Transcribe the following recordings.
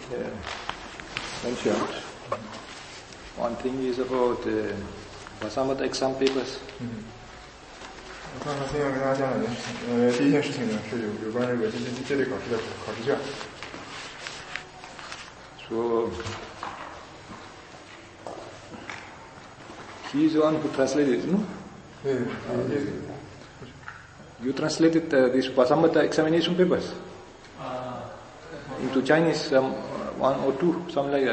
mentioned. One thing is about some of the exam papers. 我刚才先要跟大家讲两件事情。第一件事情呢是有关这个这类考试的考试卷。 So he is the one who translated it, no? You translated this Pasamata examination papers into Chinese, one or two, something like that.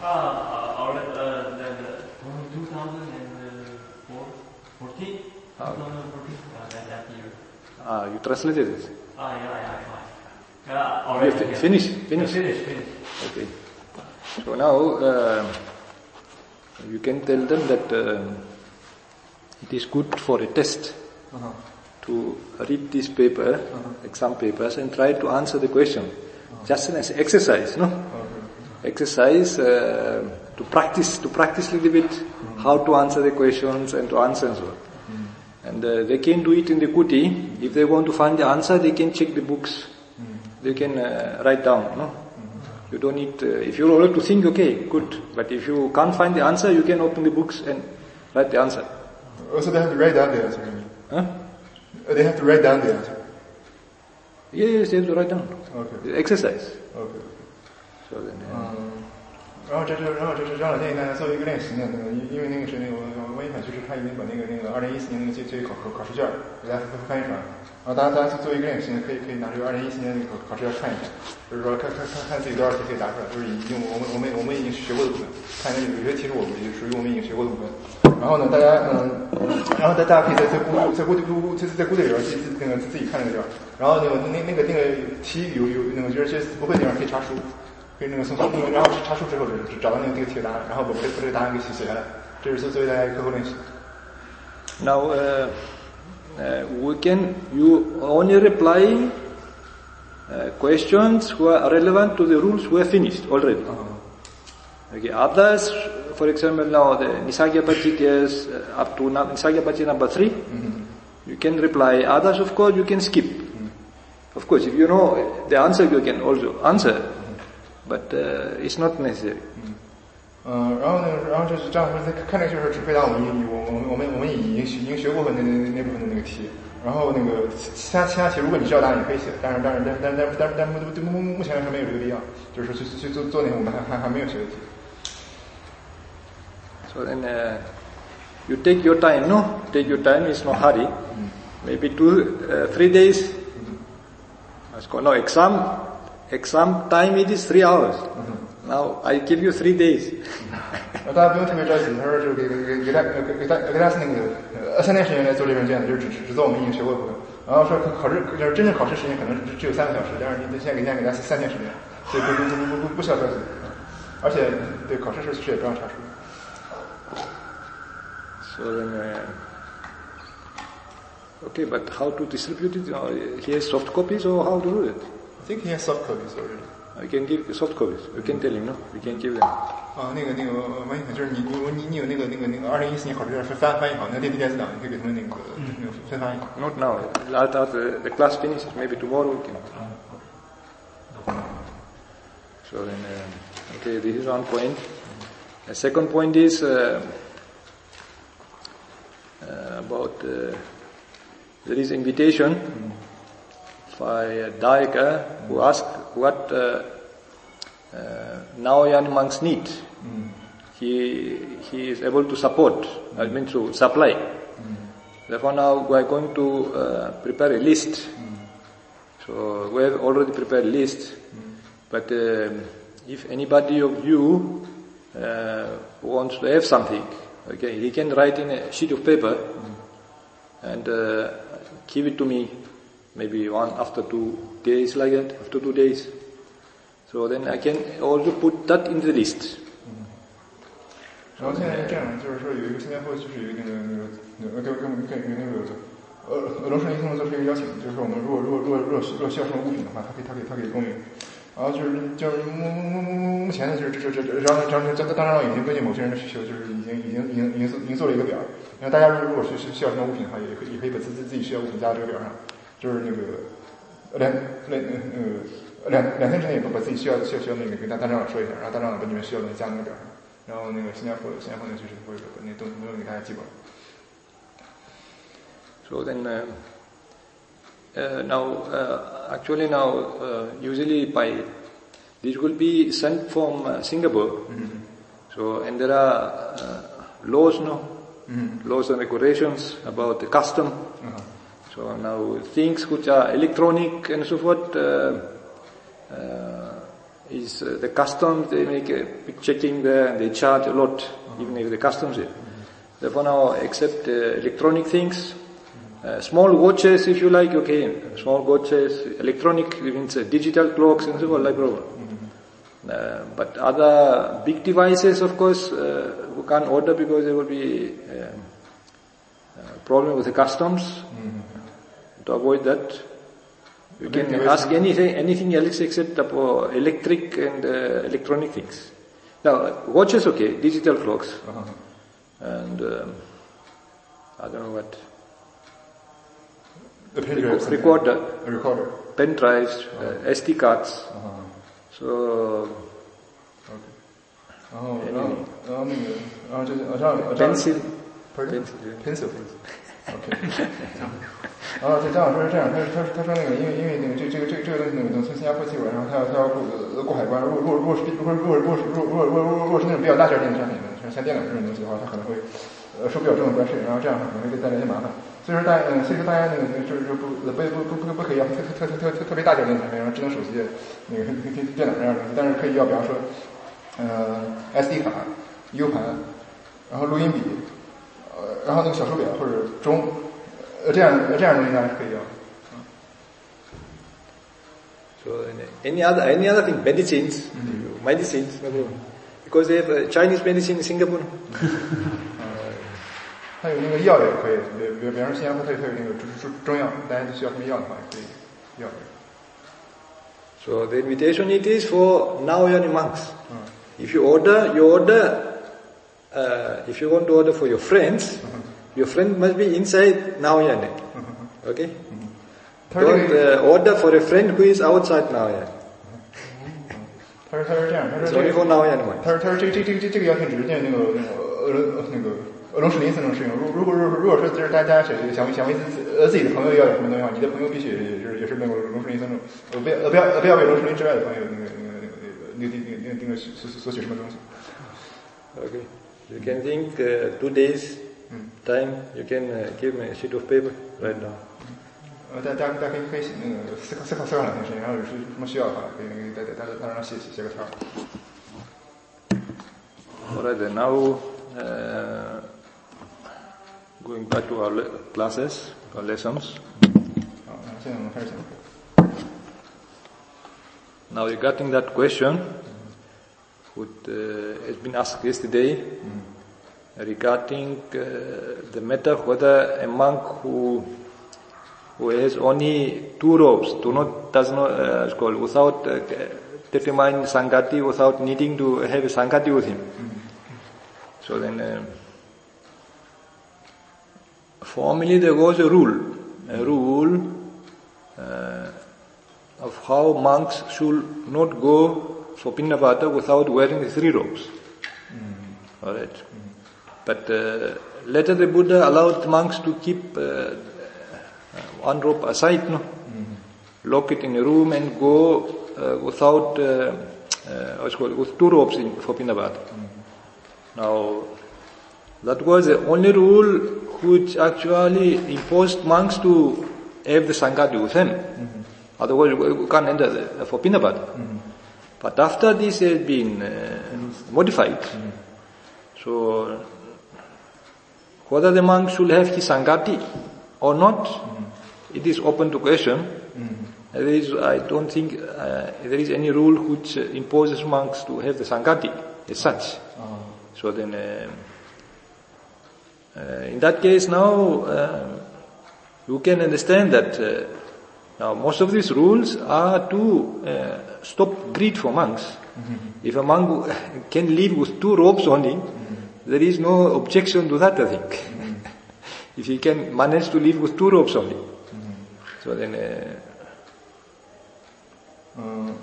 2014, you translated it. Yeah. Finish. Okay. So now you can tell them that it is good for a test to read this paper, exam papers, and try to answer the question, just as exercise, no? Exercise to practice a little bit how to answer the questions and to answer and so on. And they can do it in the kuti. If they want to find the answer, they can check the books. They can write down, no? You don't need, if you're able to think, okay, good. But if you can't find the answer, you can open the books and write the answer. So they have to write down the answer, you mean? Huh? They have to write down the answer. Yes, they have to write down. Okay. The exercise. Okay. So then, 然后这是张老建议大家作为一个练习呢，因为那个是那个文艺反就是他已经把那个2014年那个这考试卷给大家翻译出来了。然后大家作为一个练习呢，可以拿这个2014年那个考试卷看一下，就是说看自己多少题可以答出来，就是已经我们已经学过的部分，看有些题是我们也属于我们已经学过的部分。然后呢，大家可以在固定里边自己看那个地方。然后那个题有那个觉得这不会的地方可以查书。可以那个然后查书之后找到那个题的答案，然后把这个答案给写下来，这是作为大家课后练习。 Now, you only reply questions who are relevant to the rules who are finished already. Okay, others, for example, now the Nisagya Pachityas up to Nisagya Pachi number 3, you can reply. Others, of course, you can skip. Of course, if you know the answer, you can also answer. But it's not necessary. 然后就是这样说，在看这个就是只回答我们已经学过的那部分的那个题，然后那个其他题如果你知道答案也可以写，但目前来说没有这个必要，就是去做那个我们还没有学的题。 So then you take your time, no? Take your time, it's no hurry. Maybe 3 days. No, exam time it is 3 hours. Now I give you 3 days. 大家不用特别着急，他说就给大家那个3天时间来做这份卷子，就是只做我们已经学过的部分。然后说考试就是真正考试时间可能只有3个小时，但是你现在给大家3天时间，所以不需要着急。而且对考试是也不让查书。 So then, okay, but how to distribute it? He has soft copies or how to do it? I think he has soft copies already. I can give soft copies. You can tell him, no? We can give them. 那个完全就是你有那个2014年考试卷翻译好，那电子档你可以给他们那个分翻译。 Not now. After the class finishes, maybe tomorrow we can. So then, okay, this is one point. The second point is about there is invitation by a Dayaka who asked what Naoyan monks need. He is able to support, I mean to supply. Therefore now we are going to prepare a list. So we have already prepared a list. But if anybody of you wants to have something, okay, he can write in a sheet of paper and give it to me. Maybe after 2 days like that, after 2 days. So then I can also put that in the list. 然后现在这样，就是说有一个新加坡就是有一个给我们那个俄罗斯人做出一个邀请，就是说我们如果需要什么物品的话，他可以供应。然后就是目前呢，就是当然已经根据某些人的需求，就是已经做了一个表。然后大家如果需要什么物品的话，也可以把自己需要物品加到这个表上。就是那个 2天之内把自己需要那个跟大长老说一下，然后大长老把你们需要的加那个表上，然后那个新加坡那就是会把那东西给大家寄过来。 So then actually usually this will be sent from Singapore. So and there are laws laws and regulations about the custom. So now things which are electronic and so forth is the customs, they make a big checking there and they charge a lot, even if the customs here. Therefore now except electronic things, small watches if you like, okay, small watches, electronic means digital clocks and so forth, like problem. But other big devices, of course, we can't order because there will be problem with the customs. To avoid that, you can ask anything else except about electric and electronic things. Now, watches okay, digital clocks, and I don't know what. The recorder, pen drives, SD cards. So, pencil. OK， 然后张老师是这样，他说那个因为那个这个东西从新加坡寄过来，然后他要过海关，如果是那种比较大件电子产品的，像电脑这种东西的话，他可能会收比较重的关税，然后这样可能会带来一些麻烦。所以说大家那个就是不可以要特别大件电子产品，然后智能手机那个电脑这样的东西，但是可以要比方说SD 卡、U 盘，然后录音笔。然后那个小手表或者钟，这样东西大家是可以要。 So any other thing, medicines, no problem. Because they have Chinese medicine in Singapore. 还有那个药也可以，比方说新加坡它有那个中药，大家需要什么药的话也可以药。 So the invitation it is for Naoyani monks. If you order. If you want to order for your friends, your friend must be inside Naoyani. Okay? Don't order for a friend who is outside Naoyani. 他是这样，他说 only for Naoyani. 他说这个药性只是见那个俄龙史林才能适用。如果说就是大家想为自己的朋友要有什么东西的话，你的朋友必须也是那个龙史林僧众，不要为龙史林之外的朋友那个索取什么东西。 Okay. You can think 2 days time. You can give me a sheet of paper right now. 大家可以那个思考2天时间，然后有什么需要的话，可以大家写个条。 Alright, then now going back to our classes, our lessons. 好，现在我们开始讲。 Now regarding that question, what has been asked yesterday, regarding the matter whether a monk who has only 2 robes without determining Sangati, without needing to have a Sangati with him. So then, formally there was a rule of how monks should not go for Pinnapata without wearing the 3 robes. Alright. But later the Buddha allowed monks to keep 1 robe aside, lock it in a room and go without, with 2 robes for Pinnapata. Now, that was the only rule which actually imposed monks to have the Sangati with them. Otherwise we can't enter for Pinnapata. But after this has been modified, so whether the monk should have his Sangati or not, it is open to question. I don't think there is any rule which imposes monks to have the Sangati as such. So then, in that case now, you can understand that now most of these rules are to stop greed for monks. If a monk can live with 2 robes only, there is no objection to that, I think. If he can manage to live with 2 robes only. So then,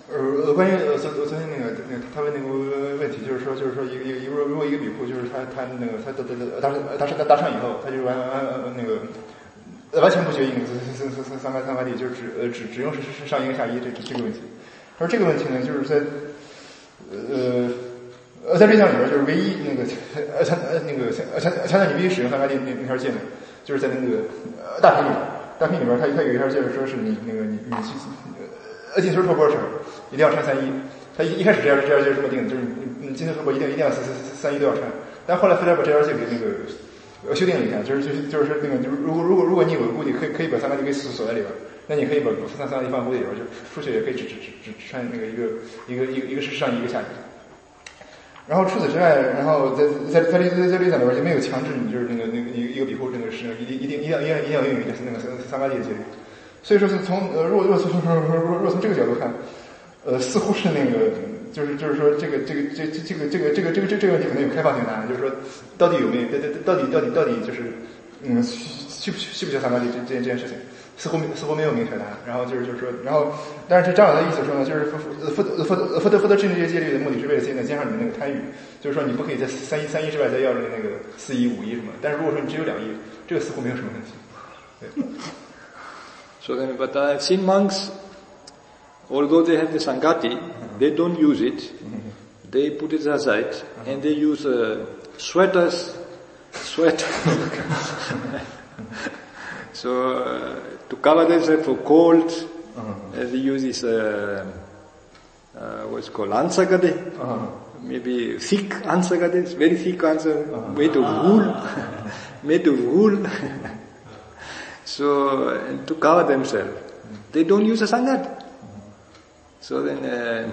关于昨天那个他问那个问题，就是说如果一个比库就是他那个他搭上以后，他就完全不学印三八地，就是只用是上一个下一这个问题。而这个问题呢，就是在瑞相里边，就是唯一相当于唯一使用三八地那条界呢，就是在那个大品里边。大品里边，它有一条界是说是你去进球托钵的时候，一定要穿3-1。他一开始这样就是这么定的，就是你进球托钵一定要3-1都要穿。但后来非得把这条界给那个修订了一下，就是那个如果你有个固定，可以把三八地给锁在里边，那你可以把三八地放固定里边，就出去也可以只穿那个一个是上一个下一。然后除此之外，然后在律法里边就没有强制你就是那个一个比库那个是一定要拥有那个三八地的戒律。所以说是从如果从这个角度看，似乎是那个就是说这个问题可能有开放性答案，就是说到底有没有到底就是需不需要三八地这件事情，似乎没有明确答案。然后就是说，然后但是张老的意思说呢，就是福德制定这些戒律的目的是为了现在加上你的那个贪欲，就是说你不可以在3-1之外再要那个4-1、5-1什么。但是如果说你只有2-1，这个似乎没有什么问题。对。 So then, but I've seen monks, although they have the Sangati, they don't use it. They put it aside and they use sweat. So to cover themselves for cold, they use this what's called ansagade. Maybe thick ansagade, very thick ansagade, made of wool. So to cover themselves, they don't use a sangat. So then,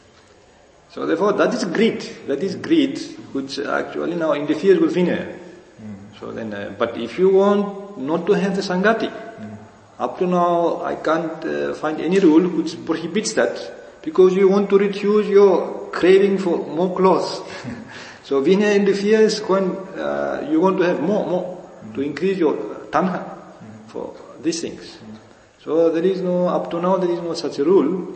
so therefore, that is greed. That is greed, which actually now interferes with Vinaya. So then, but if you want not to have the sangati, up to now I can't find any rule which prohibits that, because you want to reduce your craving for more clothes. So Vinaya interferes when you want to have more, to increase your tanha for these things. So there is no, up to now there is no such a rule.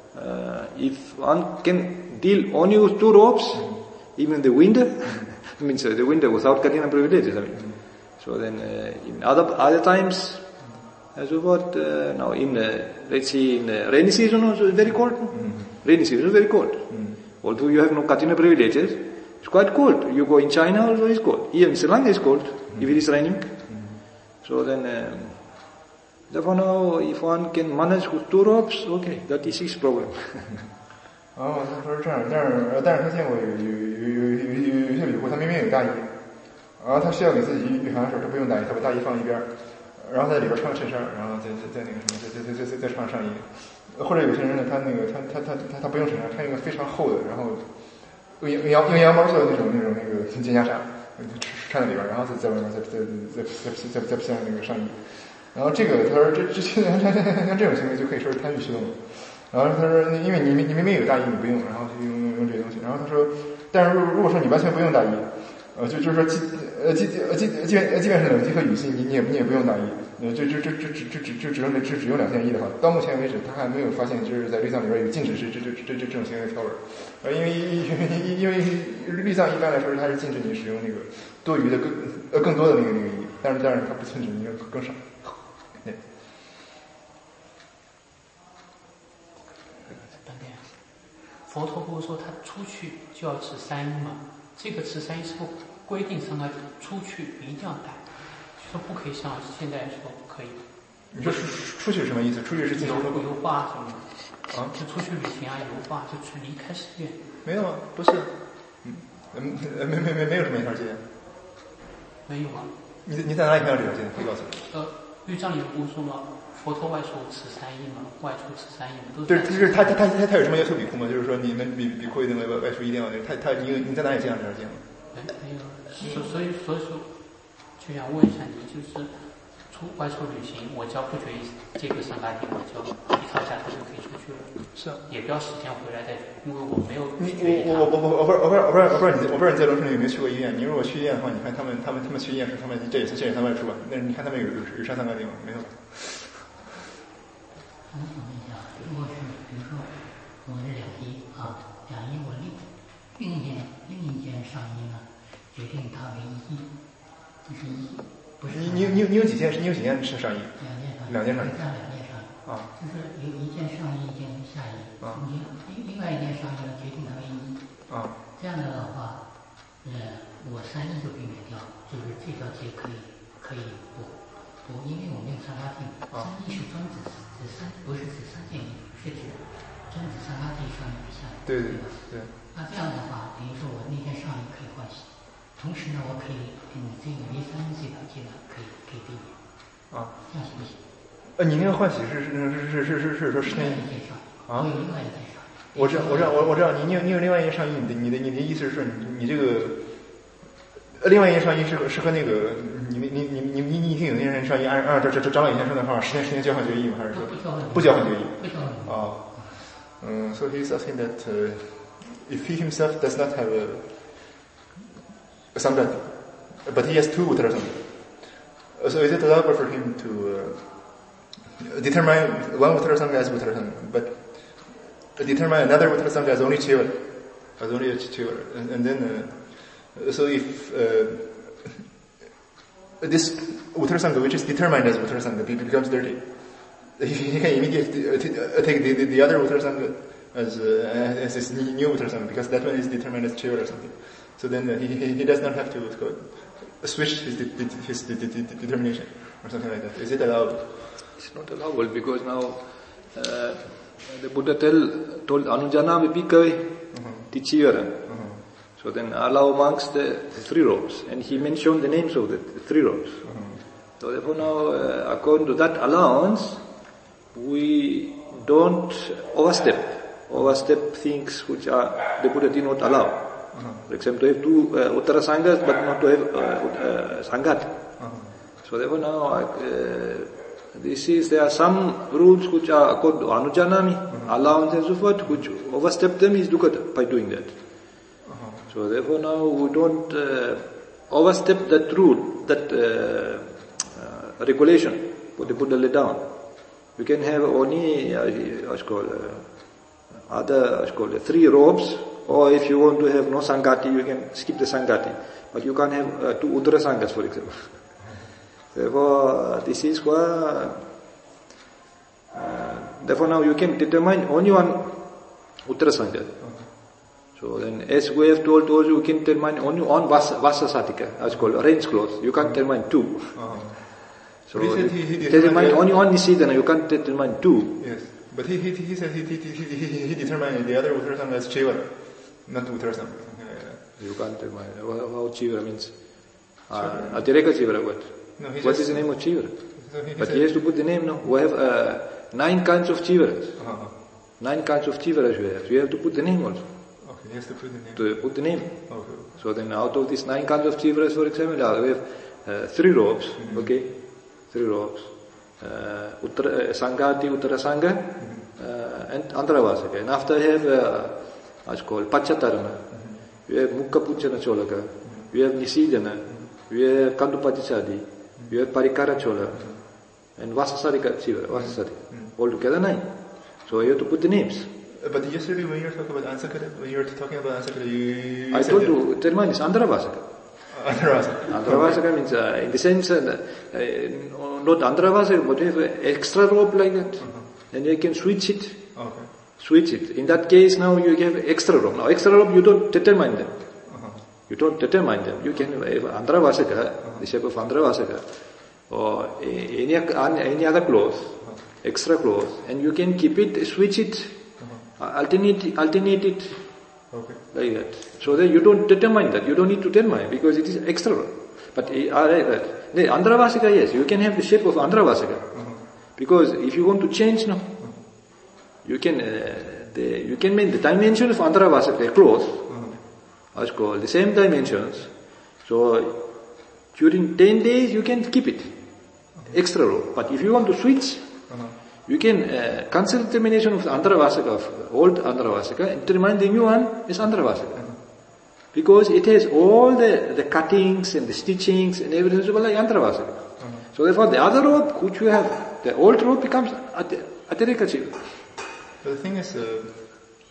If one can deal only with 2 robes, even the winter, means the winter without katina privileges, I mean. So then in other times, as we what now in let's see in rainy season also it's very cold. Rainy season is very cold. Although you have no katina privileges, it's quite cold. You go in China also it's cold. Here in Sri Lanka it's cold if it is raining. So then therefore now if one can manage with 2 robes, okay, that is his problem. 他说是这样，但是他见过有些比库他明明有大衣，然后他需要给自己御寒的时候，他不用大衣，他把大衣放一边，然后在里边穿个衬衫，然后再那个什么，再穿上衣。或者有些人呢，他不用衬衫，穿一个非常厚的，然后用羊毛做的那个肩胛纱，穿在里边，然后在外面再披上那个上衣。然后这个他说像这种行为就可以说是贪欲驱动了。然后他说，因为你明明有大衣你不用，然后就用这些东西。然后他说，但是如果说你完全不用大衣，就是说即便是冷气和雨季，你也不用大衣，只用2件衣的话，到目前为止他还没有发现就是在律藏里边有禁止这种行为的条文。因为律藏一般来说它是禁止你使用那个多余的更多的那个衣，但是它不禁止你用更少。对。 佛陀不是说他出去就要持3-1吗？这个持3-1是不规定上他出去一定要带，说不可以像现在说可以。 你说出去是什么意思？出去是进行油画什么的啊？就出去旅行啊，油画就去离开寺院。 没有啊，不是，没有这么一条戒。 没有啊。 你在哪里看到这条戒？可以告诉我。 律藏里不是说吗？佛陀外出持3-1嘛，外出持3-1嘛，都是。 对，就是他有什么要求比库吗？就是说你们比库一定外出一定要你在哪里见到这条戒吗？ 没有，所以说就想问一下你，就是外出旅行，我只要不觉意这个上大地，我就一套下头就可以出去了。 是啊， 也不要10天回来再，因为我没有。 我不知道你在龙城里有没有去过医院？你如果去医院的话，你看他们去医院时，他们这也算外出吧？但是你看他们有上三个地方没有？ 如果是比如说我是两衣啊，两衣我另一件上衣呢，决定它为一，这是一，不是。 你有几件是上衣？两件上衣。 这样两件上衣。 啊。 就是有一件上衣，一件下衣。 啊。 另外一件上衣呢，决定它为一。 啊。 这样的话，我三衣就避免掉，就是这条街可以补，因为我们用三拉地，三衣是专指三，不是指三件衣服，是指专指三拉地上以下。 对。 那这样的话，等于说我那件上衣可以换洗，同时呢，我可以这个为三衣这条街呢，可以避免。 啊。 这样行不行？ 你那个换洗是说10天。 另外一件上衣。啊。我有另外一件上衣。 我知道，你有另外一件上衣，你的意思是说你这个。另外一件上衣是和那个你已经有那件上衣按这长老以前说的话，10天交换决议吗？还是说不交换决议？ 不交换。 啊，so he's asking that if he himself does not have a samrat, but he has two uttara sangha, so is it allowable for him to determine one uttara sangha as uttara sangha, but determine another uttara sangha as only chevara, and then. So if this uttara sangha, which is determined as uttara sangha, becomes dirty, he can immediately take the other uttara sangha as his new uttara sangha, because that one is determined as chevara or something. So then he does not have to switch his determination or something like that. Is it allowed? It's not allowable because now the Buddha told Anujana Vipikave Tichivara. So then allow amongst the three robes, and he mentioned the names of the three robes. So therefore now, according to that allowance, we don't overstep things which the Buddha did not allow. For example, to have two uttara sanghas, but not to have sanghati. So therefore now, there are some rules which are called anujanami, allowance and so forth, which overstep them is dukkha by doing that. So therefore now we don't overstep that rule, that regulation what the Buddha laid down. We can have only three robes, or if you want to have no sanghati, you can skip the sanghati. But you can't have two uttara sanghas, for example. Therefore, this is why. Therefore now you can determine only one uttara sangha. So then, as we have told you, you can determine only one vasasatika, as called arranged clothes. You can't determine two. So he determined only one nisidana. You can't determine two. Yes, but he said he determined the other uttara sangha as chevara, not uttara sangha. You can't determine how chivara means. Atireka chivara what? No, what is the name of chivara? So but he has to put the name. No, we have 9 kinds of chivaras. 9 kinds of chivaras we have. You have to put the name also. He has to put the name. To put the name. Okay. So then out of these 9 kinds of chivaras, for example, we have 3 robes, okay? 3 robes. Sanghati, uttara sangha, and andravasaka. And after you have, what's called pachatarana. You have mukha puchana cholaka. You have nisidana. You have kandupatichadi. You have parikara chola. And vasasarika chivara, vasasarika. Altogether 9. So you have to put the names. But yesterday when you were talking about ansakara, you I told you, tell me, it's andravasaka. Andravasaka means, in the sense, not andravasaka, but you have an extra rope like that. And you can switch it. Okay. Switch it. In that case, now you have extra rope. Now, extra rope, you don't determine them. You don't determine them. You can have andravasaka, the shape of andravasaka, or any other clothes, extra clothes, and you can keep it, switch it, alternate it, okay, like that. So that you don't determine that. You don't need to determine because it is extra. But the andravasaka, yes, you can have the shape of andravasaka. Because if you want to change, no, you can make the dimension of andravasaka cloth. As called the same dimensions. So during 10 days you can keep it extra row. But if you want to switch, you can cancel the termination of the andravasaka, of old andravasaka, and determine the new one is andravasaka. Because it has all the cuttings and the stitchings and everything like andravasaka. So therefore the other rope which you have, the old rope becomes atireka chiva. But the thing is,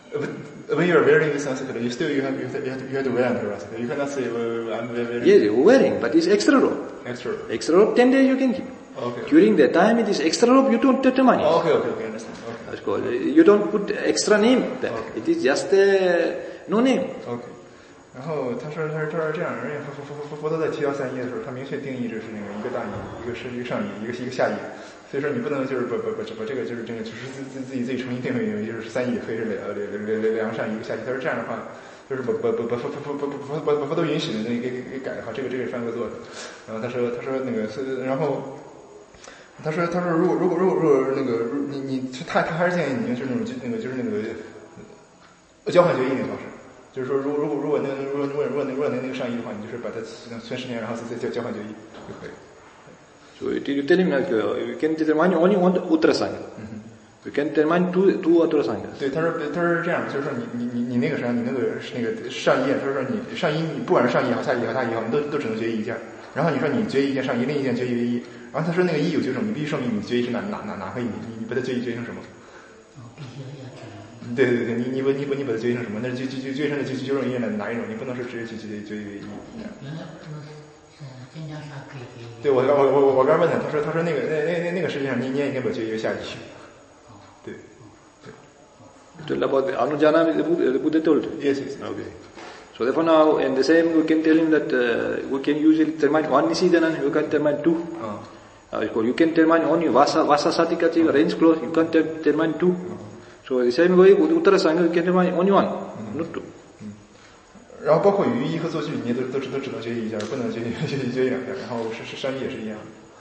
But when you are wearing the Sanskrit, you have to wear underwear. You cannot say I'm wearing. Yes, you're wearing, but it's extra robe. Extra. Extra robe 10 days you can keep. Okay. During the time it is extra robe, you don't determine it. Okay, understand. Okay. That's called. You don't put extra name there. Okay. It is just no name. Okay. 然后他说这样，人家佛陀在提到三义的时候，他明确定义就是那个一个大义，一个是一个上义，一个下义。所以说你不能就是把这个就是自己重新定位，就是三义可以是两个上义一个下义。他说这样的话，就是把佛都允许的那给改的话，这个是犯恶作的。然后他说那个然后。他说，如果那个他还是建议你就是那个交换决议那方式，就是说如果那个上义的话，你就是把它存10年，然后再交换决议就可以。 So you tell him like you can determine only one Uttara Sangha. You can determine two Uttara Sanghas. 对，他说这样，就是说你那个啥，你那个上义，他说你上义，你不管是上义也好，下义也好，大义也好，你都只能决议一件。然后你说你决议一件上义，另一件决议为一。然后他说那个义有9种，你必须说明你决议是哪个义，你把它决议成什么？ 必须要决议。 对，你把它决议成什么？那决议成的9种义哪一种？你不能说直接决议为一。 原来不是增加啥可以决议？ 对，我刚问他，他说那个实际上你也应该把决议为下义。对。 Tell about the Anujana, the Buddha told. Yes. Okay. So therefore now, and the same we can tell him that we can usually determine one Nisidanan, you can determine two. You can determine only Vasa Satikati, range close, you can determine two. So the same way with Uttara Sangha, you can determine only one, not two. 然后包括语义和作句，你都只能决议一下，不能决议两下。然后是善意也是一样。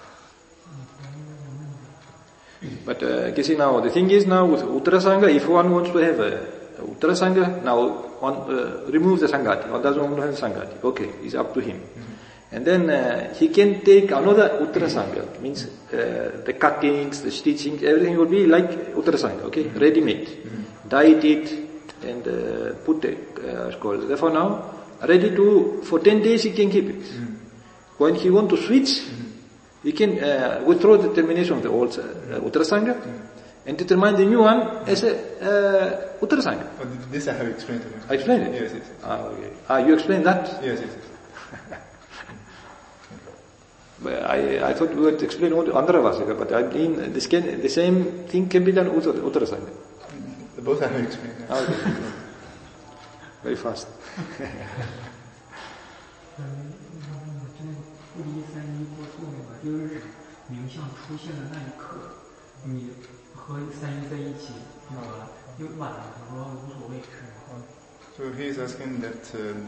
But Kisi now, the thing is now with Uttara Sangha, if one wants to have Uttara Sangha, now one removes the Sanghati, or doesn't want to have Sanghati. Okay, it's up to him. And then he can take another Uttara Sangha, means the cuttings, the stitching, everything will be like Uttara Sangha, okay, ready-made. Dyed it and put it's called. Therefore now, ready to, for 10 days he can keep it. When he want to switch, he can withdraw the termination of the old Uttara Sangha and determine the new one as a Uttara Sangha. Oh, this I have explained to him. I explained it? Yes. Okay. You explained that? Yes. But I thought we would explain all the Andhra Vasika, but I mean the same thing can be done with Uttara Sangha. Both I have explained. Okay. Very fast. 不离三一过后那个，就是冥象出现的那一刻，你和三一在一起，那个又晚了，他说无所谓是。 So he is asking that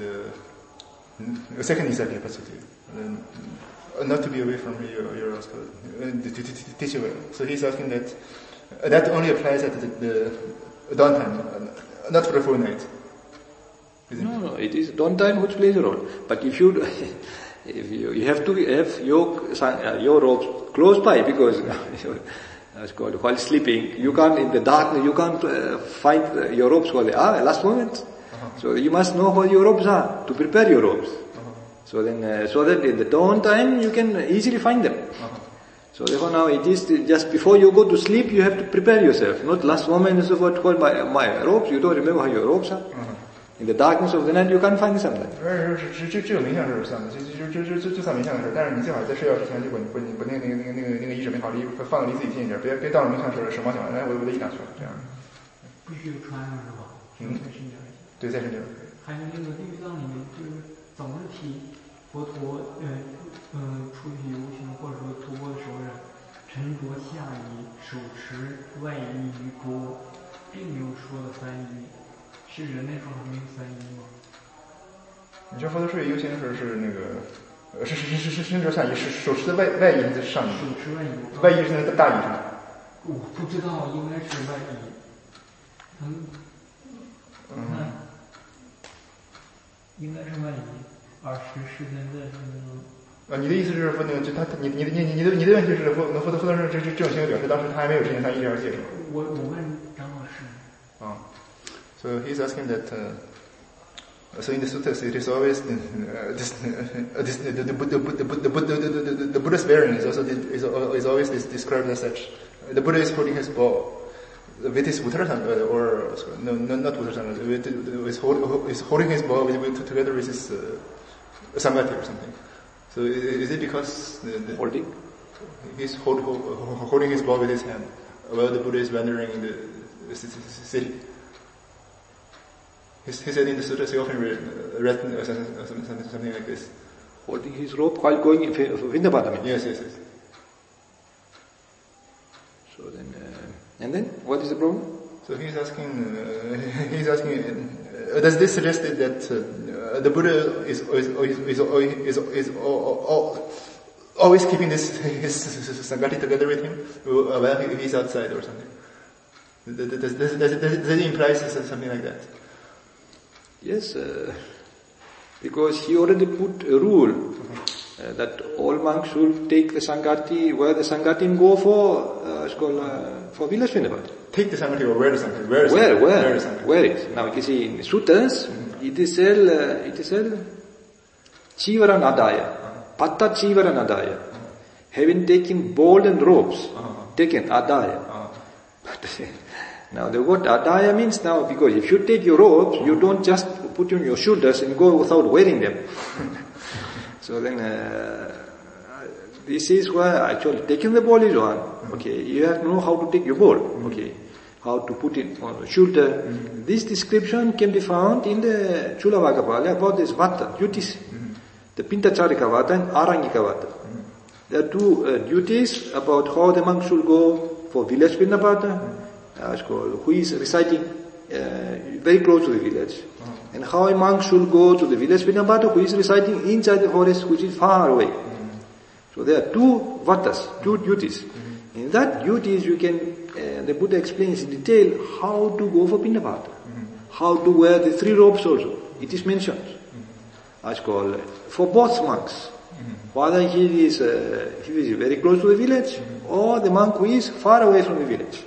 the second is a capacity, not to be away from your teach away. So he is asking that only applies at the dawn time, not for the full night. No, it is dawn time which plays a role. But if you have to have your robes close by, because that's called while sleeping, you can't in the dark, you can't find your robes where they are at last moment. So you must know where your robes are to prepare your robes. So then, so that in the dawn time you can easily find them. So therefore now it is just before you go to sleep, you have to prepare yourself. Not last moment is what called my robes. You don't remember how your robes are. In the darkness of the night, you can't find something. 这种冥想是算的，就算冥想的事。但是你最好在睡觉之前就把那个仪准备好，放的离自己近一点，别到了冥想时手忙脚乱，我的仪哪去了？这样。 必须穿上是吧？在身边。 对，在身边。 还有那个地狱藏里面，就是早日提佛陀出去游行或者说徒步的时候，沉着下衣，手持外衣于钵，并没有说的翻译。是人类说没有三一吗？ 你说佛陀出去游行的时候是那个是身着下衣，是手持的外衣还是上衣？ 手持外衣。 外衣是那个大衣是吗？ 我不知道，应该是外衣。应该是外衣，而是现在是那种。 你的意思是说那个就他你的问题是佛陀这种行为表示当时他还没有执行三一这样戒是吗？ 我问张老师。 So he's asking that. So in the suttas, it is always the Buddha's bearing is always described as such. The Buddha is holding his bow. with his Uttarasanga, or no, not Uttarasanga, with holding his bowl together with his Sangati or something. So is it because holding? He's holding his bowl with his hand while the Buddha is wandering in the city? He said in the sutras he often read something like this. Holding his rope while going in Vindabhata. Yes. So then, and then what is the problem? So he's asking, does this suggest that the Buddha is always keeping his Sangati together with him while he's outside or something? Does it imply something like that? Yes, because he already put a rule that all monks should take the Sangati where the Sangati go for Vilas Vindabhata. Take the Sangati or wear the Sangati? Where is? Now you see in Suttas, it is Chivaran Adaya, Patta Chivaran Adaya. Having taken bowl and ropes, taken Adaya. Now the word Adaya means now, because if you take your ropes, you don't just put on your shoulders and go without wearing them. So then, this is where actually taking the ball is one. Okay, you have to know how to take your ball. Okay, how to put it on the shoulder. This description can be found in the Chulavagapala about this vata, duties. The Pintacharika vata and Arangika vata. There are two duties about how the monk should go for village Vindabhata, who is residing very close to the village. And how a monk should go to the village Vindabhata who is residing inside the forest which is far away. So there are two vatas, two duties. In that duties you can, the Buddha explains in detail how to go for Vindabhata, how to wear the 3 robes also. It is mentioned. For both monks. Whether he is very close to the village or the monk who is far away from the village.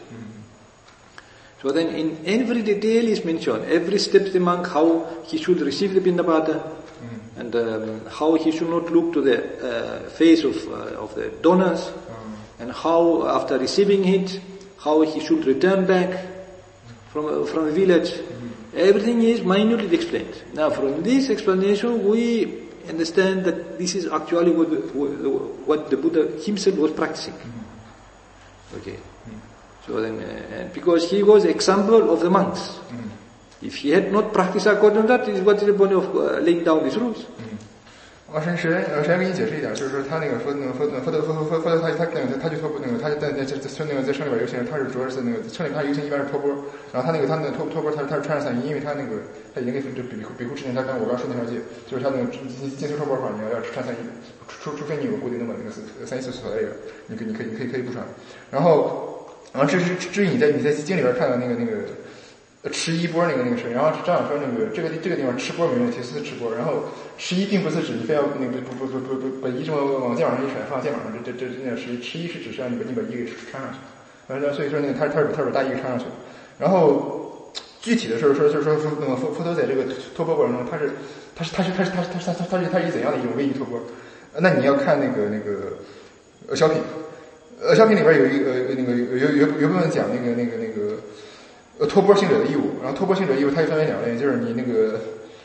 So then in every detail is mentioned, every step the monk, how he should receive the Vindabhata, and how he should not look to the face of the donors, and how after receiving it, how he should return back from the village. Everything is minutely explained. Now from this explanation we understand that this is actually what the Buddha himself was practicing. Okay. So then, because he was example of the monks. If he had not practiced according to that, what is the point of laying down these rules? 实际给你解释一点，就是说他那个佛他就托钵他在村在城里边游行，他是主要是那个城里边他游行一般是托钵，然后他那个托钵他是穿着伞衣，因为他那个他已经给比库之前他跟我刚说那条戒，就是他那个进修托钵的话，你要穿伞衣，除非你有固定的那个伞衣所在的，你可以不穿。然后至于你在经里边看到那个吃衣钵那个事，然后张长说那个这个地方吃钵没问题，是吃钵，然后吃衣并不是指你非要那个不把衣这么往肩膀上一甩，放肩膀上，这那吃衣是指是让你把衣给穿上去，反正所以说那个他把大衣给穿上去，然后具体的说就是说那么佛陀在这个托钵过程中，他是以怎样的一种威仪托钵？那你要看那个小品，小品里边有一有部分讲那个托钵行者的义务，然后托钵行者义务它又分为2类，就是你那个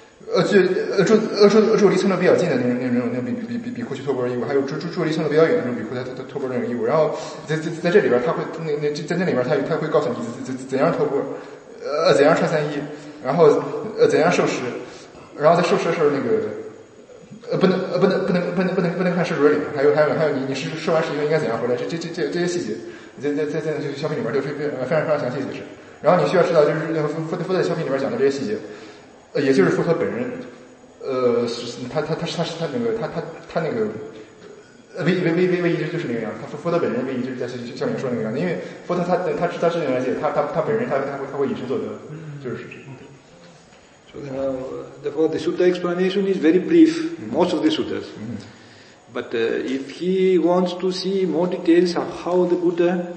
住离村落比较近的那种比库去托钵义务，还有住离村落比较远的那种比库他托钵那种义务。然后在这里边他会在那里边他会告诉你怎样托钵，怎样穿伞衣，然后怎样受食，然后在受食的时候那个不能看食主的脸，还有你受完食以后应该怎样回来，这些细节在小品里边都是非常详细解释。然后你需要知道，就是那个佛在小品里边讲的这些细节，也就是佛陀本人，他那个唯一就是那个样子，佛陀本人唯一就是在小品说那个样子，因为佛陀他是那个界，他本人他会以身作则，就是。 So therefore the sutta explanation is very brief, most of the suttas. But if he wants to see more details of how the Buddha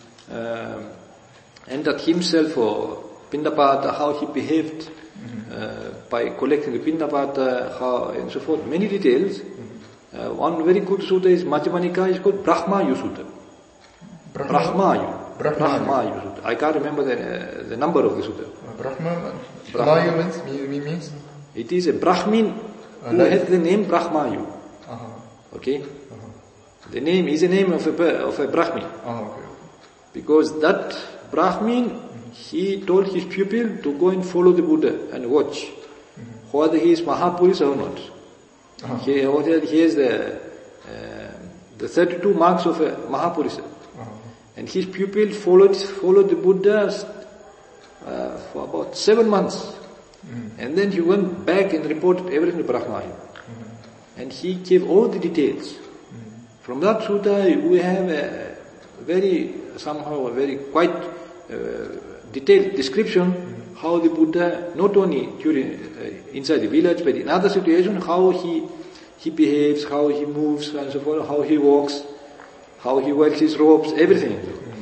entered himself for Pindapata, how he behaved by collecting the Pindapata, how and so forth, many details. One very good sutta is Majjhima Nikaya, is called Brahmayu Sutta. Brahmayu. Brahmayu Sutta. I can't remember the number of the sutta. Brahmayu means? It is a Brahmin who has the name Brahmayu. Okay? The name is a name of a Brahmin. Okay. Because that Brahmin, he told his pupil to go and follow the Buddha and watch whether he is Mahapurusha or not. He has the 32 marks of a Mahapurusha. And his pupil followed the Buddha for about 7 months. And then he went back and reported everything to Brahmayu. And he gave all the details. From that sutta we have a very quite detailed description how the Buddha, not only during inside the village, but in other situations, how he behaves, how he moves, and so forth, how he walks, how he wears his robes, everything.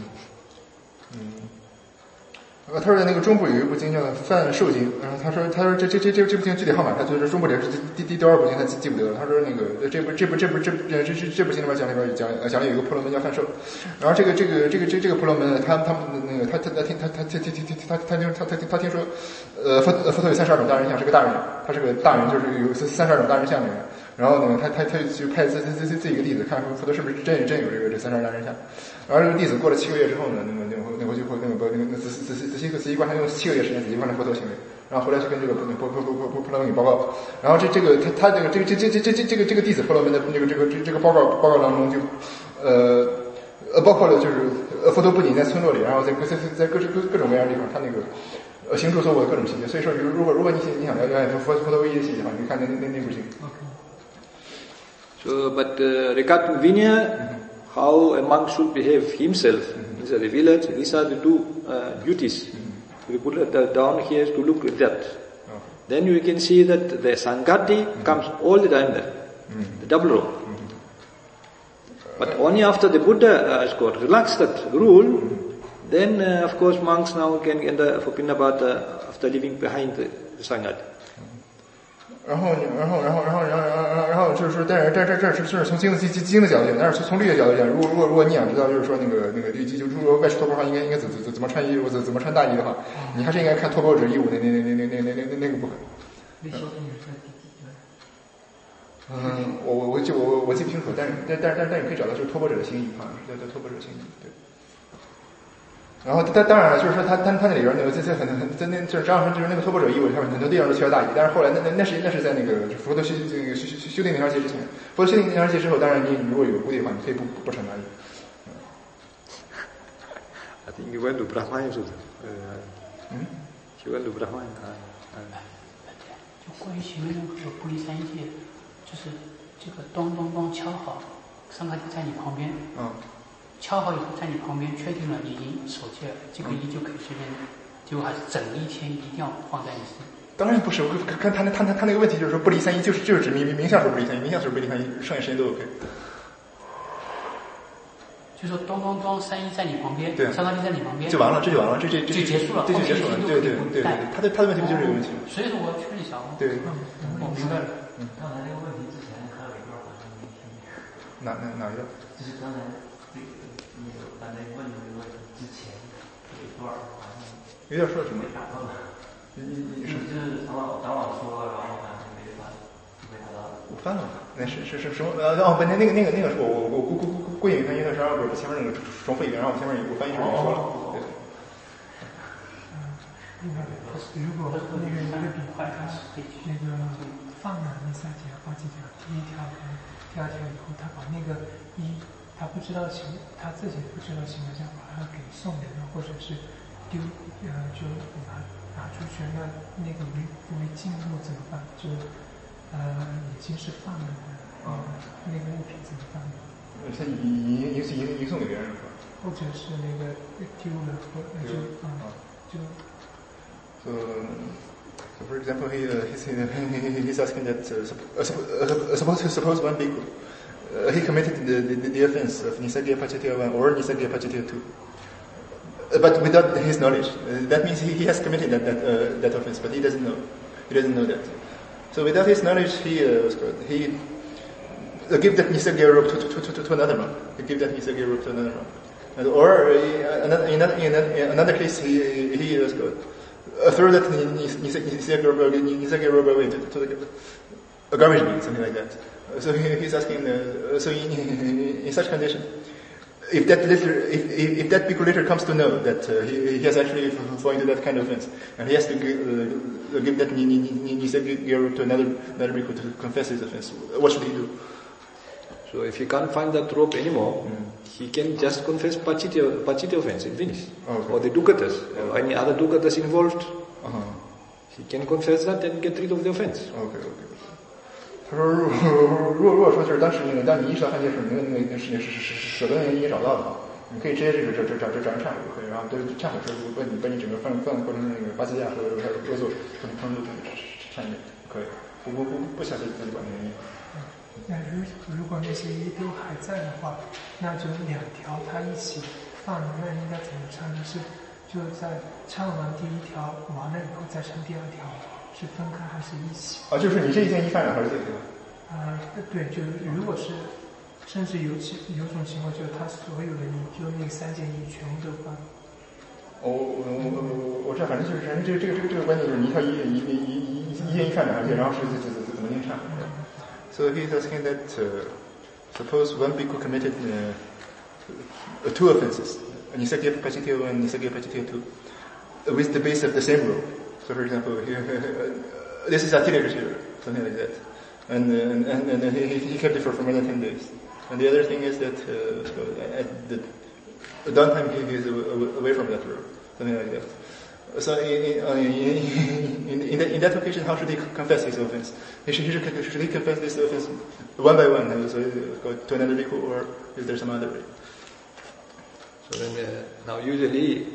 他说在那个中部有一部经叫《梵寿经》，然后他说这部经具体号码，他觉得中部里是第2部经，他记不得了。他说那个这部经里边讲了有一个婆罗门叫梵寿，然后这个婆罗门他听说佛陀有32种大人相，是个大人，他是个大人，就是有32种大人相的人。然后呢，他就派自己一个弟子看佛陀是不是真有这32大人相。然后这个弟子过了7个月之后呢，那回去仔细观察，用7个月时间仔细观察佛陀行为，然后回来去跟这个婆罗门给报告。然后这个弟子婆罗门的这个报告当中就包括了就是佛陀不仅在村落里，然后在各种各样的地方，他那个行住坐卧的各种细节。所以说，如果你想了解佛陀唯一的细节的话，你看那部经。 So, but regarding Vinaya, how a monk should behave himself inside the village, these are the two duties. We put it down here to look at that. Then you can see that the Sangati comes all the time there, the double row. But only after the Buddha has got relaxed that rule, then of course monks now can enter for Pinnapata after leaving behind the Sangati. 然后就是说，但是这是从经的角度讲，但是从律的角度讲，如果你想知道，就是说那个就如果外出托钵的话，应该怎么穿衣服，怎么穿大衣的话，你还是应该看托钵者义务那个部分。我记不清楚，但你可以找到就是托钵者的心意啊，叫托钵者心意，对。然后当然了，就是说他那里边那个这很就是张老师就是那个托钵者义务，他们很多地方都缺少大衣，但是后来那是在那个佛陀修订那条戒之前，佛陀修订那条戒之后，当然你如果有估计的话，你可以不穿大衣。 I think you went to Brahmaya Sutta. You went to Brahmaya. 就关于行为中和不离三界，就是这个咚咚咚敲好，上课就在你旁边。敲好以后，在你旁边确定了你已经守戒了，这个衣就可以随便，结果还是整一天一定要放在你身上。 当然不是，我看他那个问题就是说不离三衣，就是指冥想时候不离三衣，冥想时候不离三衣，剩下时间都 OK。 就说咚咚咚，三衣在你旁边， 对， 三衣在你旁边， 就完了，这就完了，这就结束了， 这就结束了，对，他的问题就是这个问题。 所以说我劝你想， 对， 我明白了。 刚才那个问题之前还有一段好像没听明。 哪一段？ 就是刚才刚才问的那个问题之前有一段好像有点说什么？ 没打到了。 你就是长老说，然后好像没打到。 我翻了，那是什么？不，那个是我故意翻译的是2本前面那个重复一遍，然后前面我翻译成说了。对。 如果那个一个比划，那个放了那3条好几条，第1条第2条以后，他把那个他不知道他自己不知道情况下把它给送人了，或者是丢就拿出去，那个没进入怎么办？就已经是放了的那个物品怎么办呢？ 他已送给别人了， 或者是那个丢了，就。 So for example, he's asking that suppose one bhikkhu he committed the offense of Nisaggiya Paccittiya 1 or Nisaggiya Paccittiya 2, but without his knowledge. That means he has committed that offense, but he doesn't know. He doesn't know that. So without his knowledge, he give that Nisaggiya robe to another monk. He give that Nisaggiya robe to another monk. Or in another case, he throw that nisage robe away to a garbage bin, something like that. So he's asking, so in such condition, if that bhikkhu later comes to know that he has actually fallen into that kind of offense, and he has to give that nisage robe to another bhikkhu to confess his offense, what should he do? So if he can't find that rope anymore, he can just confess pachiti offense and finish. Okay. Or the dukkhatas, or any other dukkatas involved. He can confess that and get rid of the offense. Okay. 他说，如果说就是当时当你意识到犯戒时，那个事情是舍得那个因找到的话，你可以直接找人忏悔，可以，然后对忏悔说，把你整个犯过程中那个巴基亚和恶作从中忏悔，可以，不详细自己管那个原因。 那如果那些一都还在的话，那就两条他一起放，那应该怎么唱呢？是就在唱完第一条完了以后再唱第二条，是分开还是一起？ 就是你这一件一犯两条是这个。 对，就如果是，甚至有种情况，就是他所有的你就那三件衣全部都犯。 我知道，反正就是这个观点就是你一条一件一犯两条戒，然后是怎么念忏。So he's asking that suppose one bhikkhu committed two offenses, Nisagya Pachitya 1 and Nisagya Pachitya 2, with the base of the same rope. So for example, this is Atiragashira, something like that. And he kept it for more than 10 days. And the other thing is that at the dawn time he is away from that rope, something like that. So in that occasion, how should he confess his offense? Should he confess this offense one by one, so go to another bhikkhu, or is there some other way? So then, now usually,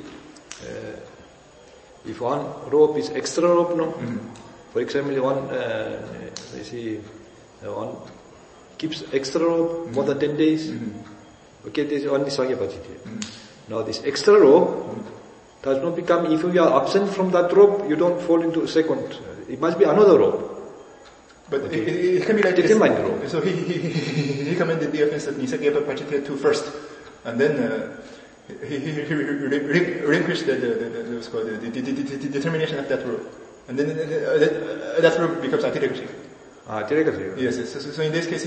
if one rope is extra rope, for example, one keeps extra rope more than 10 days. Okay, this is only Sagyapachitya. Now this extra rope does not become, if you are absent from that rope, you don't fall into a second. It must be another rope. But it can be like this. Rope. So he commended the offense of Nisagya Pachitya 2 first, and then he relinquished the determination of that rope, and then that rope becomes Atiragashira. Yes. So in this case,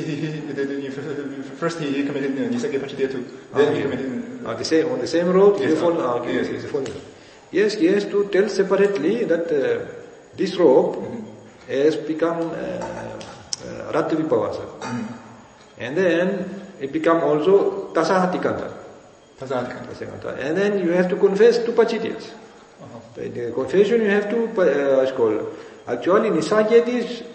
first he committed Nisagya Pachitya 2. Then he committed on the same road. Yes, you fall. Yes, he has to tell separately that this rope has become Rattavipavasa, and then it become also Tasahatikanta. And then you have to confess two Pachityas. By the confession you have to actually Nisagya is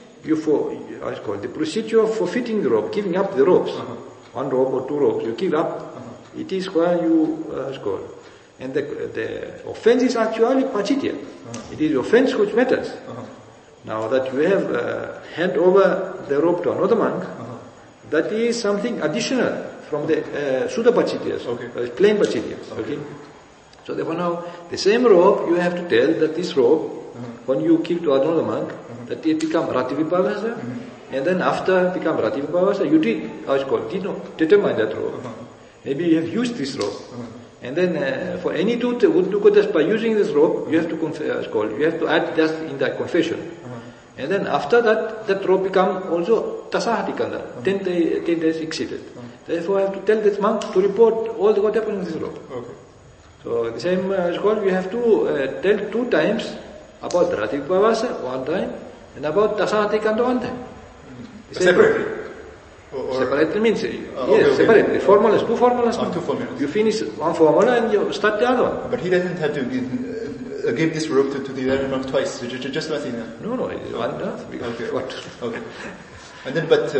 the procedure of forfeiting the rope, giving up the ropes. One rope or two ropes, you give up. It is where you and the offense is actually Pachitya. It is offense which matters. Now that you have hand over the rope to another monk, that is something additional from the Sudha Pachityas, plain Pachityas. Okay? So therefore now, the same rope, you have to tell that this rope, when you give to another monk, that it become Rativipavasa, and then after become Rativipavasa, you did not determine that rope. Maybe you have used this rope. And then for any two dukkatas, by using this rope, you have to you have to add just in that confession. And then after that rope become also Tasahatikanda, 10 days exceeded. Therefore I have to tell this monk to report all what happened in this rope. So the same you have to tell 2 times about Rativipavasa one time, and about Tasahatikanda one time. Separately? Separately means, separately. Formulas, 2 formulas. 2 formulas. You finish one formula and you start the other one. But he doesn't have to give this rope to the other monk twice, just once enough. No, it is one enough. Okay. And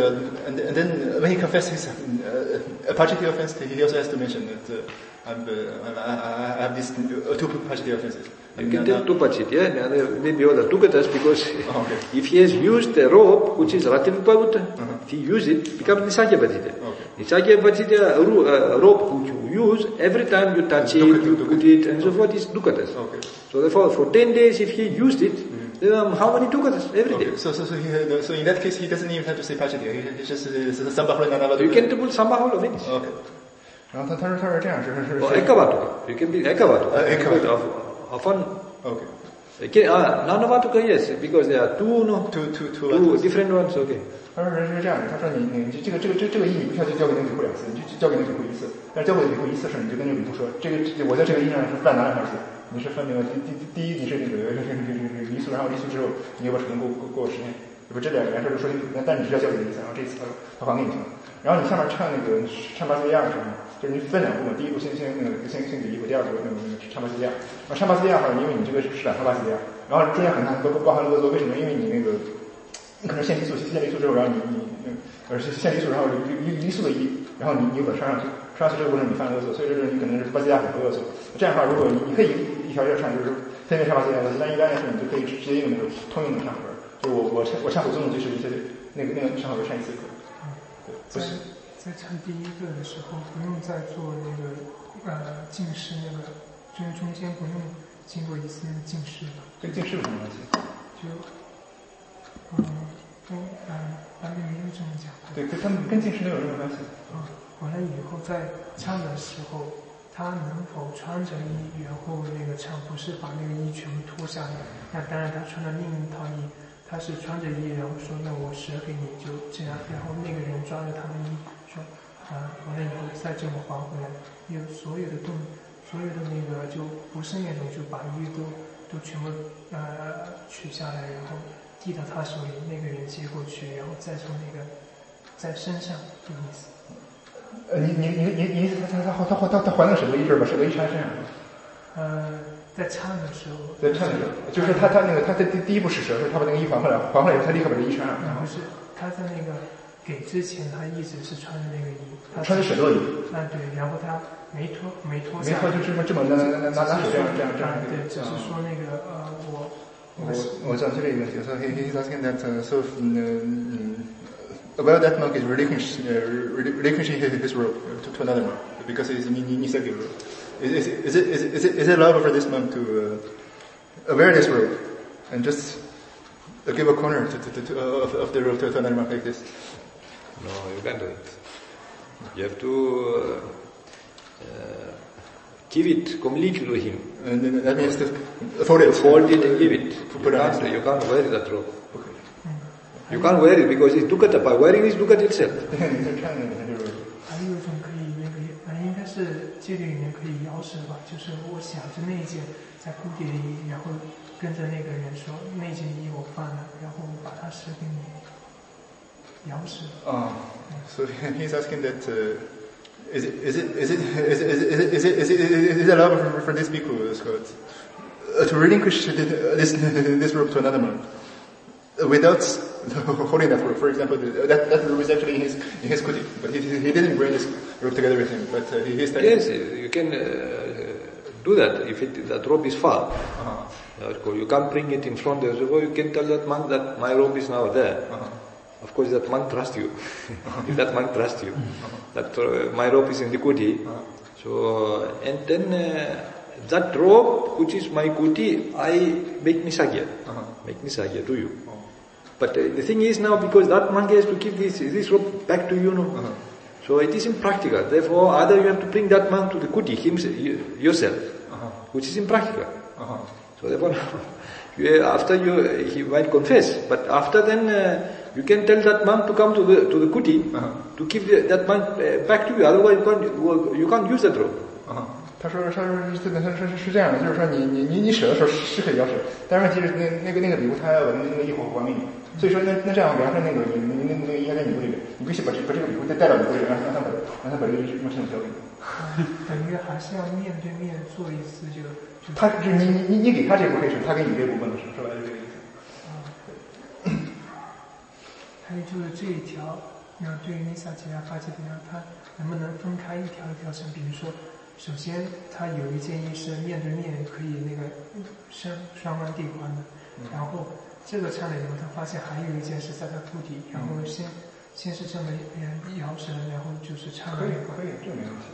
then when he confesses a Pachitya offense, he also has to mention that I have these 2 Pachitya offenses. You can tell 2 Pachitya, maybe other dukkatas, because if he has used a rope, which is Rativipavutta, if he use it becomes Nisagya Pachitya. Nisagya Pachitya rope which you use, every time you touch it, you put it, and so forth, is dukkatas. So therefore, for 10 days, if he used it, how many dukkatas every day? So in that case, he doesn't even have to say Pachitya. He just Sambahula Nanavadu. You can put Sambahula, finish. 然后他说这样是。 You can be ekavatu. Often. Okay. Nanavatuka, yes, because there are two different ones. Okay. 他说是这样的，他说你这个义你不需要去交给那个比库2次，你就交给那个比库1次，但是交给比库1次时，你就跟那个比库说，我在这个义上是犯哪2条罪？你是分明了第一你是那个离俗，然后离俗之后你又把承诺过实现，不这2件事就说清楚，但你是要交给1次，然后这次他还给你了。然后你下面唱那个唱巴西利亚的时候，就是你分2部分，第一步先给一步，第二步那个唱巴西利亚。然后唱巴西利亚的话，因为你这个是2唱巴西利亚，然后中间很大包含了为什么？因为你那个。你可能限离素之后，然后你限离素，然后离素的然后你又把它穿上去这个过程你犯了恶作，所以这是你可能是巴西利亚很恶作。这样的话，如果你可以一条唱，就是分别唱巴西利亚，但一般来说你就可以直接用那个通用的唱法，就是我唱普通的就是那个唱法就唱1次可以。 在唱第一个的时候，不用再做那个进士那个，就是中间不用经过1次进士了。 跟进士有什么关系？ 就版本没有这么讲。 对，他们跟进士没有任何关系。 完了以后在唱的时候，他能否穿着衣，然后那个唱，不是把那个衣全部脱下来？那当然，他穿了另一套衣，他是穿着衣，然后说那我舍给你，就这样。然后那个人抓着他的衣说完了以后再这么还回来，有所有的那个就不是那种就把衣都全部取下来，然后递到他手里，那个人接过去，然后再从那个在身上的意思。 你意思他还那个手的衣就是把手的衣穿身上。 在唱的时候。 在唱的时候，就是他那个他在第一步使蛇的时候，他把那个衣还回来以后，他立刻把这衣穿上。 不是，他在那个给之前，他一直是穿着那个衣。他穿着水洛衣。 对，然后他没脱下。 没脱就这么拿手这样。 对，只是说那个我知道这个问题。So he's asking that about that monk is relinquishing his robe to another monk because it's Nisagi robe. Is it allowable for this monk to wear this robe and just give a corner of the robe to another monk like this? No, you can't do it. You have to give it completely to him. And that means to fold it. Fold it and give it. You can't wear that robe. Okay. You can't wear it because it's dukkata. By wearing this dukkata itself. 还有一种可以应该是戒律里面可以摇舌吧，就是我想着那件在固定的衣，然后跟着那个人说那件衣我犯了，然后把它舍给你，摇舌。 So he's asking that is it allowable for this bhikkhu to relinquish this robe to another monk without holding that robe? For example, that robe is actually in his kuti, but he didn't bring this robe together with him. But he's telling. Yes, you can do that if that robe is far. You can't bring it in front of the robe. You can tell that monk that my robe is now there. Of course, that monk trusts you. If that monk trusts you, that my robe is in the kuti. So, and then that robe, which is my kuti, I make nisagya. Make nisagya to you. But the thing is now, because that monk has to give this robe back to you, no? So it is impractical. Therefore, either you have to bring that monk to the kuti yourself, which is impractical. So therefore, after he might confess, but after then you can tell that monk to come to the kuti to give that monk back to you. Otherwise, you can't use that robe. 他说是这样的，就是说你舍的时候是可以摇舌，但是问题是那个比如他要把那个衣服还给你，所以说那这样，比方说那个你那个应该在你屋里面，你必须把这个比如带到你屋里，让他把这个什么事情交给你。 等于还是要面对面做一次就。 他是你给他这部可以是，他给你这部分的是吧？就这个意思。 还有就是这一条，对于弥撒节啊、发节点啊，它能不能分开一条一条唱？比如说。首先，他有一件衣是面对面可以那个双关递还的，然后这个唱了以后，他发现还有一件是在他肚底，然后先是这么摇舌，然后就是唱了一会儿。 可以，这没问题。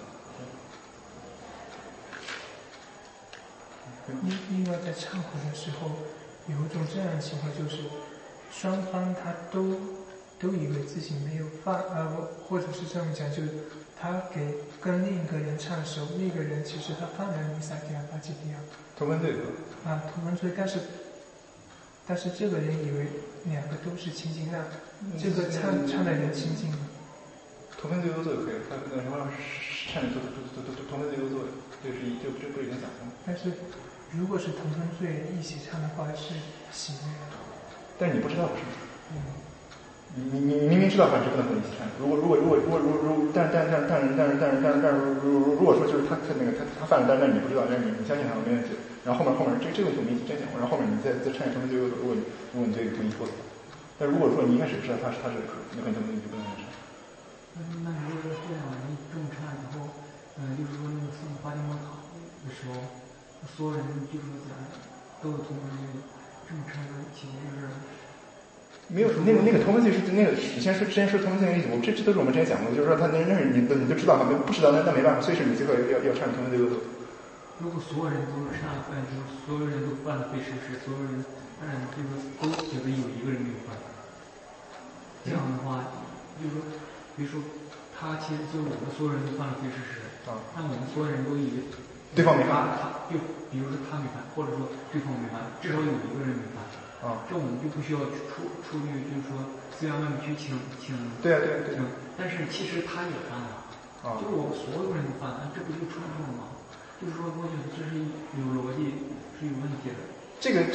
另外，在忏悔的时候，有一种这样的情况，就是双方他都以为自己没有犯，或者是这么讲，就是他他跟另一个人唱的时候，那个人其实他犯了弥撒第二巴基第二同分罪同分罪，但是这个人以为两个都是清净，那这个唱的人清净吗？ 同分罪都做就可以了，他什么善同分罪都做，这不是已经讲了吗？ 但是如果是同分罪一起唱的话是行的， 但是你不知道不是吗？你明明知道犯是不能和你一起唱。如果但是如果说就是他犯了，但是你不知道，但是你相信他没问题。然后后面这个问题我们一直真讲过，然后后面你再唱同分罪，如果你这个同意错了，但如果说你一开始知道他是你很多东西就不能唱。 那如果是这样，你这么唱以后，就是说那个送巴蒂摩塔的时候，所有人就是都有同分罪，这么唱的情况就是。 没有那个同分罪是那个之前说同分罪的例子，这都是我们之前讲过的，就是说他那是你就知道他不知道那没办法，所以是你最后要唱同分罪都走。 如果所有人都是上犯，就是所有人都犯了非事实，所有人就是都觉得有一个人没有犯，这样的话，就是说，比如说他其实就是我们所有人都犯了非事实，那我们所有人都以为对方没犯， 他就比如说他没犯，或者说对方没犯，至少有一个人没犯。这我们就不需要出于就是说资源外面去请。 对。 但是其实他也犯了，就是我们所有人都犯了，这不就冲突了吗？就是说，我觉得这是有逻辑，是有问题的。这个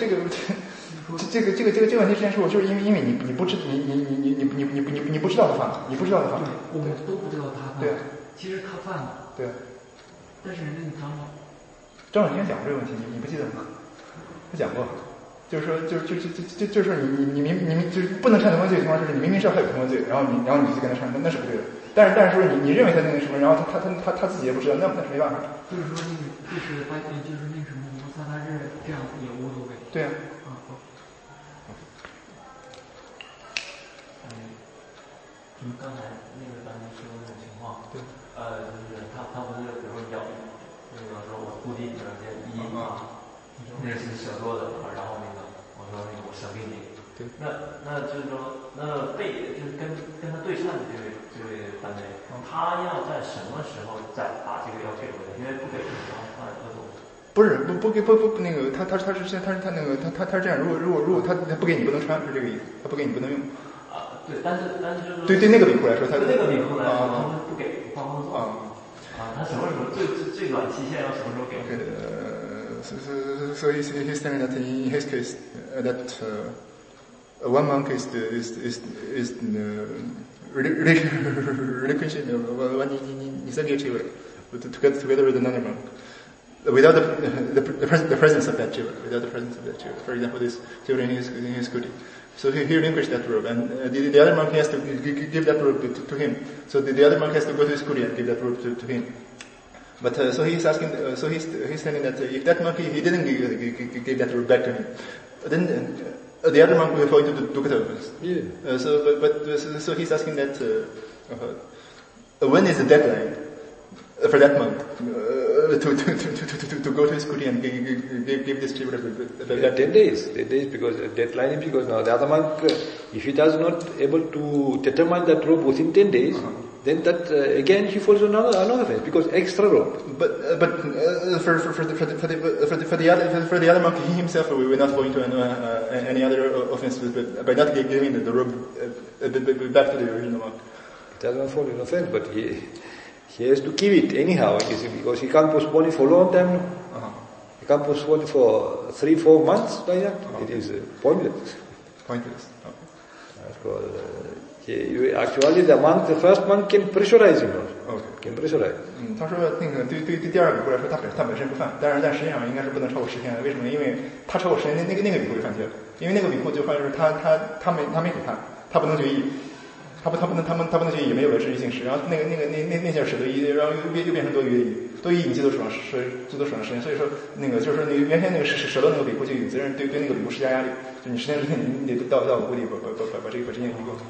问题之前说过，就是因为你不知你不知道他犯了，你不知道他犯了， 我们都不知道他犯了。 对， 其实他犯了。 对。 但是人家张老天讲过这个问题，你不记得吗？他讲过。就是说，就是说你明就是不能唱同分罪的情况，就是你明明知道他有同分罪，然后你就跟他唱，那是不对的。但是说你认为他那个什么，然后他自己也不知道，那是没办法。 就是说那个就是发现就是那什么摩擦他是这样也无所谓。 对啊。 就是刚才那个咱们说的那种情况， 对， 就是他不是比如说咬那个说我固定这些音那是写作的，然后我说我想给你， 对， 那就是说就是跟他对唱的这位单位，他要在什么时候再把这个要给回来？因为不给然后他恶作。 不是那个他是这样，如果他不给你不能穿是这个意思，他不给你不能用。 对，但是就是对那个笔库来说，他对那个笔库来说，他们不给帮工作他什么时候最短期限要什么时候给 ？So he's telling that in his case that 1 month is relinquishing when together with another monk. Without the presence of that jiva, for example, this jiva in his kuti. So he relinquished that robe, and the other monk has to give that robe to him. So the other monk has to go to his kuti and give that robe to him. But so he's asking, he's telling that if that monk he didn't give that robe back to him, then the other monk will fall into the dukkha. Yeah. So he's asking that when is the deadline for that monk to go to his kuti and give this jiva back? 10 days. 10 days because deadline is because now the other monk, if he does not able to determine that robe within 10 days, then that again he falls on another offense because extra robe. But for the other monk, he himself will not fall into any other offense by not giving the robe back to the original monk. It does not fall in offense, but he has to give it anyhow, because he can't postpone it for a long time. He can't postpone it for 3-4 months like that. It is pointless. Pointless. Actually, the first monk can pressurize him. Can pressurize. 他说那个对第二个比库来说，他本身不犯，但实际上应该是不能超过10天的。为什么？因为他超过10天，那个比库就犯戒了。因为那个比库就犯就是他没给他不能决议。他不能决议，也没有了知识性时，然后那件使得一，然后又变成多余的义，多余你最多爽10天，所以说那个就是说那个原先那个舍到那个比库就有责任对那个比库施加压力，就你10天之内你得到我库里把这件衣服。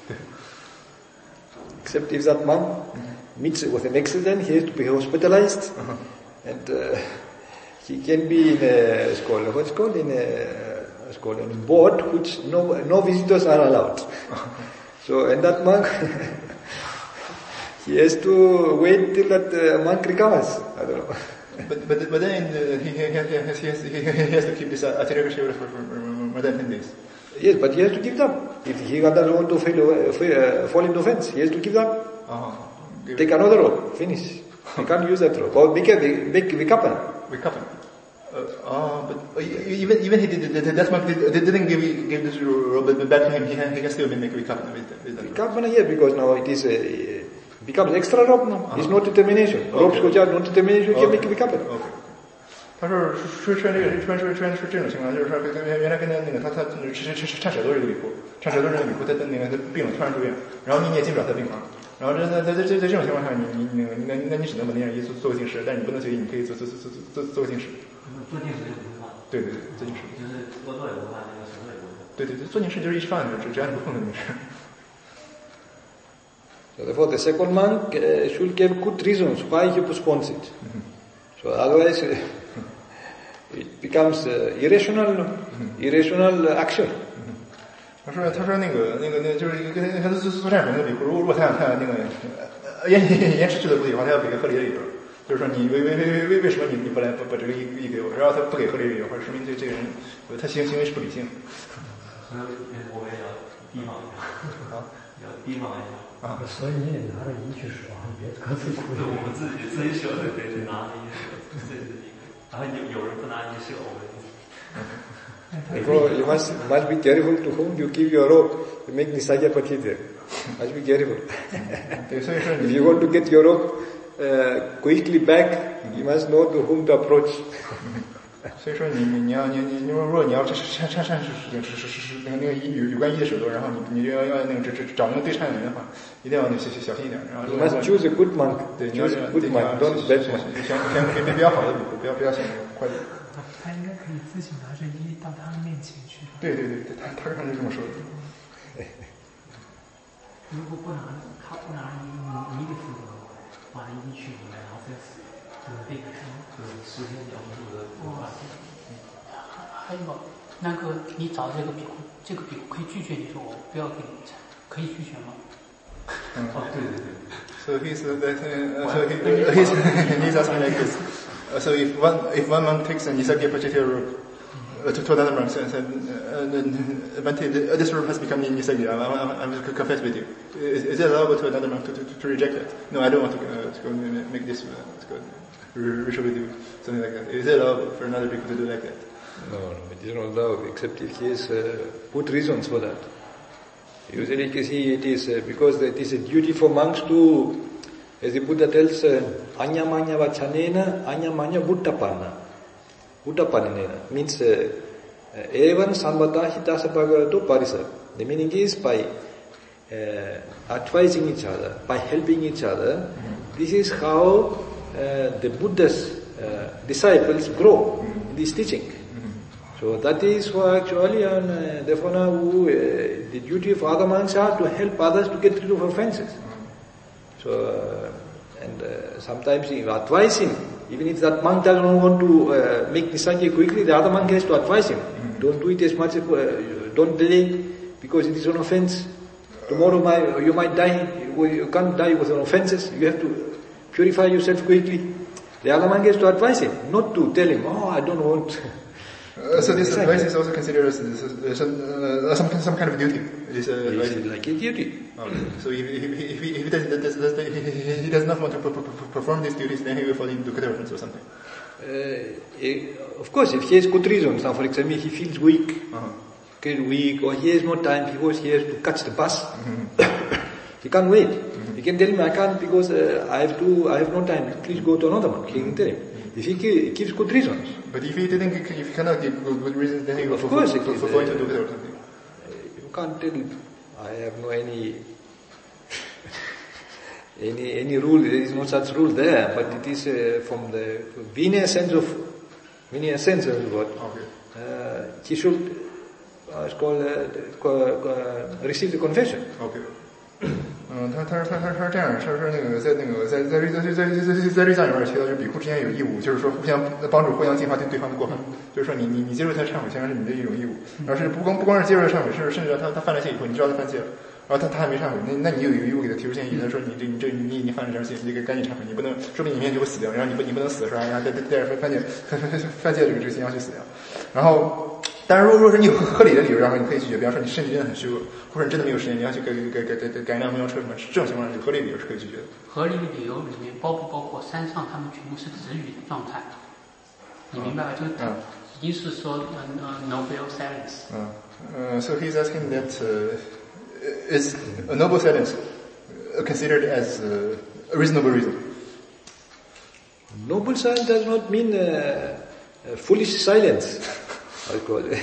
Except if that monk meets with an accident, he has to be hospitalized, and he can be in a school. What's called in a board which no visitors are allowed. So, and that monk, he has to wait till that monk recovers. I don't know. But then he has to keep this Atiraka Shiva for more than 10 days. Yes, but he has to give them. If he doesn't want to fall into offense, he has to give them. Take another rope, finish. You can't use that rope. Or make Vikapan. But even he did that monk didn't give this rope back to him. He can still make Vikapan with that. Vikapan, yes, because now it is becomes extra rope now. It's not determination. Ropes go out, not determination. You can make Vikapan. Okay. 他说出现这个一般出现这种情况，就是说原来跟那个他颤舌头这个李库，颤舌头这个李库他病了突然住院，然后你也进不了他病房，然后在这种情况下，你只能把那样一做个进食，但是你不能随意，你可以做个进食。 做进食就不会放。 对，做进食。 就是饿也不放，那个舌头也不会放。 对，做进食就是一直放着，只要你不碰它就没事。 So therefore, the second monk should give good reasons why he postpones it. So otherwise, it becomes irrational action. 他说那个就是跟他做战粉那个比，如果他想看那个延迟制的不理的话，他要给个合理的理由，就是说你为什么你不来把这个一给我，然后他不给合理的理由，或者说明这个人他行为是不理性。 所以我们也要提防一下，要提防一下。 所以你得拿着仪去说，别各自哭。 我们自己说的，对，拿着仪说，这是一个。然后有人不拿仪说，我们。 Therefore, you must be careful to whom you give your rope. You make Nisaya Patita. Must be careful. If you want to get your rope quickly back, you must know to whom to approach. 所以说如果你要是那个有关一的手段，然后你就要那个找那个对唱的人的话，一定要小心一点。然后 you must choose a good monk. 对， choose a good monk, don't bad monk. 选比较好的比不要选坏的。 他应该可以自己拿着衣到他们面前去。 对，他刚才就这么说的。 如果他不拿你的负责，把衣去里面，然后再这个时间比较长的话。还有那个你找这个比库，这个比库可以拒绝你说我不要给你参，可以拒绝吗？ 对。 So he's asking like this. So if one monk takes an Nisargya particular rope to another monk and said, this rope has become Nisargya, I'm going to confess with you. Is it allowable to another monk to reject it? No, I don't want to go make this ritual with you, something like that. Is it allowable for another people to do like that? No, it is not allowed, except if he has good reasons for that. Usually it is because it is a duty for monks to, as the Buddha tells, anyamanya vachanena, anyamanya buddhapana. Buddhapanena means evan sambhata hitasa bhagavato parisa. The meaning is by advising each other, by helping each other. This is how the Buddha's disciples grow in this teaching. So that is why actually therefore now the duty of other monks are to help others to get rid of offenses. So sometimes you advise him, even if that monk doesn't want to make Nisargya quickly, the other monk has to advise him. Don't do it as much, don't delay, because it is an offense. Tomorrow you might die, you can't die with offenses, you have to purify yourself quickly. The other monk has to advise him, not to tell him, I don't want. So this advice is also considered as some kind of duty. It is like a duty. Okay. So if he does not want to perform these duties, then he will fall into catawampus or something. Of course, if he has good reasons. Now, for example, he feels weak, or he has no time because he has to catch the bus. He can't wait. He can tell him, I can't because I have no time. Please go to another monk. He can tell him. If he gives good reasons. But if he cannot give good reasons, then he will fall into catawampus or something. You can't tell. I have no any rule. There is no such rule there. But it is from the Vinaya sense of what. Okay. He should receive the confession. Okay. 他是这样，他说那个在律藏里面提到，就是比库之间有义务，就是说互相帮助、互相净化对方的过犯，就是说你接受他忏悔，显然是你的一种义务，而是不光是接受他忏悔，甚至他犯了戒以后，你知道他犯戒了， 然后他还没忏悔，那你有义务给他提出建议，他说你犯了这样罪，你得赶紧忏悔，你不能说不定你明天就会死掉，然后你不能死的时候，然后带着犯戒这个信仰去死掉。然后，当然如果说你有合理的理由，然后你可以拒绝，比方说你身体真的很虚弱，或者你真的没有时间，你要去改辆公交车什么，这种情况下合理理由是可以拒绝的。 合理的理由里面包不包括山上他们全部是止语的状态？你明白吧？就已经是说noble silence。 So he's asking that is a noble silence considered as a reasonable reason? Noble silence does not mean foolish silence. I call it.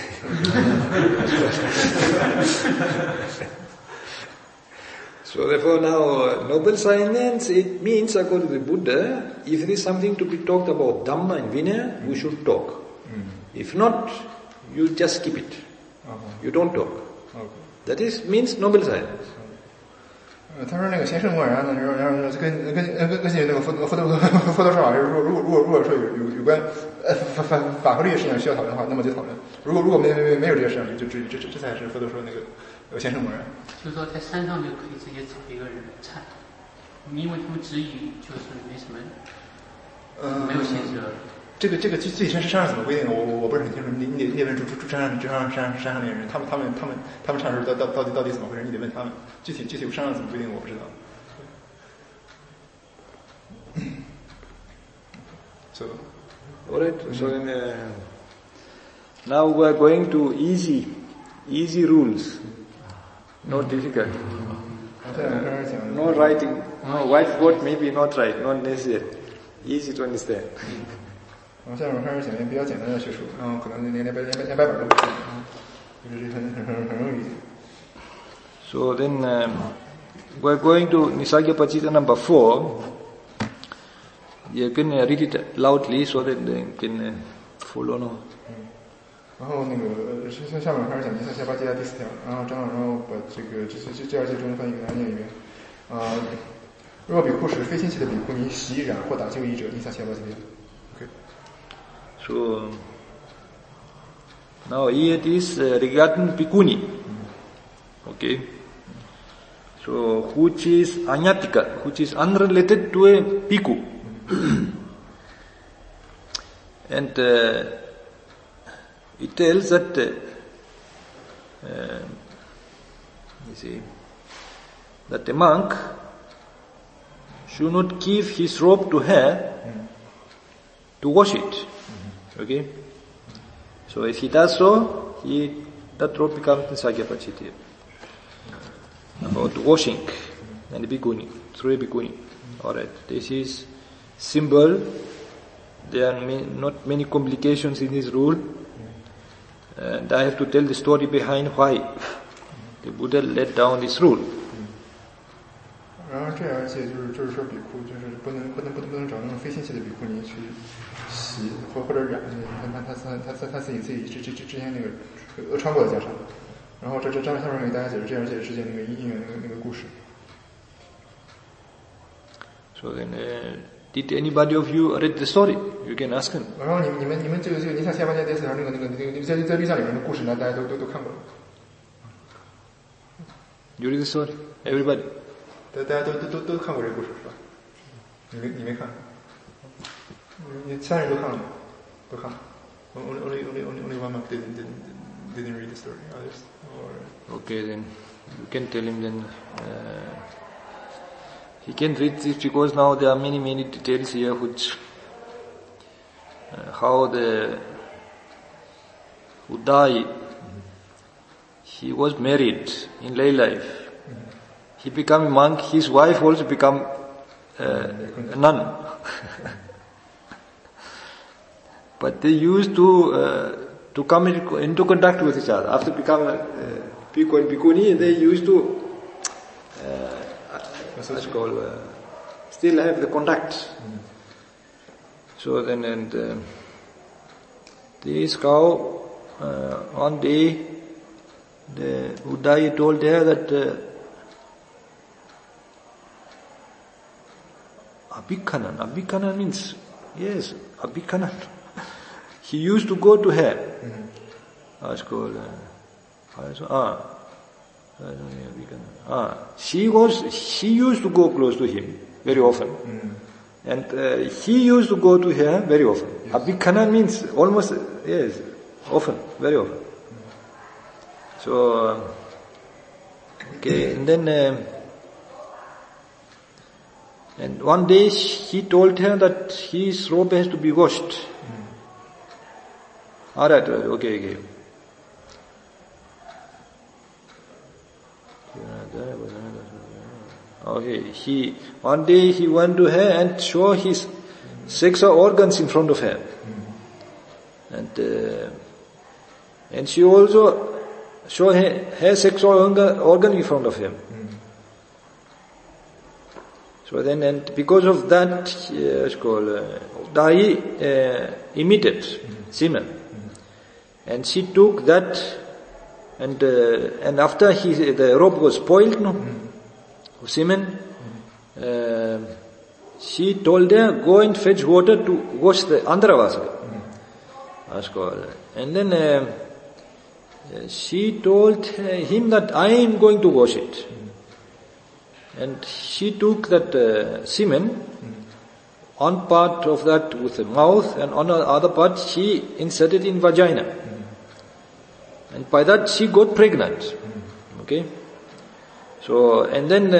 So therefore now, noble silence, it means, according to the Buddha, if there is something to be talked about Dhamma and Vinaya, you should talk. If not, you just skip it. You don't talk. That means noble silence. 他说那个贤圣默然呢，然后跟那个佛陀说法是，如果说有关法和律的事情需要讨论的话，那么就讨论。如果没有这些事情，就这才是佛陀说那个贤圣默然。 就是说在山上就可以直接找一个人忏，因为他们止语就是没什么，没有限制了。 这个具体山上怎么规定的，我不是很清楚。你得问住山上那些人，他们唱的时候到底怎么回事？你得问他们。具体山上怎么规定的我不知道。So, all right. So now we are going to easy rules, not difficult. No writing, no whiteboard, maybe not right, not necessary. Easy to understand. 然后现在我们开始讲比较简单的学术，然后可能连白板都不行，就是很容易理解。 So then we're going to Nisarga Pachita number 4. You can read it loudly so that they can follow now. 然后那个下面开始讲下巴接第4条，然后张老师把这二节中文翻译给大家念一遍。若比库使非亲戚的比库尼袭染或打救医者，尼萨下巴接。 So now here it is regarding bhikkhuni. Okay. So which is anyatika, which is unrelated to a bhikkhu. And it tells that you see that a monk should not give his robe to her to wash it. Okay? So if he does so, that robe becomes Nisarga Pachita. About washing and bhikkhuni, through a bhikkhuni. Alright, this is symbol. There are not many complications in this rule. And I have to tell the story behind why the Buddha laid down this rule. 然后这而且就是说比库就是不能找那种非亲戚的比库尼去洗或者染，他自己之前那个穿过的袈裟。然后这下面给大家解释这二节之间那个因缘那个故事。 So then, did anybody of you read the story? You can ask him. 然后你们这个尼萨下巴接第4条那个在律藏里面的故事呢，大家都看过了。 You read the story? Everybody? 大家都看过这个故事是吧？你没看？你3人都看了吗？都看了。Only one monk didn't read the story. Others. Okay, then you can tell him then. He can read this because now there are many details here which how the Uddai, he was married in lay life. He became a monk, his wife also became a nun. But they used to come into contact with each other. After becoming bhikkhu and bhikkhuni, they used to still have the contact. So then, and this cow, one day, the Uddai told her that Abhikhanan means, yes, Abhikhanan. He used to go to her. She used to go close to him very often. And he used to go to her very often. Abhikkhana means almost, yes, often, very often. So, okay, and then, and one day he told her that his robe has to be washed. Alright, okay. Okay, one day he went to her and showed his sexual organs in front of her. And she also showed her sexual organ in front of him. So then, and because of that, Dai emitted semen. And she took that, and after the robe was spoiled, semen, she told her, go and fetch water to wash the Andravasa. And then she told him that I am going to wash it. And she took that semen, one part of that with the mouth, and on the other part she inserted in vagina. And by that she got pregnant. Okay? So, and then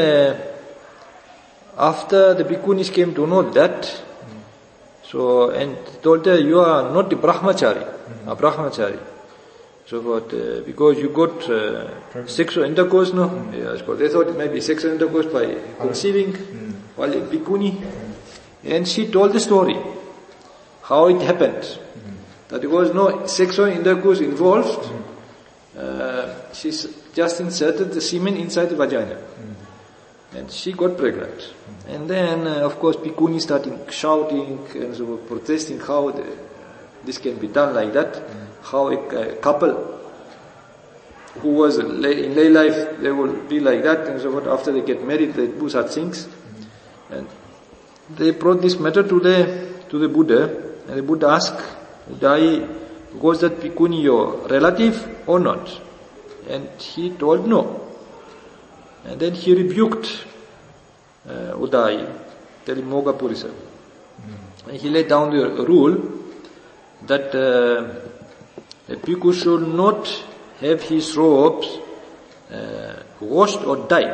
after the bhikkhunis came to know that, so, and told her, you are not a brahmachari, a brahmachari. So, but because you got sexual intercourse, no? Yes, they thought it might be sexual intercourse by conceiving, while a bhikkhuni. And she told the story, how it happened. That there was no sexual intercourse involved. She's just inserted the semen inside the vagina. And she got pregnant. And then, of course, bhikkhuni started shouting and so protesting how this can be done like that. How a couple who was in lay life, they will be like that and so forth. After they get married, they do such things. And they brought this matter to the Buddha, and the Buddha asked, Udai, was that bhikkhuni your relative or not? And he told no. And then he rebuked Udai, telling Moga Purisa. And he laid down the rule that a bhikkhu should not have his robes washed or dyed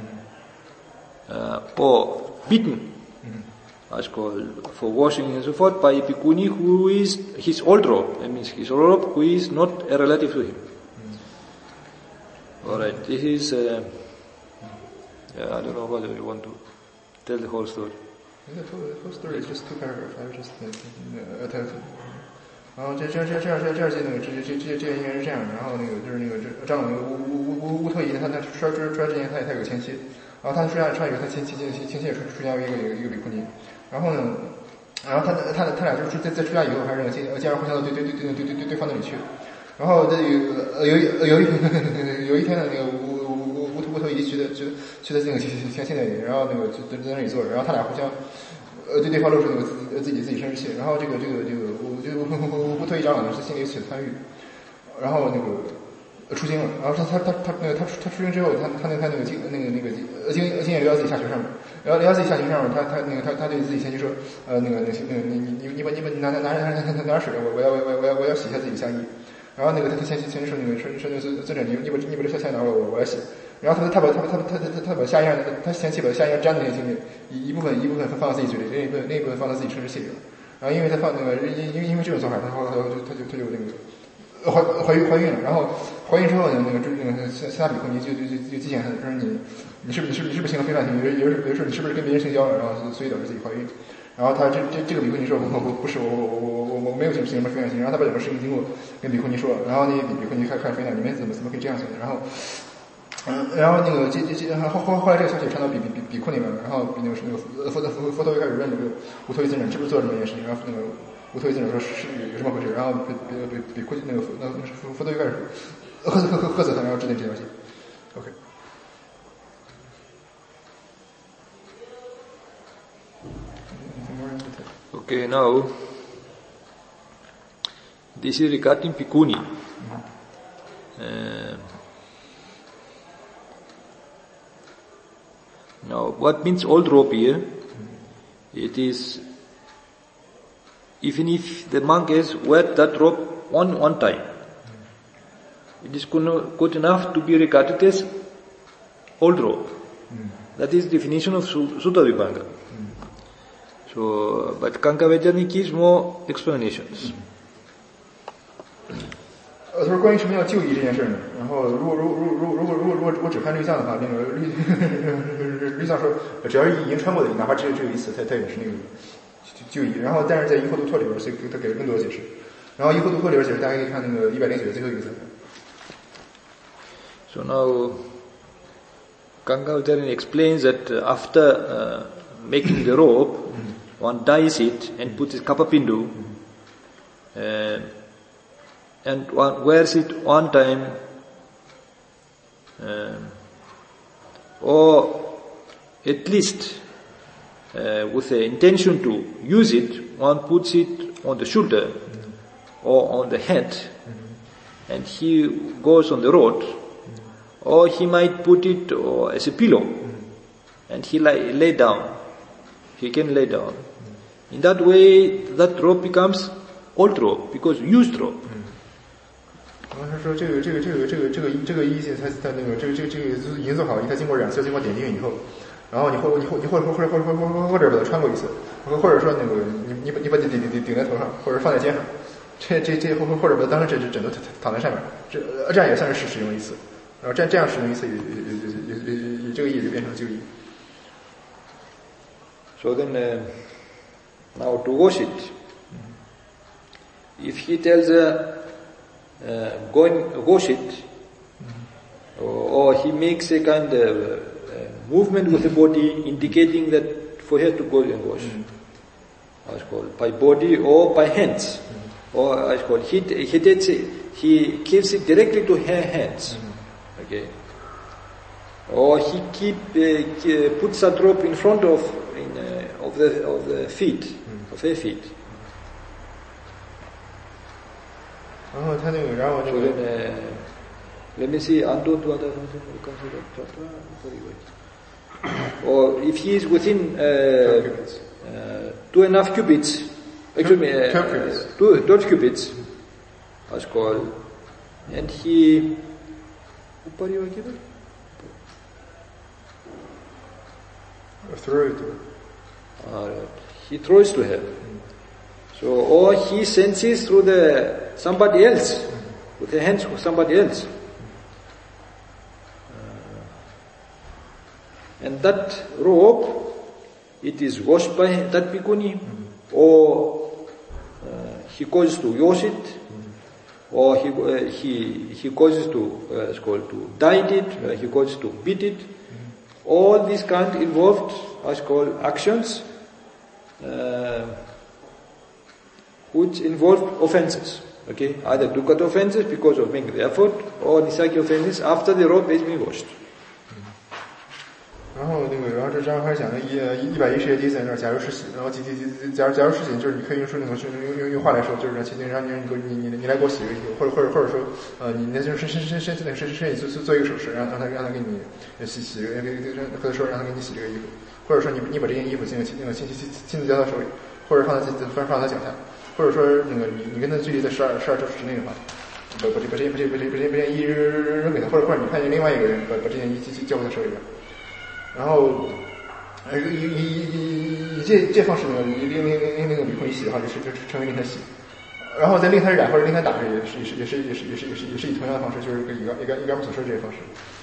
or beaten, as called, for washing and so forth, by a bhikkhuni who is his old robe, that means his robe who is not a relative to him. Alright, this is, I don't know whether you want to tell the whole story. The whole story is just 2 paragraphs. I was just attempted. 然后这件那个这应该是这样，然后那个就是那个张那个乌特仪，他出来之前他有个前妻，然后他出来以后，他前妻也出家为一个比库尼，然后呢，然后他俩就是在出家以后还是竟然互相到对方那里去，然后有一天呢，那个乌特仪去的那个前妻那里，然后那个就在那里坐着，然后他俩互相对对方露出那个自己生殖器，然后这个乌特仪长老呢是心里起了贪欲，然后那个出经了，然后他出经之后，他那个经验流到自己下裙上面，然后流到自己下裙上面，他对自己前妻说，你拿水，我要洗一下自己的香衣，然后那个他前妻说那个尊者你把这香拿过来，我要洗。然后他把下衣上，他前妻把下衣上沾的那些精液，一部分放到自己嘴里，另一部分放到自己生殖器里了。然后因为他放那个，因为这种做法，他就那个怀孕了。然后怀孕之后呢，那个其他比库尼就记下他，说你是不是性格非常性？有时候你是不是跟别人性交了，然后所以导致自己怀孕？然后他这个比库尼说，不是我没有性非常性。然后他把整个事情经过跟比库尼说了，然后那比库尼开始非难，你们怎么可以这样想的？然后那个后来这个消息传到比库那边，然后那个佛陀就开始问这个乌托伊尊者是不是做了这么一件事情，然后那个乌托伊尊者说是有这么回事，然后比库那个佛陀就开始喝死他，然后制定这条线。OK。 Okay, now this is regarding bhikkhuni. what means old rope here? It is, even if the monk has wear that rope one time, it is good enough to be regarded as old rope. That is definition of Sutta Vibhanga. So, but Kankavajani gives more explanations. 他说关于什么叫旧衣这件事呢？然后如果只看律藏的话，那个律藏说，只要是已经穿过的，哪怕只有一次，它也是那个旧衣。然后但是在《伊霍度托》里边，所以他给了更多的解释。然后《伊霍度托》里边解释，大家可以看那个109的最后一个字。 So now, Kankavajani explains that after making the rope, one dyes it and puts it kapapindu, and one wears it one time, or at least with the intention to use it, one puts it on the shoulder or on the head, and he goes on the road, or he might put it as a pillow, and he lay down. He can lay down. In that way, that rope becomes old rope, because used rope. 然后他说这个衣襟，它那个这个已经做好，它经过染色、经过点睛以后，然后你或者把它穿过一次，或者说那个你把顶在头上，或者放在肩上，这或者把它当成枕头躺在上面，这样也算是使用一次。然后这样使用一次，也这个意就变成旧衣。 So then, now to wash it, if he tells go and wash it, or he makes a kind of movement with the body indicating that for her to go and wash, as called by body or by hands, or as called he gives it directly to her hands, okay, or he puts that rope in front of the feet, of her feet. 然后他那个，然后这个 let me see, or if he is within 2.5 cubits, excuse me, 12 cubits, as called, and he he throws to her. So, or he senses through somebody else, with the hands of somebody else. And that rope, it is washed by that bhikkhuni, or he causes to wash it, or he causes to dye it, he causes to beat it. All these kind involved as called actions, which involve offenses. Okay, either dukkha offenses because of making the effort, or nisaki offenses after the rope has been washed. 然后这张还讲了110页第3章，假如是然后假如是就是你可以说那个用话来说，就是让你来给我洗个衣服，或者说你那就是伸做一个手势，让他给你洗个，或者说让他给你洗这个衣服，或者说你把这件衣服亲自交到手里，或者放他脚下，或者说那个你跟他距离在12周之内的话，把这件衣扔给他，或者你看见另外一个人把这件衣交给他手里边。然后，以这方式呢，令那个比空洗的话，就称为令他洗。然后再令他染或者令他打，也是以同样的方式，就是一杆所说的这个方式。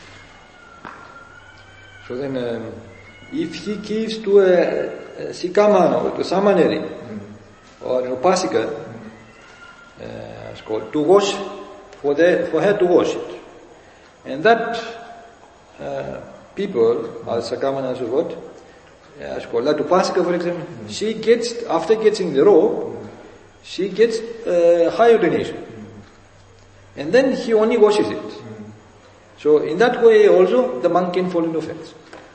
So then, if he gives to a sikamana or to samaneri or an upasika, it's called to wash for her to wash it, and that people, as Sakamana so what, as called that upasika for example, she gets, after getting the robe, she gets high ordination, and then he only washes it. So in that way also the monk can fall into offense.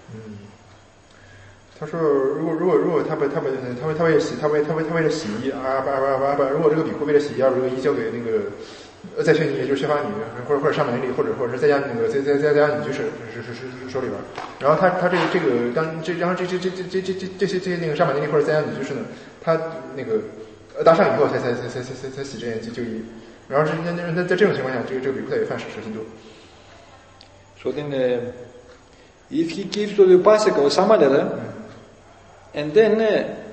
他说，如果他为了洗衣如果这个比库为了洗衣，而把这个衣交给那个再缺尼也就是削发女，或者上满年历，或者是在家那个在家女居士手里边。然后他这个然后这些那个上满年历或者在家女居士呢，他那个搭上以后才洗这件就医。然后在这种情况下，这个比库他也犯舍心咒。 So then, if he gives to the Upasaka or Samadara, and then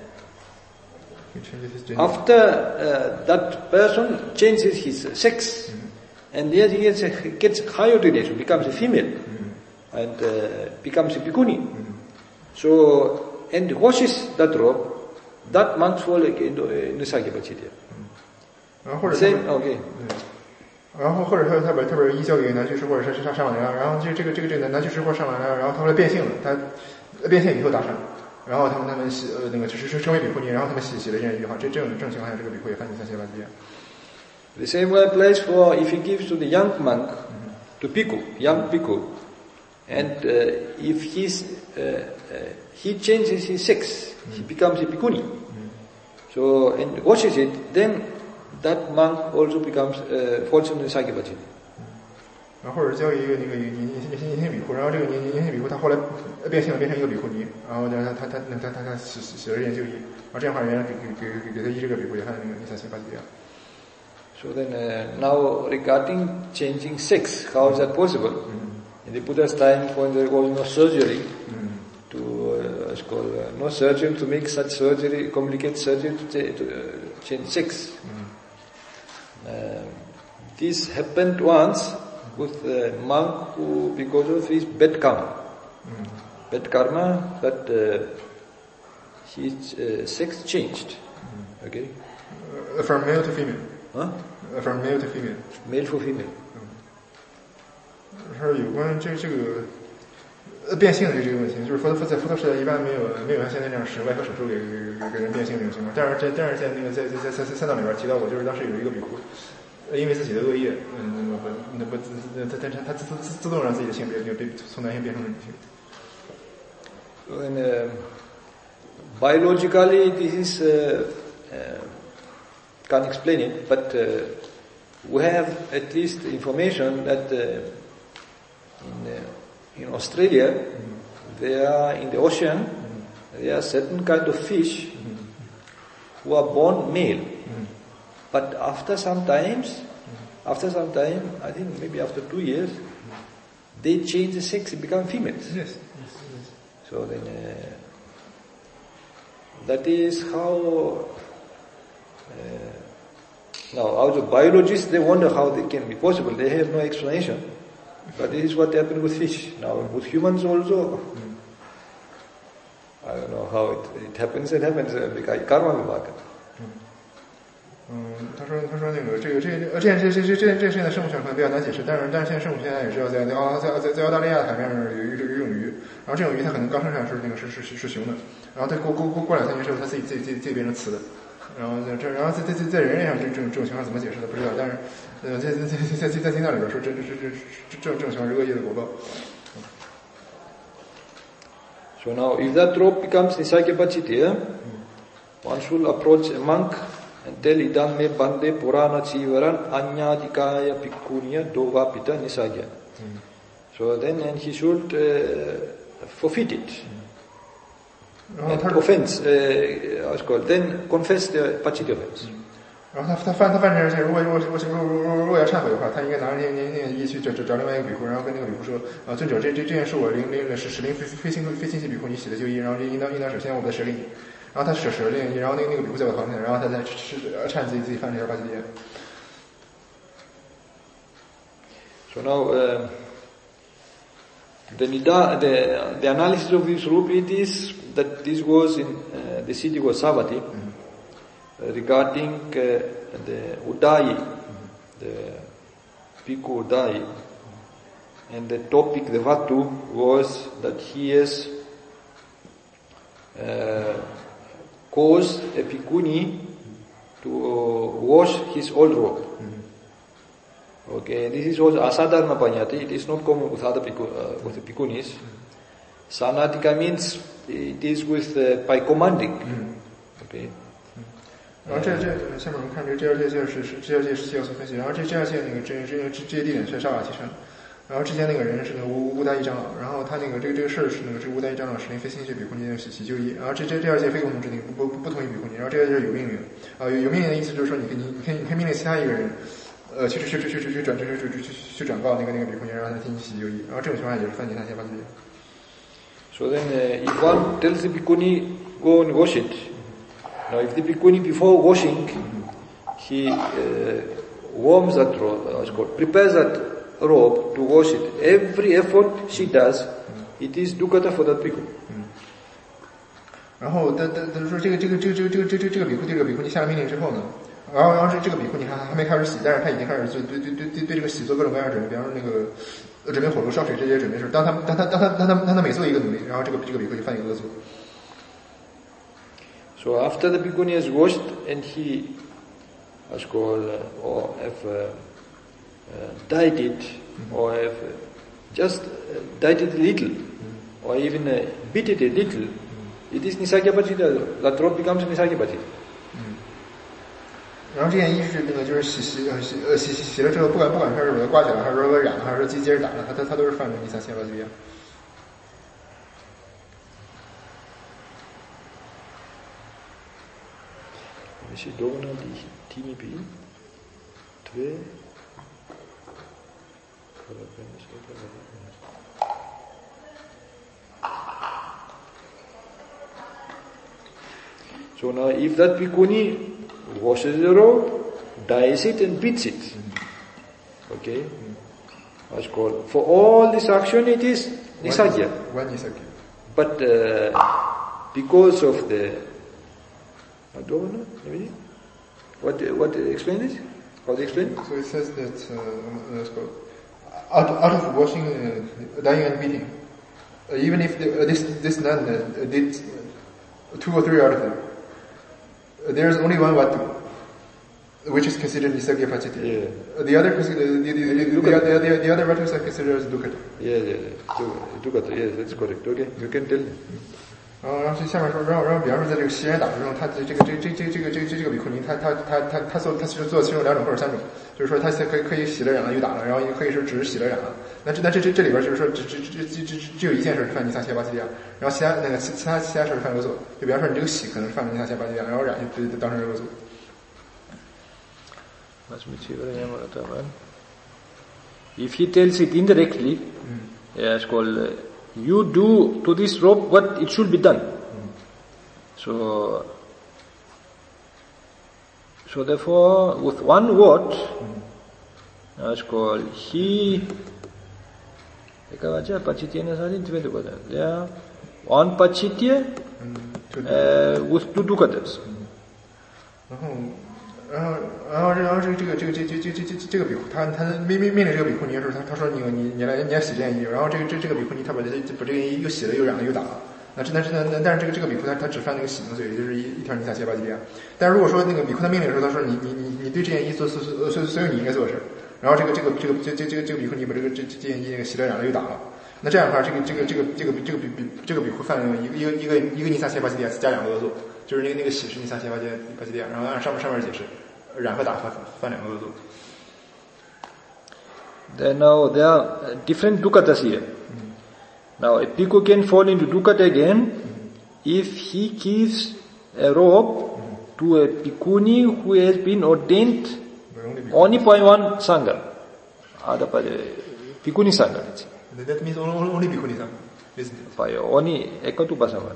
after that person changes his sex, and then he gets higher relation, becomes a female, and becomes a bhikkhuni. So, and washes that robe, that monk fall into Nisagya-Pachitya. Same, okay. 然后或者他把移交给男居士或者是上完了，然后这个男居士或者上完了，然后他后来变性了，他变性以后打上，然后他们洗那个就是成为比库尼，然后他们洗了这样一句话，这种情况下，这个比库也犯Nisagya-Pachitya。 The same way applies for if he gives to the young monk, to bhikkhu, young bhikkhu, and if he changes his sex, he becomes a bhikkhuni. So and washes it, then that monk also becomes falls into Nisagya-Pachitya. 然后或者交一个那个年轻比库，然后这个年轻比库他后来变性了，变成一个比库尼，然后他洗了这件就医，然后这样的话，人家给他医这个比库也犯那个Nisagya-Pachitya。 So then now regarding changing sex, how is that possible? In the Buddha's time, when there was no surgery it's called no surgeon to make such surgery, complicated surgery to change sex. This happened once with a monk who, because of his bad karma, that his sex changed. Okay? From male to female. Huh? From male to female. Male for female. 说有关这个变性的这个问题，就是在佛陀时代一般没有像现在这样使外科手术给人变性这种情况。但是在那个在三道里边提到过，就是当时有一个比库，因为自己的恶业，他自动让自己的性别从男性变成了女性。 And biologically, this is can't explain it, but we have at least information that in Australia, there are in the ocean, there are certain kind of fish who are born male, but after some time, I think maybe after 2 years, they change the sex and become females. Yes. So then, that is how. Now, also biologists, they wonder how it can be possible. They have no explanation. But this is what happened with fish. Now, with humans also, I don't know how it happens. It happens. Karma vibhaka. 他说那个这件事情在生物学上可能比较难解释，但是现在生物学家也知道，在澳大利亚海面上有一种鱼，然后这种鱼它可能刚生下来是雄的，然后它过2-3年之后，它自己变成雌的。然后在人类上这种情况怎么解释的不知道，但是在经藏里边说这种情况是恶业的果报。 So now, if that rope becomes Nisagya-Pachitya, one should approach a monk and tell idam me bande purana chivaran anyadikaya bhikkhuniya dovapita Nisagya. So then and he should forfeit it. Offense, what's called, then confess the Pachitya offense. 然后他犯这件事，如果要忏悔的话，他应该拿着那一去找另外一个比库，然后跟那个比库说，尊者，这件事我使令非亲戚比库你洗的就医，然后应当舍先我的舍令，然后他舍令，然后那个比库在我旁边，然后他才忏自己犯这条八戒戒。 So now, the analysis of this root it is that this was in the city was Savatthi, regarding the Udayi, the Bhikkhu Udayi, and the topic, the Vatu, was that he has caused a Bhikkhuni to wash his old robe. Okay, this is also asadharma panyati. It is not common with other with the Bhikkhunis. Sanatika means it is with by commanding. Okay. 然后这下面我们看这二届是要素分析，然后这二届那个这些地点是沙瓦提城，然后之前那个人是那个乌达伊长老，然后他那个这个事儿是那个这个乌达伊长老是那非心学比库尼的喜就医，然后这二届非共同制定，不同意比库尼，然后这个就是有命令有命令的意思就是说你可以命令其他一个人去转告那个比库尼，让他替你喜就医，然后这种情况下也是犯尼萨切巴基。 So then, if one tells the bhikkhuni, go and wash it. Now, if the bhikkhuni before washing, he warms that robe, prepares that robe to wash it. Every effort she does, it is dukkata for that bhikkhu. 然后，但是说这个比库对这个比库尼下了命令之后呢，然后是这个比库尼还没开始洗，但是他已经开始对这个洗做各种各样的准备，比方说那个。准备火炉烧水这些准备事，当他每做一个努力，然后这个比库就犯一个恶作。 So after the bhikkhuni has washed and he has or have dyed it, or have just dyed it a little, or even beat it a little, it is nisakyapachita. That robe becomes nisakyapachita. 然后这件衣是那个就是洗了之后，不管它是把它挂起来，还是说染了，还是说接着打了，它都是犯着尼萨切巴基利亚。 So now, if that bhikkhuni washes the robe, dyes it and beats it. Okay? That's called. For all this action it is nisagya. One nisagya. But because of the... I don't know, maybe? What explain this? How do you explain? So it says that out of washing, dyeing and beating, even if this nun did 2 or 3 out of them, there is only one vatu, which is considered nisagya pachiti. Yeah. The other vatus are considered as dukkata. Yeah. Dukkata, yes, that's correct. Okay, you can tell me. 然后下面说，然后比方说在这个洗人打之中，他这个比库尼，他其实做其中2种或者3种，就是说他可以洗了染了又打了，然后也可以是只是洗了染了。那这里边就是说只有一件事是犯尼萨切巴基利亚，然后其他事是犯恶作。就比方说你这个洗可能是犯尼萨切巴基利亚，然后染就当成恶作。 If he tells it indirectly, it's called you do to this robe what it should be done. So therefore, with one word, it's called he. One pachitya with 2 dukkatas. 然后这个比库，他命令这个比库尼的时候，他说你要洗这件衣服，然后这个比库尼他把这件衣又洗了又染了又打了，但是这个比库他只犯那个洗的罪，也就是一条尼萨切巴基利亚。但是如果说那个比库他命令的时候，他说你对这件衣做所有你应该做的事，然后这个比库尼把这件衣那个洗了染了又打了，那这样的话，这个比库犯了一个尼萨切巴基利亚加2个恶作。就是那个洗是尼萨切巴基利亚，然后按上面解释，染和打犯2个恶作。 Then now there are different dukkatas here. Now a bhikkhu can fall into dukkata again if he gives a robe to a bhikkhuni who has been ordained only by one sangha. Bhikkhuni sangha. That means only bhikkhuni sangha, isn't it? By only ekatupa sangha.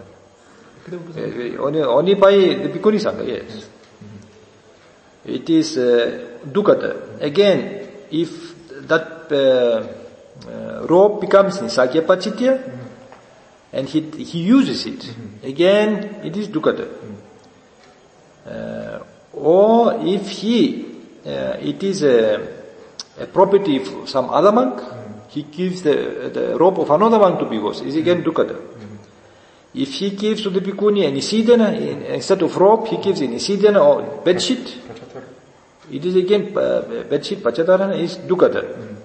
Only by the bhikkhuni sangha, yes. It is dukkata. Again, if that robe becomes nisagya pachitya and he uses it, again it is dukkata. Or if it is a property of some other monk, he gives the robe of another monk to be washed, is again dukkata. If he gives to the bhikkhuni a nisidana, instead of robe, he gives a nisidana or bedsheet, it is again, bedsheet, pachatarana is dukkata.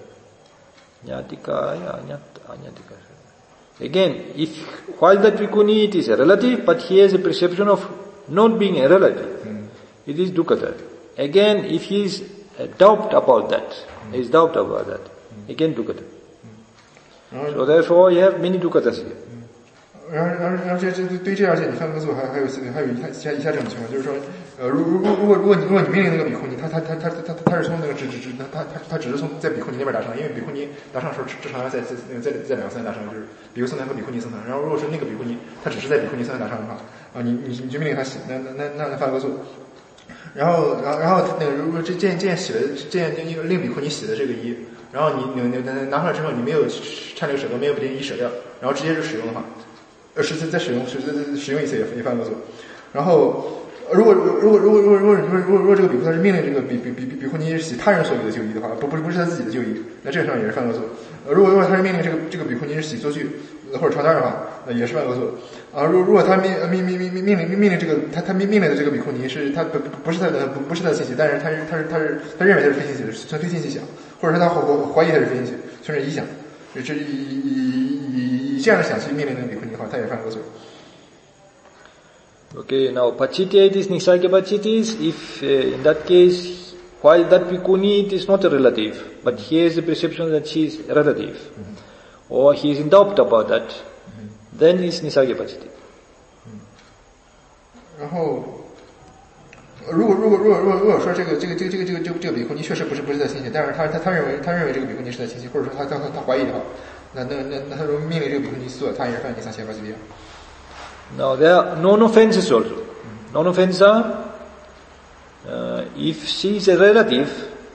Again, if while that bhikkhuni it is a relative, but he has a perception of not being a relative, it is dukkata. Again, if he is doubt about that, again dukkata. So therefore, you have many dukkatas here. 然后这对这而且你犯格组还有以下这种情况，就是说，如果你命令那个比库尼，他是从那个他只是从在比库尼那边达成，因为比库尼达成的时候至少要在两个僧达成，就是比丘僧团和比库尼僧团。然后如果是那个比库尼，他只是在比库尼僧团达成的话，你就命令他洗，那犯格组。然后那个如果这件洗了令比库尼洗的这个衣，然后你拿出来之后，你没有掺这个舍多，没有把这衣舍掉，然后直接就使用的话。是再使用一次也犯恶作。然后，如果这个比库他是命令这个比库尼洗他人所有的旧衣的话，不是他自己的旧衣，那这个上也是犯恶作。如果他是命令这个比库尼是洗作具或者床单的话，那也是犯恶作。啊，如果他命令这个他命令的这个比库尼是他不是他的信息，但是他认为他是非信息的，从非信息想，或者是他怀疑他是非信息，从这一想，这以这样的想去命令那个比库尼的话，他也犯恶作。 Okay, now Pachitya it is Nisarga Pachitis, if in that case, while that bhikkhuni it is not a relative, but he has the perception that she is a relative, or he is in doubt about that, then is Nisarga Pachiti. 然后，如果说这个比库尼确实不是在信息，但是他认为这个比库尼是在信息，或者说他怀疑的话，那他如果命令这个比库尼做，他也是犯尼萨切巴吉比亚。 Now there are non-offenses also. Non-offenses are, if she is a relative,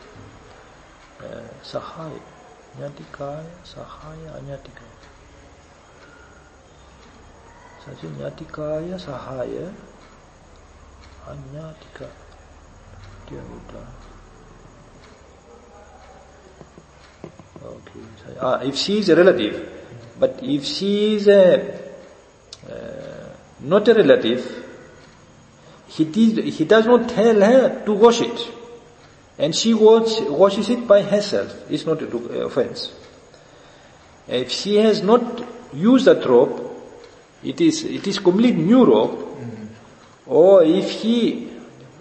Sahaya, Nyatikaya, Sahaya, Anyatikaya. Saja Nyatikaya, Sahaya, Anyatika. Dia udah. Okay. If she is a relative, but if she is not a relative, he does not tell her to wash it, and she washes it by herself. It's not an offense. If she has not used that robe, it is complete new robe. Or if he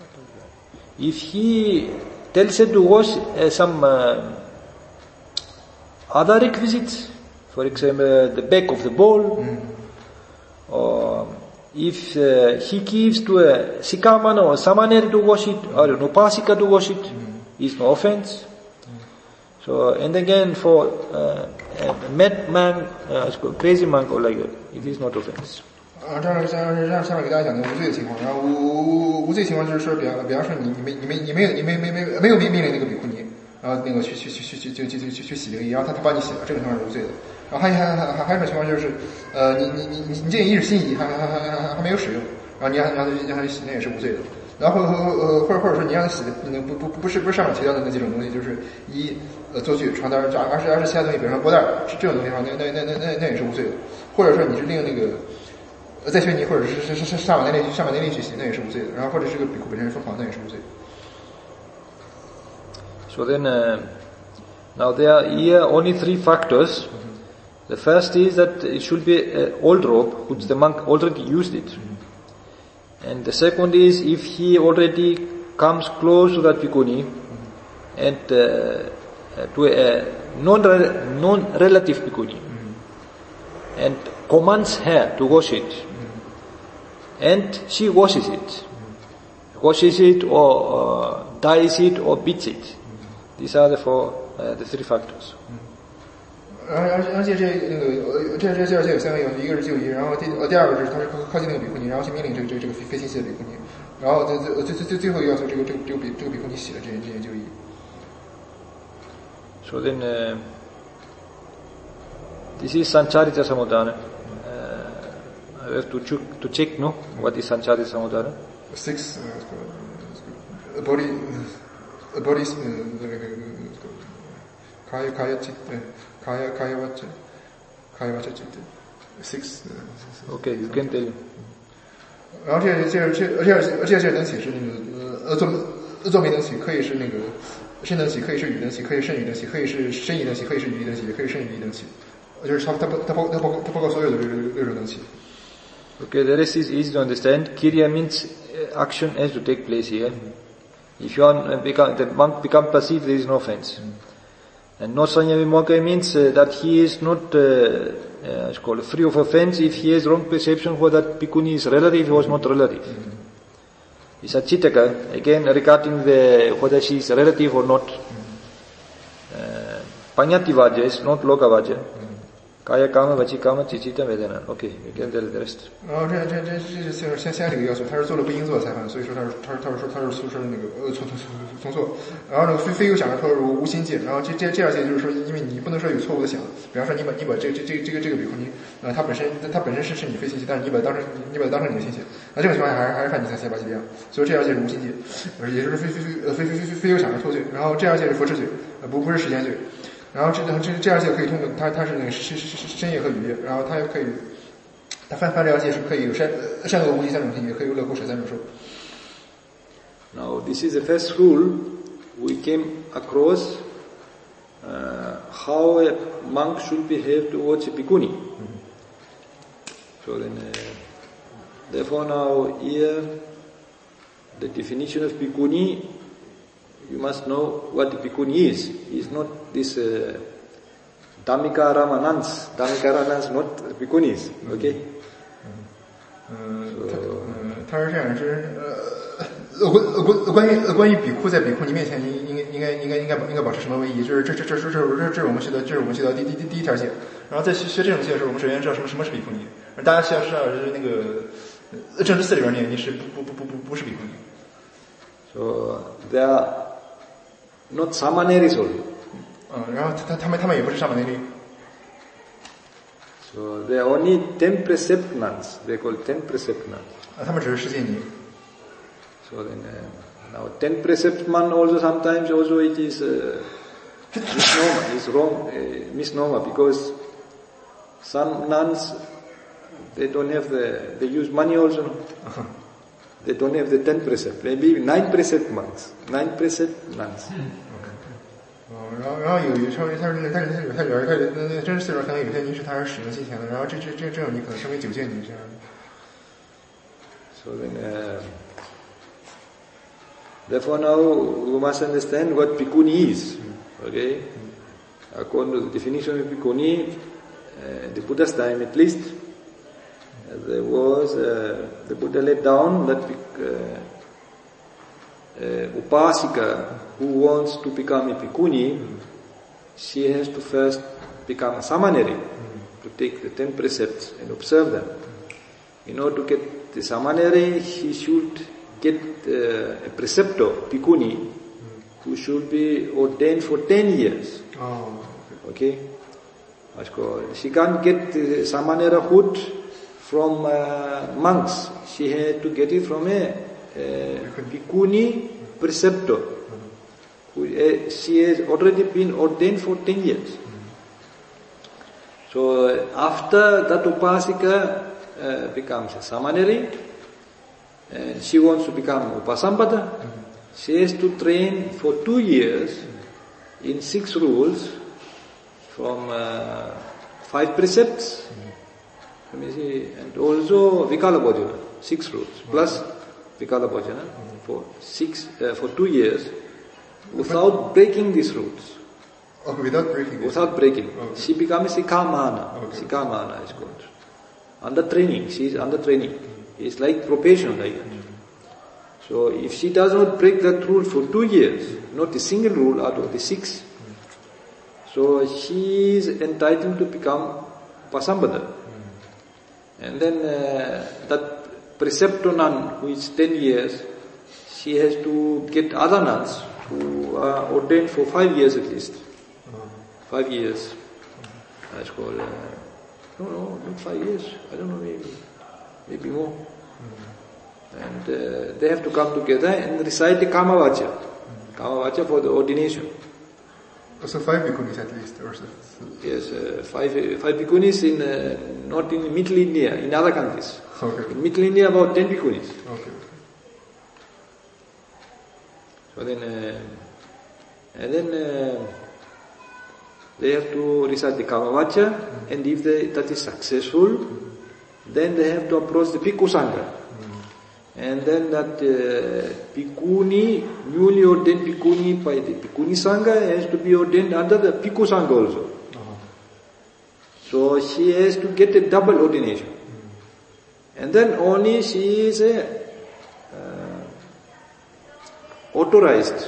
tells her to wash some other requisites, for example, the back of the bowl, or if he gives to a sikamana or samaneri to wash it, or an upasika to wash it, is no offense. So, and again for a mad man, crazy monk or like that, it is not offense. 这样下面给大家讲的无罪的情况。然后无罪情况就是说，比方说你没有命令那个比库尼，然后那个去洗这个衣，然后他帮你洗了，这个情况是无罪的。然后还有一种情况就是，你这个衣是新衣，还没有使用，然后你让他洗，那也是无罪的。然后或者说你让他洗的，不是上面提到的那几种东西，就是衣、作具、床单，而是其他东西，比如说钵袋这种东西的话，那也是无罪的。或者说你是令那个在学尼或者是上满内力去洗，那也是无罪的。然后或者是个比库本身是疯狂，那也是无罪的。 So then, now there are here only three factors. The first is that it should be an old robe, which the monk already used it. And the second is if he already comes close to that bhikkhuni and to a non-relative bhikkhuni and commands her to wash it, and she washes it or dyes it or beats it. These are the three factors. 而且这有三个因素，一个是旧衣，然后第二个是他是靠近那个比库尼，然后去命令这个非信息的比库尼，然后最后一个要素这个比库尼洗了这件旧衣。 So then, this is Sancharita Samudana. I have to check, no? What is Sancharita Samudana? 6 body kaya chitta. Kaya vacha chitta. 6. Okay, you can tell. 然后这灯起是那个作没灯起，可以是那个身灯起，可以是语灯起，可以是身语灯起，可以是身语灯起，可以是语灯起，也可以是身语灯起。就是它包括所有的六种灯起。 Okay, the rest is easy to understand. Kirya means action has to take place here. If you are the monk become passive, there is no offense. And no sanya vimoka means that he is not it's called free of offense if he has wrong perception whether bhikkhuni is relative or not relative. It's a chitaka, again regarding whether she is relative or not. Panyati vajja is not loka vajja. Kaya kama, vachi kama, chichita vedana. Okay, you can tell the rest. 然后这先这个要求，他是做了不应做的裁判，所以说他是那个从错。然后呢，非有想着说如无心戒，然后这二戒就是说，因为你不能说有错误的想，比方说你把这个比丘尼，它本身是你非心戒，但是你把它当成你的心戒，那这种情况下还是犯你三巴西利亚，所以这二戒是无心戒，也就是非有想着脱罪。然后这二戒是佛制罪，不是时间罪。然后这二戒可以通过它是那个深夜和雨夜，然后它也可以，它犯这二戒是可以有善恶无极三种性，也可以有乐苦舍三种受。 Now this is the first rule we came across how a monk should behave towards a bhikkhuni. So then, therefore now here the definition of bhikkhuni. You must know what the bhikkhuni is. It's not this Dhammika Ramanans. Dhammika Ramanans not bhikkhunis. Okay? 他是这样，是关于比库在比库尼面前应该保持什么位移？就是这是我们学的第一条戒。然后在学这种戒的时候，我们首先知道什么是比库尼。大家需要知道是那个正知四里边念你是不是比库尼。 So there are not samaneris only. 然后他们也不是萨玛内利。 So they are only 10 precept nuns. They call 10 precept nuns. 他们只是世界尼。 So then now 10 precept man also sometimes also it is misnomer. It's wrong misnomer because some nuns they don't have they use money also. They don't have the 10 precept. Maybe 9 precept monks, 9 precept nuns. 然后有稍微，但是他里边他真实四里边可能有些尼是他是使用金钱的，然后这种尼可能称为九戒尼这样。 So then, therefore now we must understand what bhikkhuni is. Okay, according to the definition of bhikkhuni, the Buddha's time at least, there was the Buddha laid down that upasika who wants to become a bhikkhuni, she has to first become a samaneri, to take the 10 precepts and observe them. In order to get the samaneri, she should get a preceptor, bhikkhuni, who should be ordained for 10 years. Okay? She can't get the samanerahood from monks. She had to get it from a bhikkhuni preceptor. She has already been ordained for 10 years. So after that upasika becomes a samaneri, and she wants to become upasampada, she has to train for 2 years in 6 rules from 5 precepts, and also Vikala Bhojana, 6 rules, plus Vikala Bhojana for 2 years, without breaking these rules. Okay, without breaking. Okay. She becomes Sikamana. Okay. Sikamana is called. Under training, she is under training. It's like probation like that. So if she does not break that rule for 2 years, not a single rule out of the 6, so she is entitled to become Pasambada. And then that preceptor nun who is 10 years, she has to get other nuns who are ordained for 5 years at least. 5 years. That's called, no, not 5 years. I don't know, maybe more. And they have to come together and recite the Kamavacha. Kamavacha for the ordination. So 5 bhikkhunis at least, or so? Yes, 5 bhikkhunis in not in Middle India, in other countries. Okay. In Middle India, about 10 bhikkhunis. Okay. So then, and then they have to recite the Kamavacha, and if that is successful, then they have to approach the Bhikkhu Sangha. And then that Bhikkhuni, newly ordained Bhikkhuni by the Bhikkhuni Sangha, has to be ordained under the Bhikkhu Sangha also. So she has to get a double ordination. And then only she is a authorized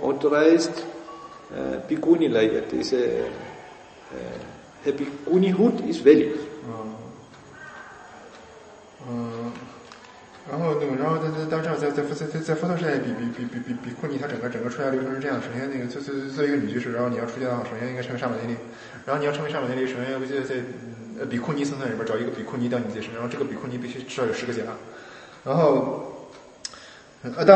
Bhikkhuni like that. Is a Bhikkhunihood is valid. 然后到这儿在佛陀时代比库尼他整个出家流程是这样：首先那个做一个女居士，然后你要出家的话，首先应该成为萨满内力，然后你要成为萨满内力，首先要在比库尼僧团里边找一个比库尼当你接生，然后这个比库尼必须至少有10个解答，然后当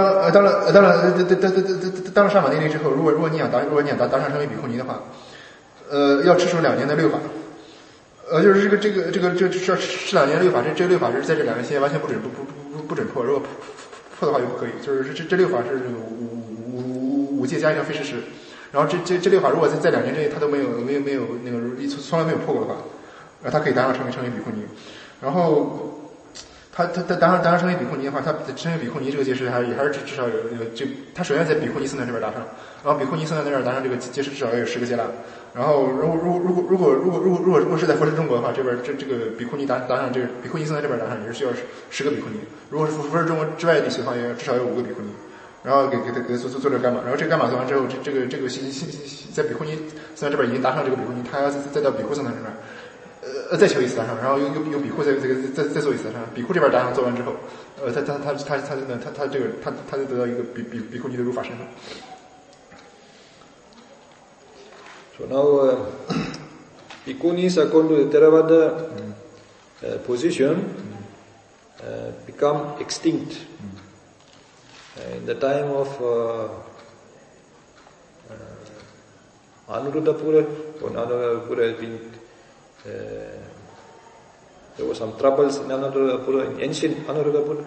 了萨满内力之后，如果你想达上成为比库尼的话，要持守2年的六法。就是这个是2年6法，这6法是在这2年期间完全不准破，如果破的话就不可以。就是这6法是五戒加一条非实施，然后这6法如果在2年之内他都没有那个从来没有破过的话，他可以达上成为比库尼。然后他达上成为比库尼的话，他成为比库尼这个戒师也还是至少有他首先在比库尼僧团这边达上，然后比库尼僧团在这儿达上这个戒师至少要有10个戒腊。然后，如果是在佛世中国的话，这边这个比库尼达上这个比库尼僧团这边达上也是需要10个比库尼。如果是佛世中国之外地区的话，也至少有5个比库尼。然后给做这个干玛，然后这个干玛做完之后，这个在比库尼僧团这边已经达上这个比库尼，他要再到比库僧团这边，再求一次达上，然后有比库再做一次达上。比库这边达上做完之后，他就得到一个比库尼的入法身份。 So now, Bhikkhunis according to the Theravada position become extinct in the time of Anuruddhapura. When Anuruddhapura has been, there were some troubles in Anuruddhapura, in ancient Anuruddhapura.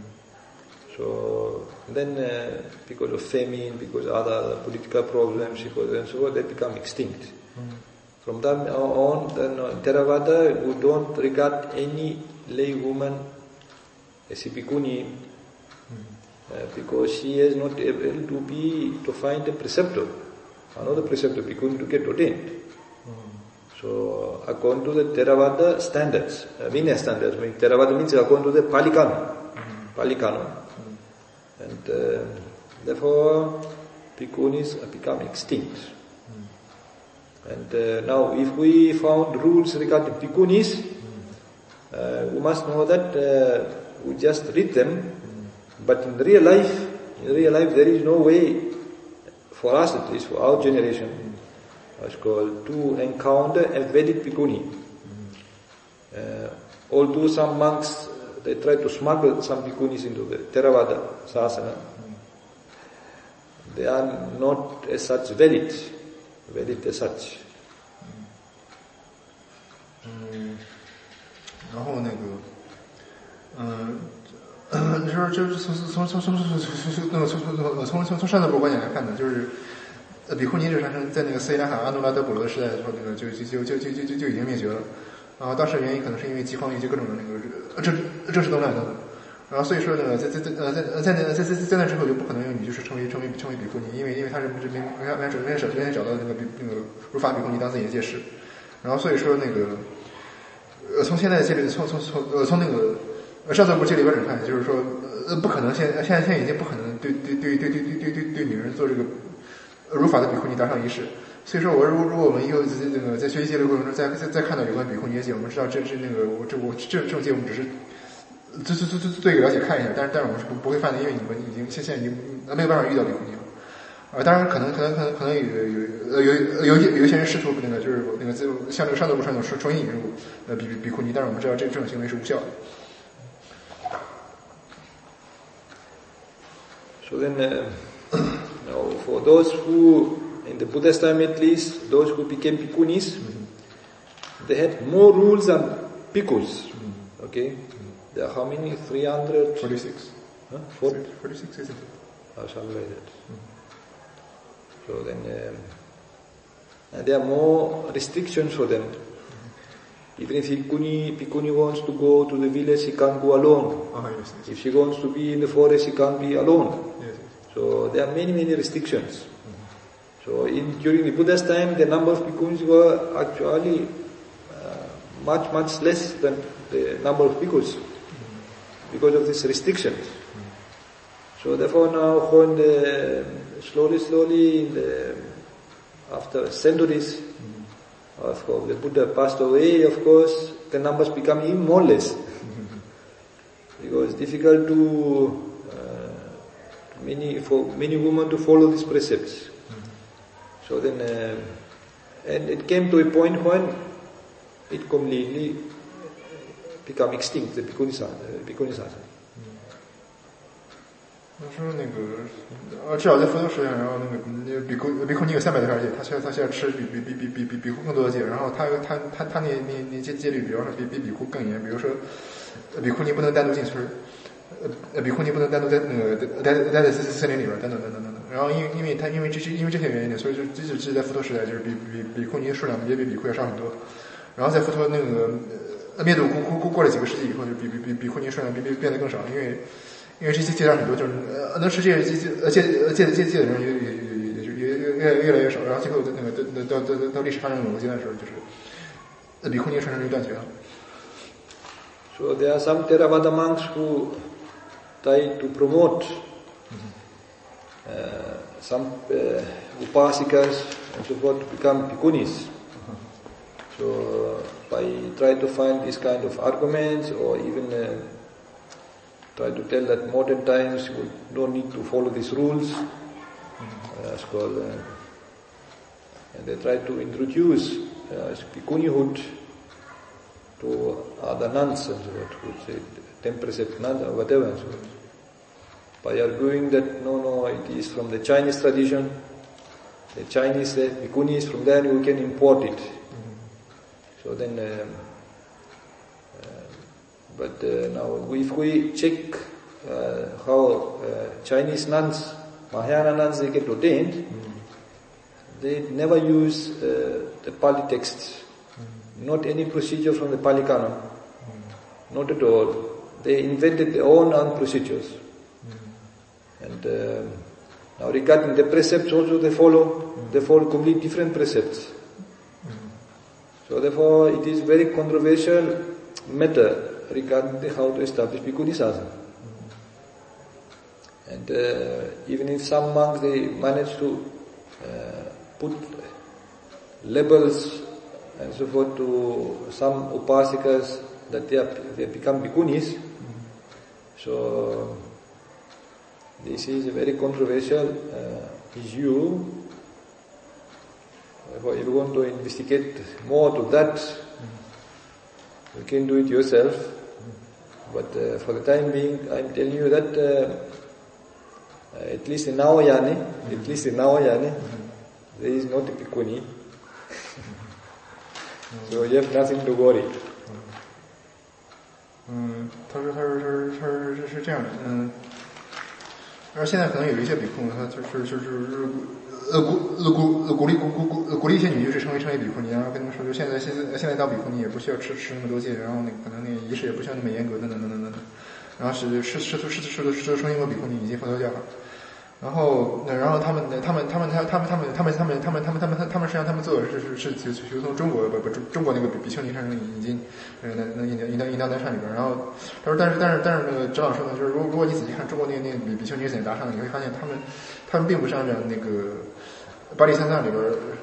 So then, because of famine, because of other political problems, and so on, they become extinct. From then on, then Theravada, we don't regard any lay woman as a bhikkhuni, because she is not able to find a preceptor, another preceptor, bhikkhuni to get ordained. So according to the Theravada standards, Vinaya standards, Theravada means according to the Pali Canon. And therefore, bhikkhunis become extinct. And now, if we found rules regarding bhikkhunis, we must know that we just read them, but in real life, there is no way for us, at least for our generation, it's called to encounter a Vedic bhikkhuni. Although some monks they try to smuggle some bhikkhunis into the Theravada sasana, they are not as such valid as such. 然后那个，就是从上座部观点来看呢，就是比库尼这产生在那个斯里兰卡阿努拉德普罗的时代的时候，那个就已经灭绝了。然后当时原因可能是因为饥荒以及各种的那个政治动乱等等。然后所以说呢，在那之后就不可能有女居士成为比库尼，因为他是首先找到那个如法比库尼当自己的戒师。然后所以说那个。从现在的戒律，从那个上座部戒律标准看，就是说，不可能现在已经不可能对女人做这个如法的比库尼达上仪式。所以说，如果我们以后那个在学习戒律过程中再看到有关比库尼的戒，我们知道这种戒我们只是做一个了解看一下，但是我们是不会犯的，因为你们现在已经没有办法遇到比库尼了。当然可能有一些人试图那个就是那个像这个上座部传统重新引入比库尼，但是我们知道这种行为是无效的。 So then, now for those who, in the Buddha's time at least, those who became bhikkhunis, they had more rules than bhikkhus. Okay, there are how many? 346. 46, isn't it? Or something like that. So then, and there are more restrictions for them. Even if Bhikkhuni wants to go to the village, she can't go alone. Yes. If she wants to be in the forest, she can't be alone. Yes. So there are many restrictions. So during the Buddha's time, the number of bhikkhunis were actually much less than the number of bhikkhus because of these restrictions. So therefore now when slowly after centuries, of course, the Buddha passed away, of course, the numbers become even more less. Because it's difficult for many women to follow these precepts. So then, and it came to a point when it completely became extinct, the Bhikkhunisasa. 他说那个，至少在佛陀时代，然后那个比库尼有300多条戒，他现在吃比库更多的戒，然后他那戒律，比方说比库更严，比如说比库尼不能单独进村，比库尼不能单独在那个待在森林里边，等等。然后因为这些原因呢，所以就即使是在佛陀时代，就是比库尼的数量也比比库要少很多。然后在佛陀那个灭度过了几个世纪以后，就比库尼数量变得更少，因为这些戒量很多，就是能持戒的人也越来越少，然后最后那个到历史发展某个阶段的时候，就是比库尼传承就断绝了。 So there are some Theravada monks who try to promote some upasikas and so forth to become bhikkhunis. So by try to find this kind of arguments or even try to tell that modern times you don't need to follow these rules. It's called, and they try to introduce bhikkhunihood to other nuns and so forth, who say 10 precept nuns or whatever and so forth. By arguing that no, it is from the Chinese tradition, the Chinese bhikkhunis, from there we can import it. So then, but now if we check how Chinese nuns, Mahayana nuns, they get ordained, they never use the Pali text, not any procedure from the Pali canon, not at all. They invented their own procedures. And now regarding the precepts also they follow completely different precepts. So therefore it is very controversial matter regarding how to establish Bhikkhunisasa. And even if some monks they manage to put labels and so forth to some upasikas that they become bhikkhunis, so this is a very controversial issue. If you want to investigate more to that, you can do it yourself. But for the time being, I'm telling you that at least in Navayani, there is not a bhikkhuni. So you have nothing to worry. 他说是这样的，而现在可能有一些比库，他鼓励一些女居士成为比库尼，然后跟他们说，就现在到比库尼也不需要吃那么多戒，然后可能仪式也不需要那么严格，等，然后是重新过比库尼已经佛教教法。然后他们实际上他们做的是从中国那个比丘尼上已经能引到南山里边。然后他说，但是那个指导说呢，就是如果你仔细看中国那个比丘尼是怎样达上的，你会发现他们并不是按照那个巴利三藏里边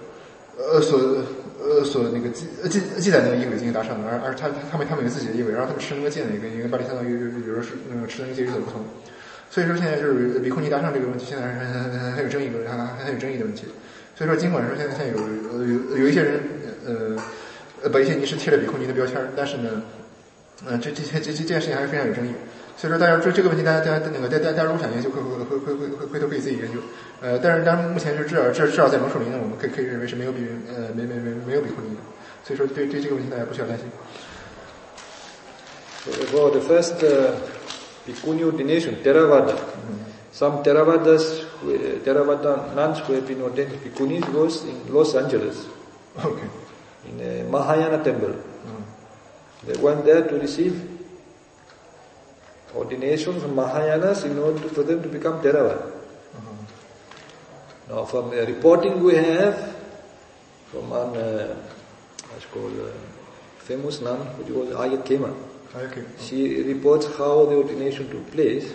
所那个记载那个仪轨进行达上的，而他们有自己的仪轨，然后他们吃那个戒呢，跟巴利三藏有时候那个吃的那个戒有所不同。所以说现在就是比库尼达上这个问题，现在还有争议的问题。所以说尽管说现在有一些人把一些仪式贴了比库尼的标签，但是呢，这件事情还是非常有争议。所以说大家这个问题，大家如果想研究，回头可以自己研究。但是目前就至少在龙树林呢，我们可以认为是没有比库尼的。所以说对这个问题大家不需要担心。 For the first Bhikkhuni ordination, Theravada. Some Theravada nuns who have been ordained Bhikkhunis was in Los Angeles. Okay. In a Mahayana temple. They went there to receive ordination from Mahayanas in order for them to become Theravada. Now from the reporting we have from one famous nun, which was Ayat Kema. She reports how the ordination took place.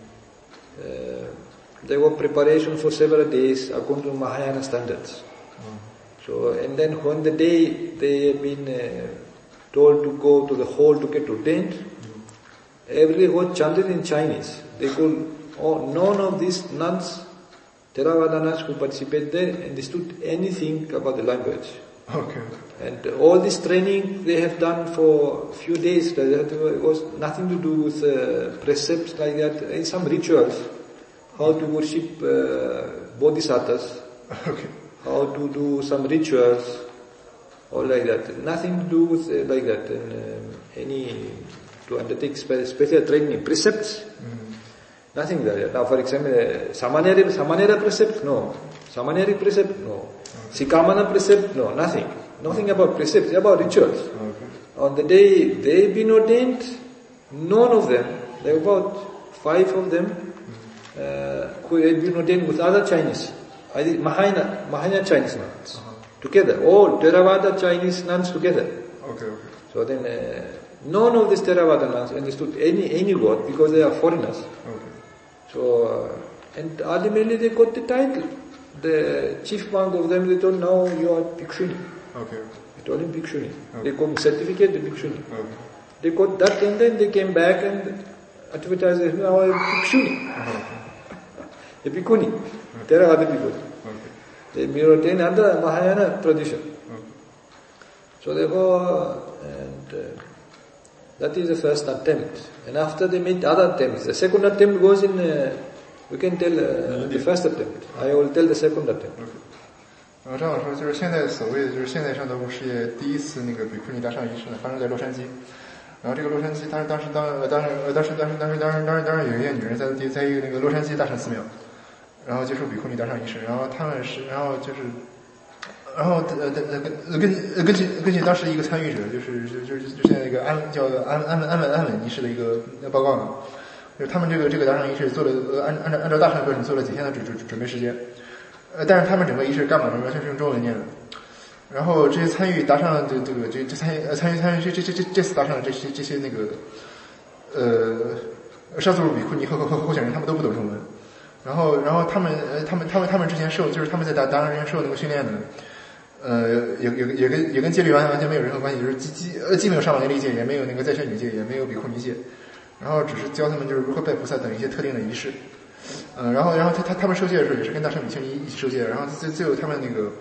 There were preparation for several days according to Mahayana standards. So, and then when the day they had been told to go to the hall to get ordained, everything was chanted in Chinese. They could, none of these nuns, Theravada nuns who participated there, understood anything about the language. Okay. And all this training they have done for a few days, it was nothing to do with precepts like that, and some rituals, how to worship bodhisattvas, Okay. how to do some rituals, or like that. Nothing to do with like that, and to undertake special training, precepts, nothing like that. Now for example, Samanera precept, no. Samanera precept, no. Sikamana precept, no, nothing. Nothing about precepts, about rituals. Okay. On the day they've been ordained, none of them, there were about 5 of them, who had been ordained with other Chinese, Mahayana Chinese nuns, together, all Theravada Chinese nuns together. Okay. So then, none of these Theravada nuns understood any word because they are foreigners. Okay. So, and ultimately they got the title. The chief monk of them, they told, now you are Bhikshuni. Okay. They told him Bhikshuni. Okay. They got certificate, the Bhikshuni. Okay. They got that, and then they came back and advertised, now I'm Bhikshuni. A Bhikkhuni. Theravada Bhikkhuni. Okay. They maintain under Mahayana tradition. Okay. So therefore, and that is the first attempt. And after they made other attempts, the second attempt goes in, we can tell the first attempt. I will tell the second attempt. 正好说，就是现在所谓的，就是现在上德部事业第一次那个比库尼大上仪式呢，发生在洛杉矶。然后这个洛杉矶，当时有一些女人在一个那个洛杉矶大圣寺庙，然后接受比库尼大上仪式。然后根据当时一个参与者，就是现在一个安稳仪式的一个报告呢，就是他们这个大上仪式做了按照大圣标准做了几天的准备时间。但是他们整个仪式干嘛呢？完全是用中文念的。然后这些参与达上的参与这次达上的这些那个上座部比库尼和候选人，他们都不懂中文。然后他们之前就是他们在达上之前受那个训练的，也跟戒律完全没有任何关系，就是既没有上网理解，也没有那个在学女戒，也没有比库尼戒，然后只是教他们就是如何拜菩萨等一些特定的仪式。然后他们受戒的时候也是跟大圣比丘尼一起受戒，然后最后他们那个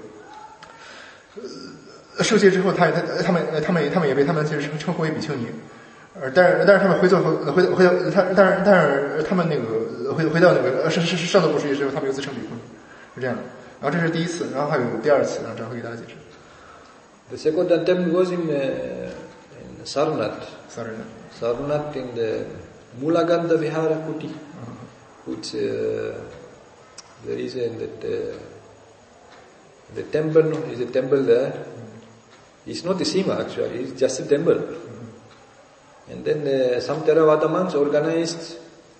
受戒之后，他们也被他们就是称呼为比丘尼，但是他们回到他们那个回到那个上座部事业之后，他们又自称比丘尼，是这样的。然后这是第一次，然后还有第二次，然后这样会给大家解释。 The second attempt was in Sarnath in the Mulagandha Vihara Kuti, which there is the temple is a temple there. It's not a sima actually, it's just a temple. And then some Theravada monks organized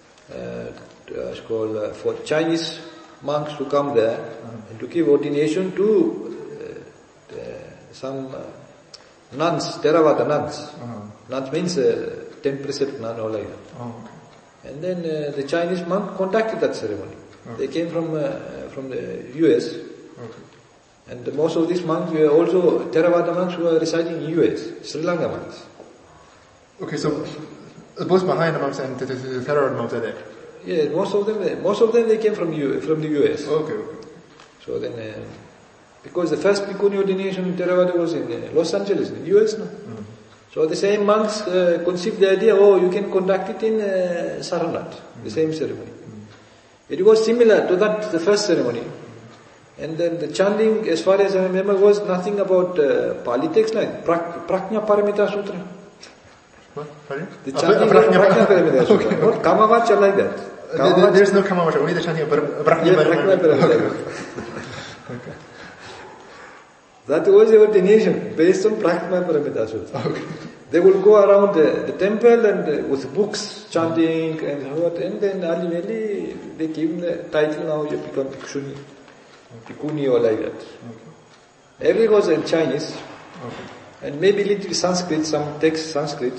for Chinese monks to come there and to give ordination to some nuns, Theravada nuns. Nuns means 10 precept nun or like that. And then the Chinese monk conducted that ceremony. They came from the US. And most of these monks were also Theravada monks who were residing in US, Sri Lanka monks. Okay, so both Mahayana monks and the Theravada monks are there? Yeah, most of them they came from the US. Okay. So then, because the first Bhikkhuni ordination in Theravada was in Los Angeles, in the US, no? So the same monks conceived the idea, you can conduct it in Sarnath, the same ceremony. It was similar to that, the first ceremony. And then the chanting, as far as I remember, was nothing about Pali text like Prajna Paramita Sutra. What? Pardon? The chanting of Prajna Paramita Sutra, not Kamavacha like that. There's no Kamavacha, only the chanting of Prajna Paramita Sutra. Okay. That was the ordination based on Prajna Paramita Sutra. Okay. they will go around the temple and with books chanting and what, and then ultimately they give him the title, now you become Bhikkhuni or like that. Everything was in Chinese, and maybe little Sanskrit, some text Sanskrit.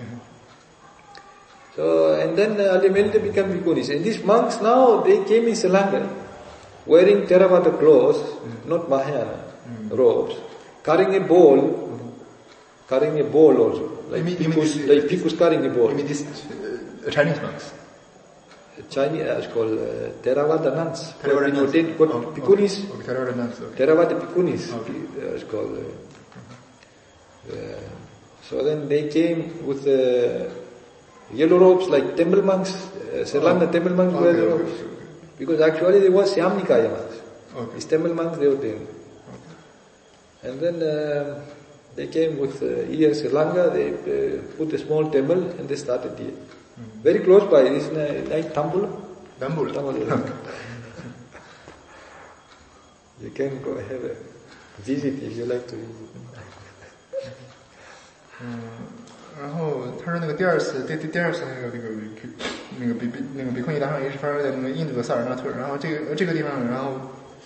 So, and then ultimately they become Bhikkhunis. And these monks now, they came in Sri Lanka, wearing Theravada clothes, not Mahayana robes, carrying a bowl also. Like bhikkhus carrying a bowl. You mean these Chinese monks? Chinese, it's called Theravada nuns. Theravada nuns. Bhikkhunis. Theravada nuns. Theravada Bhikkhunis. It's called. So then they came with yellow robes like temple monks. Sri Lanka temple monks wear the robes. Because actually they were Siam Nikaya monks. These temple monks they were there. And then they came with here in Sri Lanka, they put a small temple and they started here. Very close by, this is like Tambula. You can go have a visit if you like to visit. 然后他说那个第二次那个比库尼达上仪式发生在那个印度的萨尔纳特，然后这个地方，然后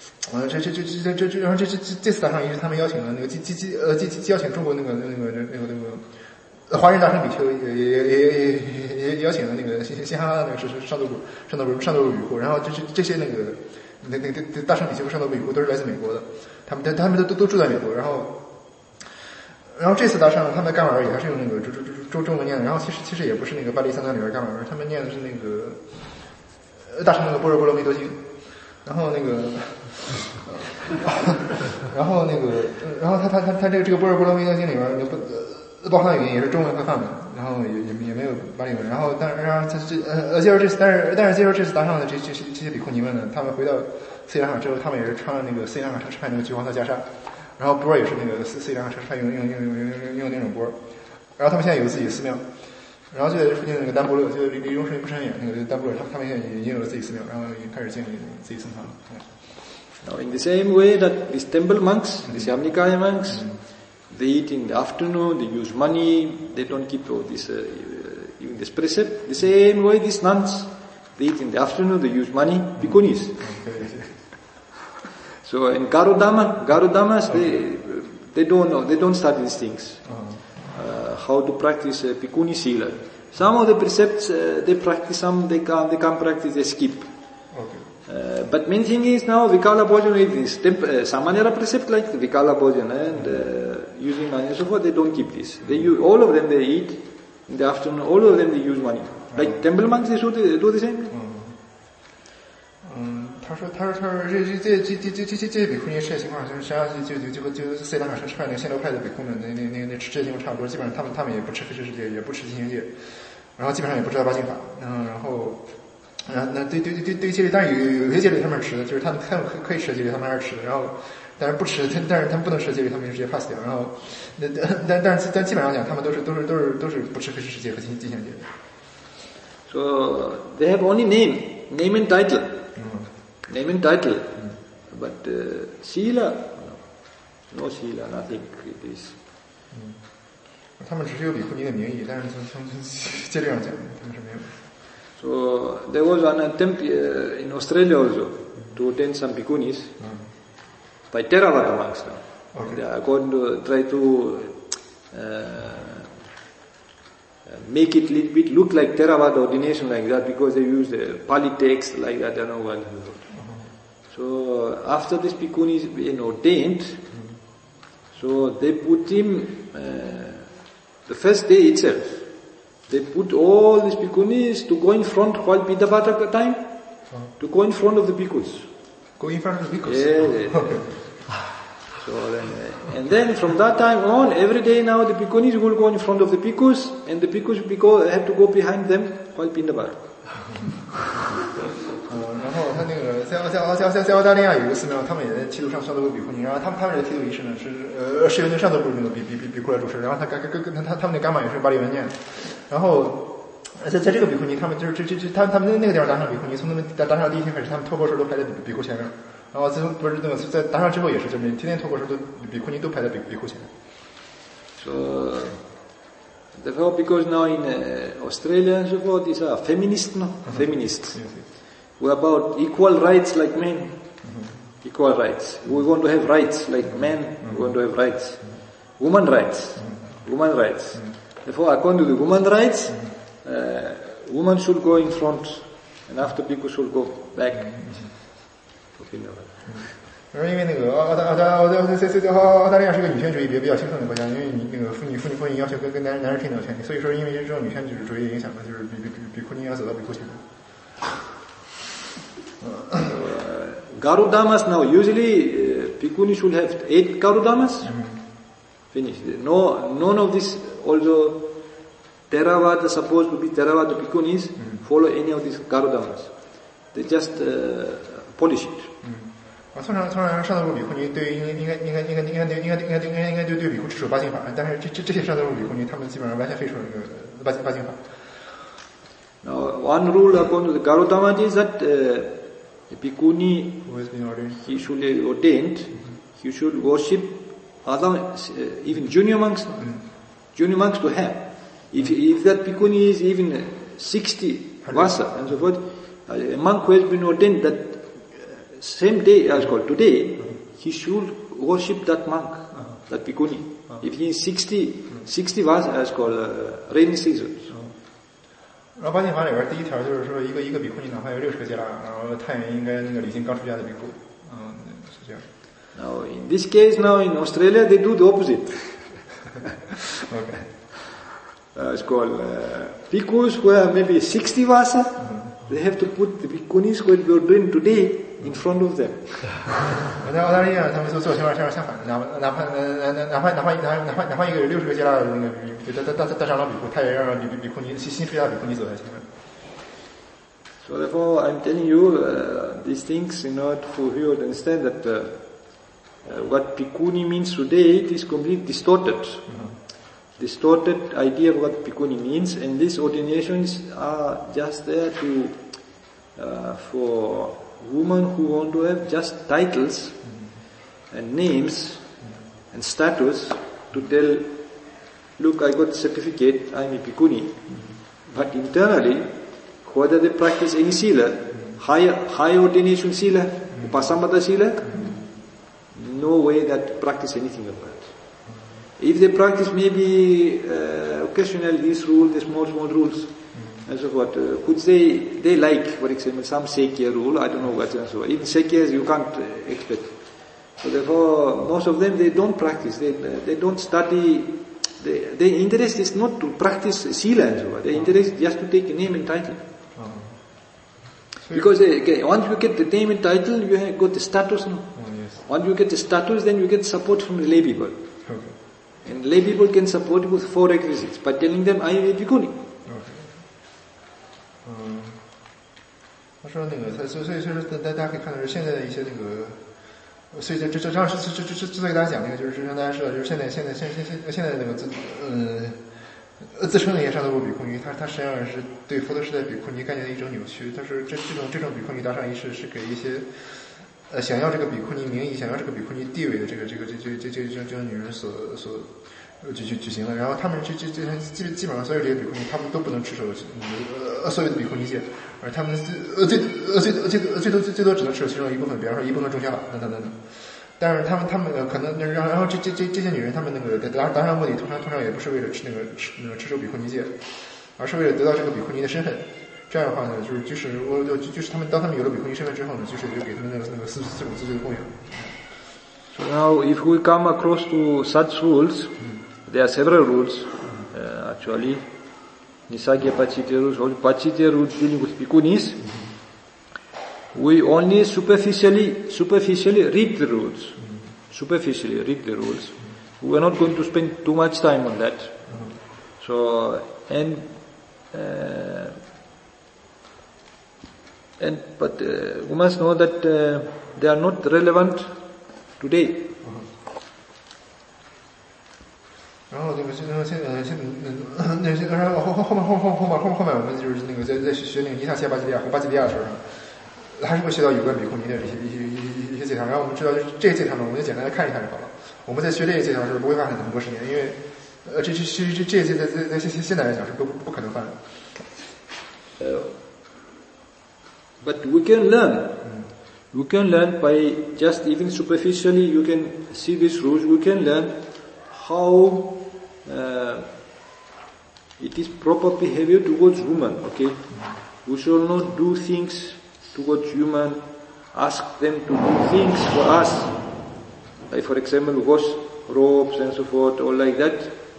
这次达上仪式他们邀请了那个邀请中国那个华人大圣比丘，也邀请了那个新哈拉那个是上斗鲁语库，然后这些那个大圣比丘和上斗鲁语库都是来自美国的，他们都住在美国，然后这次大圣他们的干瓦尔也还是用那个中文念的，然后其实也不是那个巴黎三藏里边干瓦尔，他们念的是那个大圣那个般若波罗蜜多经，然后他这个般若波罗蜜多经里边包含的语言也是中文和梵文，然后也没有巴利文，然后但是接受这次达上的这些比库尼们呢，他们回到斯里兰卡之后，他们也是穿了那个斯里兰卡奢侈派那个橘黄色袈裟，然后钵也是那个斯里兰卡奢侈派用那种钵，然后他们现在有自己的寺庙，然后就在附近的那个丹波勒，就离中山不山远那个丹波勒，他们现在已经有了自己寺庙，然后已经开始建立自己僧堂了。 Now in the same way that these temple monks, these Yamnikaya monks, they eat in the afternoon, they use money, they don't keep all this, even this precept. The same way these nuns, they eat in the afternoon, they use money, bhikkhunis. So in Garudamas, they don't know, they don't study these things. How to practice bhikkhuni sila. Some of the precepts, they practice, some they can't practice, they skip. But main thing is now Vikala Bhojan is Samanera precept like Vikala Bhojan and using money and so forth, they don't keep this. They use, all of them they eat in the afternoon, all of them they use money. Like temple monks they should do the same. 他说这比库尼吃的情况，就是实际上就斯里兰卡奢侈派那个仙流派的比库们那吃的情况差不多，基本上他们也不吃非持世界，也不吃进行戒，然后基本上也不知道八经法，然后那对戒律，但是有些戒律他们是吃的，就是他们可以吃的戒律他们还是吃的，然后但是他们不能吃的戒律他们就直接 pass 掉，然后但基本上讲他们都是不吃非持世界和进行戒。 So they have only name and title. Name and title, but sila, no sila, nothing. It is. 他们只是有比库尼的名义，但是从戒律上讲，他们是没有。 So there was an attempt in Australia also to attend some bhikkhunis by Theravada monks now. Okay. They are going to try to make it a little bit look like Theravada ordination like that because they use the Pali text like that. I don't know what. So after this bhikkhuni is being ordained, so they put him the first day itself. They put all these bhikkhunis to go in front while Pindapata time, to go in front of the bhikkhus. Go in front of the bhikkhus? Yeah. So then, and then from that time on, every day now the bhikkhunis will go in front of the bhikkhus, and the bhikkhus have to go behind them while Pindapata. 然后他那个在澳大利亚有一个寺庙，他们也在剃度上斗鲁比库尼，然后他们这个剃度仪式呢是由那上斗鲁那个比库来主持，然后他们那伽马也是巴利文念，然后在这个比库尼，他们就是他们那个地方打赏比库尼，从他们打赏第一天开始，他们托钵时都排在比库前面，然后最后不是那个在打赏之后也是这么，天天托钵时都比库尼都排在比库前面。 So Therefore, because now in Australia and so forth, these are feminists, no? Feminists. Yes. We're about equal rights like men. Equal rights. We want to have rights like men. We want to have rights. Woman rights. Woman rights. Therefore, according to the woman rights, woman should go in front, and after people should go back. Okay, no. 而因为那个澳大利亚是个女权主义比较兴盛的国家，因为你那个妇女婚姻要求跟男人平等权利，所以说因为这种女权主义的影响呢，就是比库尼要走到比库前。 Garudamas now, usually Bhikkhuni should have 8 Garudamas. Finish. None of this, although Theravada supposed to be Theravada Bhikkhunis, follow any of these Garudamas. They just polish it. 通常上座部比库尼对应该对比库持守八敬法，但是这些上座部比库尼他们基本上完全废除了那个八敬法。 Now, one rule according to the Garudamas is that a bhikkhuni, he should be ordained, he should worship other, even junior monks to have. If that bhikkhuni is even 60 vasa and so forth, a monk who has been ordained that same day as called today, he should worship that monk, that bhikkhuni. If he is 60 vasa as called rainy season. 然后八敬法里边第一条就是说，一个比库尼哪怕有60个伽拉，然后太原应该那个礼敬刚出家的比库，是这样。 Now in this case, now in Australia they do the opposite. Okay. It's called bhikkhus who are maybe 60 vasa. They have to put the bhikkhunis who are doing today in front of them. 在澳大利亚，他们做情况相反，哪怕一个有60个伽拉的那个大长老比库，他也让比库尼新出家的比库尼走在前面。 So therefore, I'm telling you these things in order for you to understand that what bhikkhuni means today, it is completely distorted. Distorted idea of what bhikkhuni means, and these ordinations are just there to for women who want to have just titles and names and status to tell, look, I got certificate, I'm a bhikkhuni. But internally, whether they practice any sila, high ordination sila, upasampada sila, no way that practice anything of that. If they practice maybe occasionally this rule, the small rules, and so forth, which they like, for example, some Sekya rule, I don't know what and so on. Even Sekyas you can't expect. So therefore, most of them, they don't practice, they don't study, their interest is not to practice sila and so on. Their interest is just to take a name and title. Because once you get the name and title, you have got the status. No? Yes. Once you get the status, then you get support from the lay people. Okay. And lay people can support with 4 requisites by telling them, I am a bhikkhuni. Okay. 他说那个，所以说大家可以看到是现在的一些那个，所以这之所以大家讲那个，就是让大家知道，就是现在那个自称的一些上座部比库尼，他实际上是对佛陀时代比库尼概念的一种扭曲。他说这种比库尼达上仪式是给一些想要这个比库尼名义、想要这个比库尼地位的这种女人所举行的。然后他们这基本上所有这些比库尼，他们都不能持守所有的比库尼戒，而他们最多只能持守其中一部分，比方说一部分中下法等。但是他们可能，然后这些女人，她们那个达上目的，通常也不是为了持守比库尼戒，而是为了得到这个比库尼的身份。这样的话呢，就是他们当他们有了比库尼身份之后呢，就给他们那个四种自罪的供养。 So now, if we come across to such rules, there are several rules. Actually, Nisagya Pachitya rules, all Pachitya rules dealing with bhikkhunis. We only superficially read the rules. Superficially read the rules. We are not going to spend too much time on that. So, but we must know that they are not relevant today. 然后这个后面我们就是那个在学那个尼萨切巴吉利亚和巴吉利亚的时候，还是会学到有关比库尼的一些戒条。然后我们知道，就是这些戒条呢，我们就简单的看一看就好了。我们在学这些戒条的时候，不会花很多时间，因为这些在现代来讲是不可能犯的。 But we can learn. We can learn by just even superficially. You can see these rules. We can learn how it is proper behavior towards women. Okay, we shall not do things towards human. Ask them to do things for us, like for example wash robes and so forth, or like that,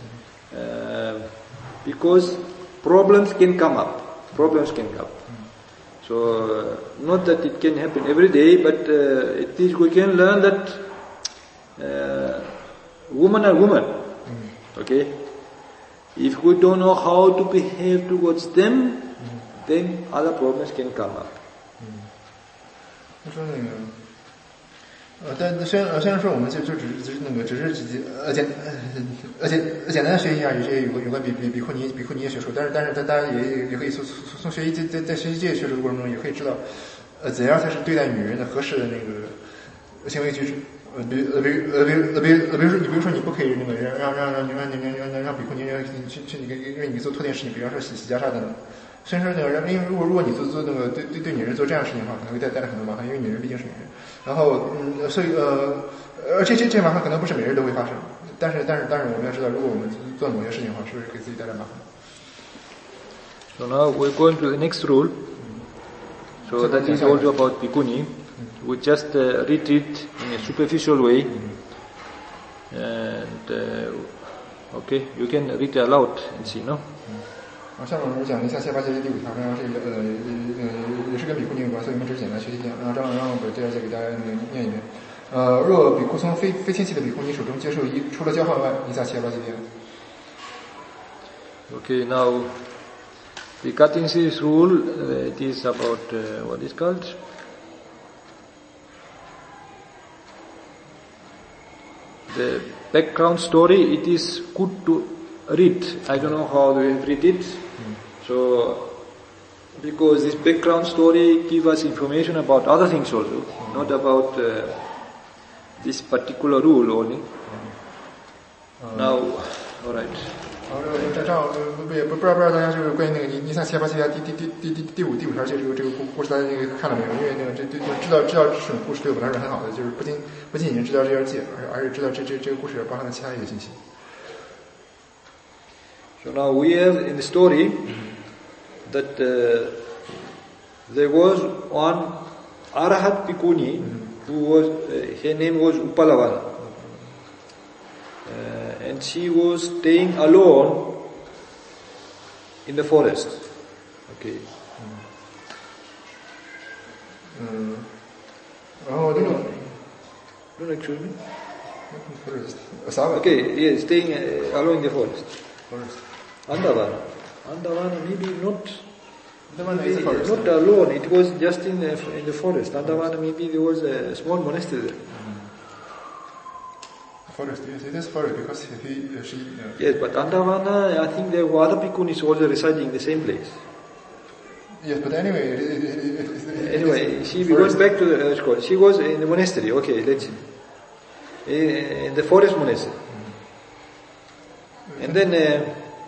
because problems can come up. So not that it can happen every day, but at least we can learn that women are women. Okay, if we don't know how to behave towards them, then other problems can come up. 他说那个，但虽然说我们就只是简单的学一下有些有关比库尼的学说，但是大家也可以从学习在学习这些学说的过程中，也可以知道怎样才是对待女人的合适的那个行为举止。比如说你不可以那个让比库尼去让你做拖电事情，比方说洗袈裟等等。虽然说那个，因为如果你做那个对女人做这样的事情的话，可能会带来很多麻烦，因为女人毕竟是女人。然后所以而且这麻烦可能不是每人都会发生，但是我们要知道，如果我们做某些事情的话，是不是给自己带来麻烦 ？So now we're going to the next rule. So that is also about bhikkhuni. We just read it in a superficial way, and okay, you can read aloud and see, no? 下面我们讲一下切巴节第5条，然后这个也是跟比库尼有关，所以我们只是简单学习一下。然后让我把这节给大家念一遍。若比库从非亲戚的比库尼手中接受除了交换外，以下切巴节。 Okay, now regarding this rule, it is about what is called the background story. It is good to read. I don't know how we have read it. So, because this background story gives us information about other things also, not about this particular rule only. Now, all right. 这样不知道大家就是关于那个尼撒切巴切亚第五条这个故事大家那个看了没有？因为那个这知道这种故事对我们来说很好的，就是不仅仅知道这条戒，而是知道这个故事包含了其他一些信息。 So now we have in the story that there was one Arahat Bhikkhuni who was, her name was Upalavana. And she was staying alone in the forest. Okay. 然后这个 Don't excuse me. forest. Okay, yes, staying alone in the forest. Andavana, maybe not. Andavana is a forest. Not alone. It was just in the forest. Andavana, maybe there was a small monastery there. Forest, yes, it is forest because she. Yes, but Andavana, I think there were other bhikkhunis also residing in the same place. Yes, but anyway, anyway, she goes back to the school. She was in the monastery. Okay, let's see. In the forest monastery. And then,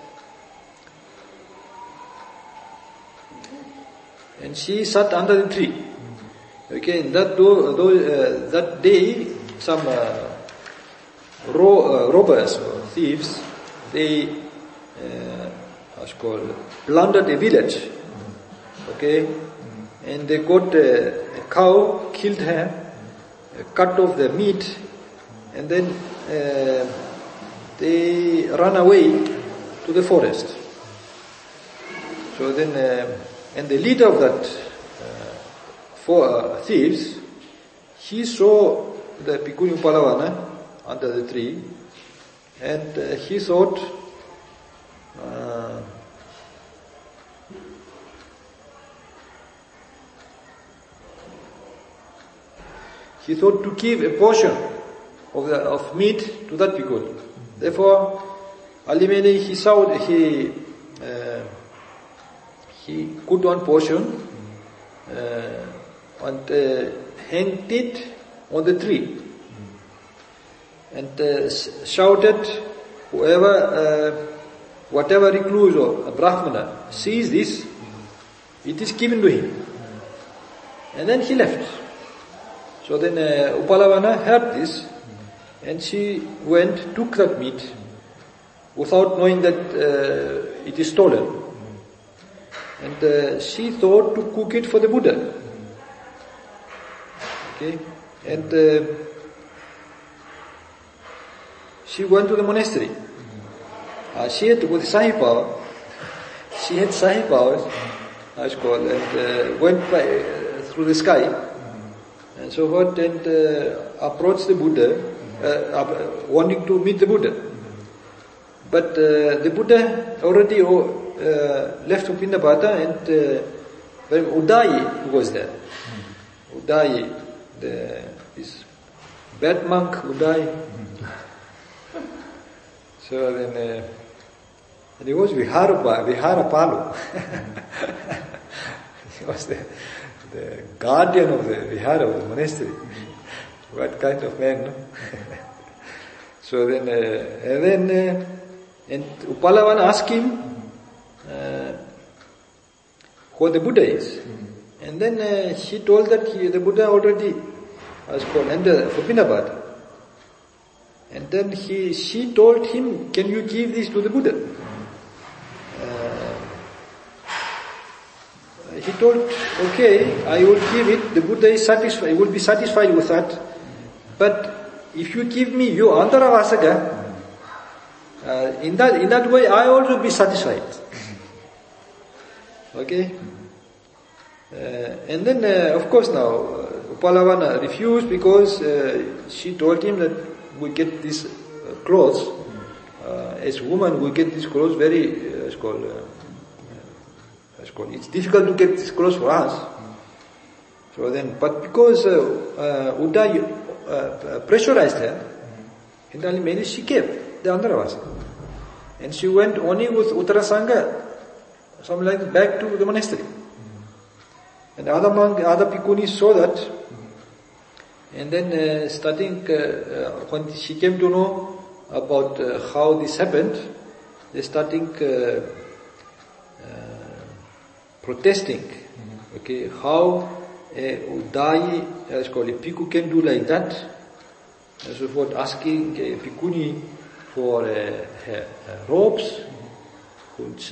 and she sat under the tree. Okay, and that day, some robbers or thieves, they plundered a village. Okay, and they got a cow, killed her, cut off the meat, and then they ran away to the forest. So then, and the leader of that thieves, he saw the Bhikkhuni Upalavana under the tree, and he thought, to give a portion of meat to that bhikkhuni. Therefore, ultimately he cut one portion and hanged it on the tree and shouted, whoever, whatever recluse or Brahmana sees this, it is given to him. And then he left. So then Upalavana heard this, and she went, took that meat, without knowing that it is stolen. And she thought to cook it for the Buddha. Okay, and she went to the monastery. She had with Sahi power. She had Sahi powers, as called, and went through the sky, and so forth, and approached the Buddha, wanting to meet the Buddha. But the Buddha already left Upindapata, and Udayi was there. Udayi, this bad monk Udayi. So then, and he was Viharapalu. He was the guardian of the Vihara, of the monastery. What kind of man, no? So then, and Upalavana asked him who the Buddha is. And then she told that the Buddha already was called entered for Upindapata. And then she told him, can you give this to the Buddha? He told, okay, I will give it. The Buddha is satisfied, will be satisfied with that. But if you give me your Antaravasaka, in that way I also be satisfied. Okay? And then, of course now, Upalavana refused because she told him that we get these clothes, as woman we get these clothes very, it's difficult to get these clothes for us. So then, but because Udayi pressurized her, and only she gave the Antaravasa. And she went only with Uttarasanga, something like that, back to the monastery. And other Bhikkhunis saw that, and then when she came to know about how this happened, they starting protesting. Okay, how Udayi, as called a Bhikkhu, can do like that, and so forth, asking a Bhikkhuni for robes, which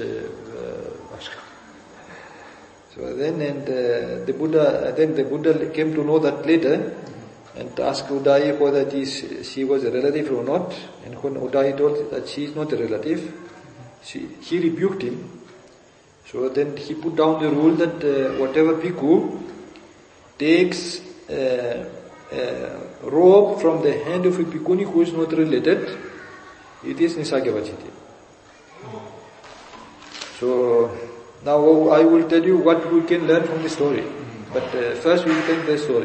so then, and the Buddha came to know that later, and asked Udayi whether she was a relative or not. And when Udayi told that she is not a relative, he rebuked him. So then he put down the rule that whatever bhikkhu takes a robe from the hand of a bhikkhuni who is not related, it is Nisargavachiti. So now I will tell you what we can learn from the story. But first we will take the story.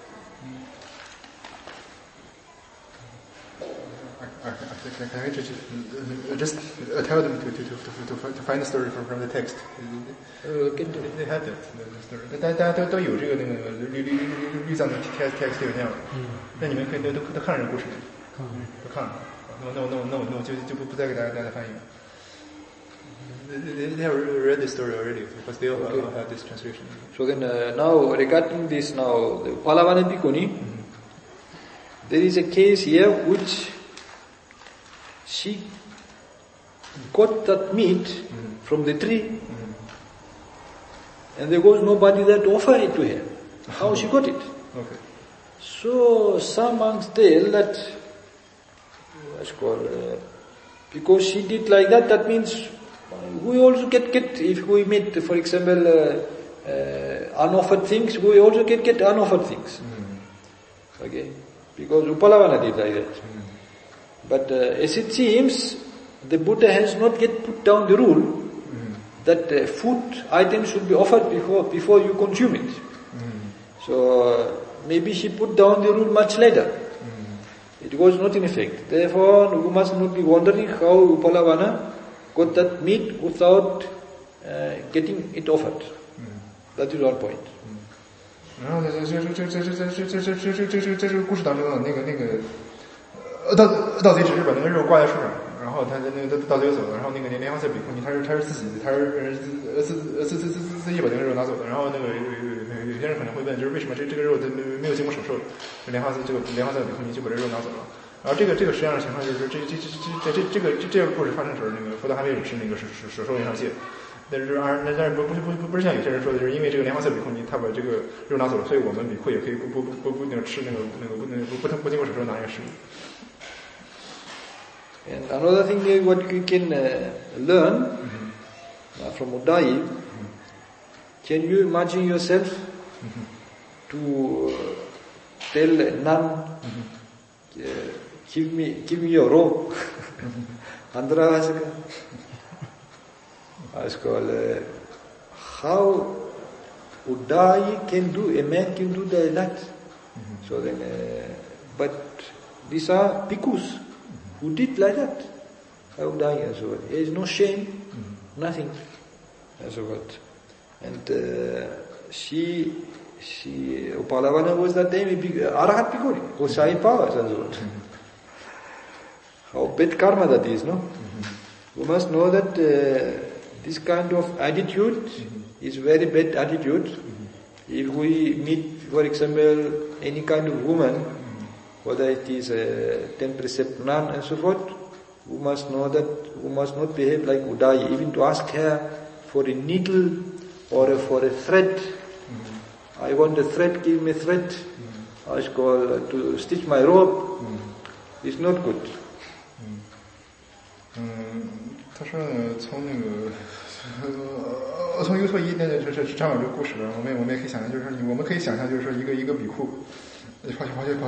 Can I just tell them to find the story from the text? They have that the story. 大家都有这个那个律藏的 text 有那样的。那你们可以都看这个故事，都看了。那我就不再给大家翻译了。They have read the story already, because they all have this translation. So then now regarding this now, the Upalavana Bhikkhuni, there is a case here which she got that meat from the tree, and there was nobody there to offer it to her. How she got it? Okay. So some monks tell that, what's called, because she did like that, that means we also get if we meet, for example, unoffered things, we also get unoffered things. Okay, because Upalavana did like that. But as it seems, the Buddha has not yet put down the rule that food items should be offered before you consume it. So maybe she put down the rule much later. It was not in effect. Therefore, we must not be wondering how Upalavana got that meat without getting it offered. That is one point. 然后这个故事当中的那个盗贼只是把那个肉挂在树上，然后后他那个到最后走了，然后那个莲花色比库尼他是自己把那个肉拿走的，然后那个有些人可能会问，就是为什么这个肉没有经过手术，莲花色比库尼就把这肉拿走了。然后这个实际上的情况就是说，这个故事发生的时候，那个佛陀还没有是那个手受印上戒。但是不是像有些人说的，就是因为这个莲花色比库尼他把这个肉拿走了，所以我们比库也可以不那个吃不经过手术拿那个食物。 And another thing what we can learn from Uddai, can you imagine yourself to tell a nun, give me your robe, Andhra it's called how Uddai can do, a man can do that. So then, but these are bhikkhus who did like that. Uddai as well. There is no shame, nothing as well. And she Upalavana was that time Arahat Bhikkhuni, who Sai powers as well. How bad karma that is, no? We must know that this kind of attitude is very bad attitude. If we meet, for example, any kind of woman, whether it is a 10 precept nun and so forth, we must know that we must not behave like Uddai, even to ask her for a needle or for a thread. I want a thread, give me a thread. Ask her to stitch my robe. It's not good. 他说呢，从那个从优错一那就是张老这个故事了，我们也可以想象，就是说我们可以想象，就是说一个比库，跑到一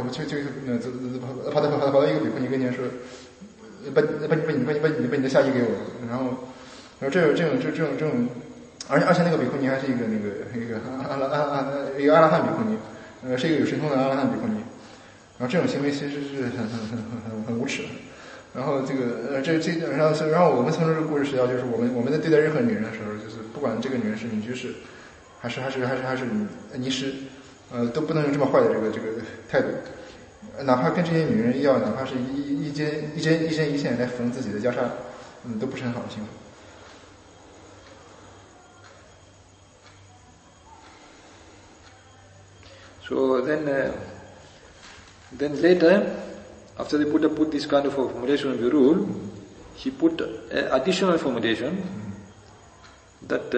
个比库，你跟前说，把你的下衣给我，然后这种，而且那个比库尼还是一个阿拉汉比库尼，是一个有神通的阿拉汉比库尼，然后这种行为其实是很无耻的。然后然后我们从这个故事学到，就是我们在对待任何女人的时候，就是不管这个女人是女居士，还是尼师，都不能用这么坏的这个态度，哪怕跟这些女人要，哪怕是一针一线来缝自己的袈裟，都不是很好的行为。 So then later, after the Buddha put this kind of formulation of the rule, he put additional formulation that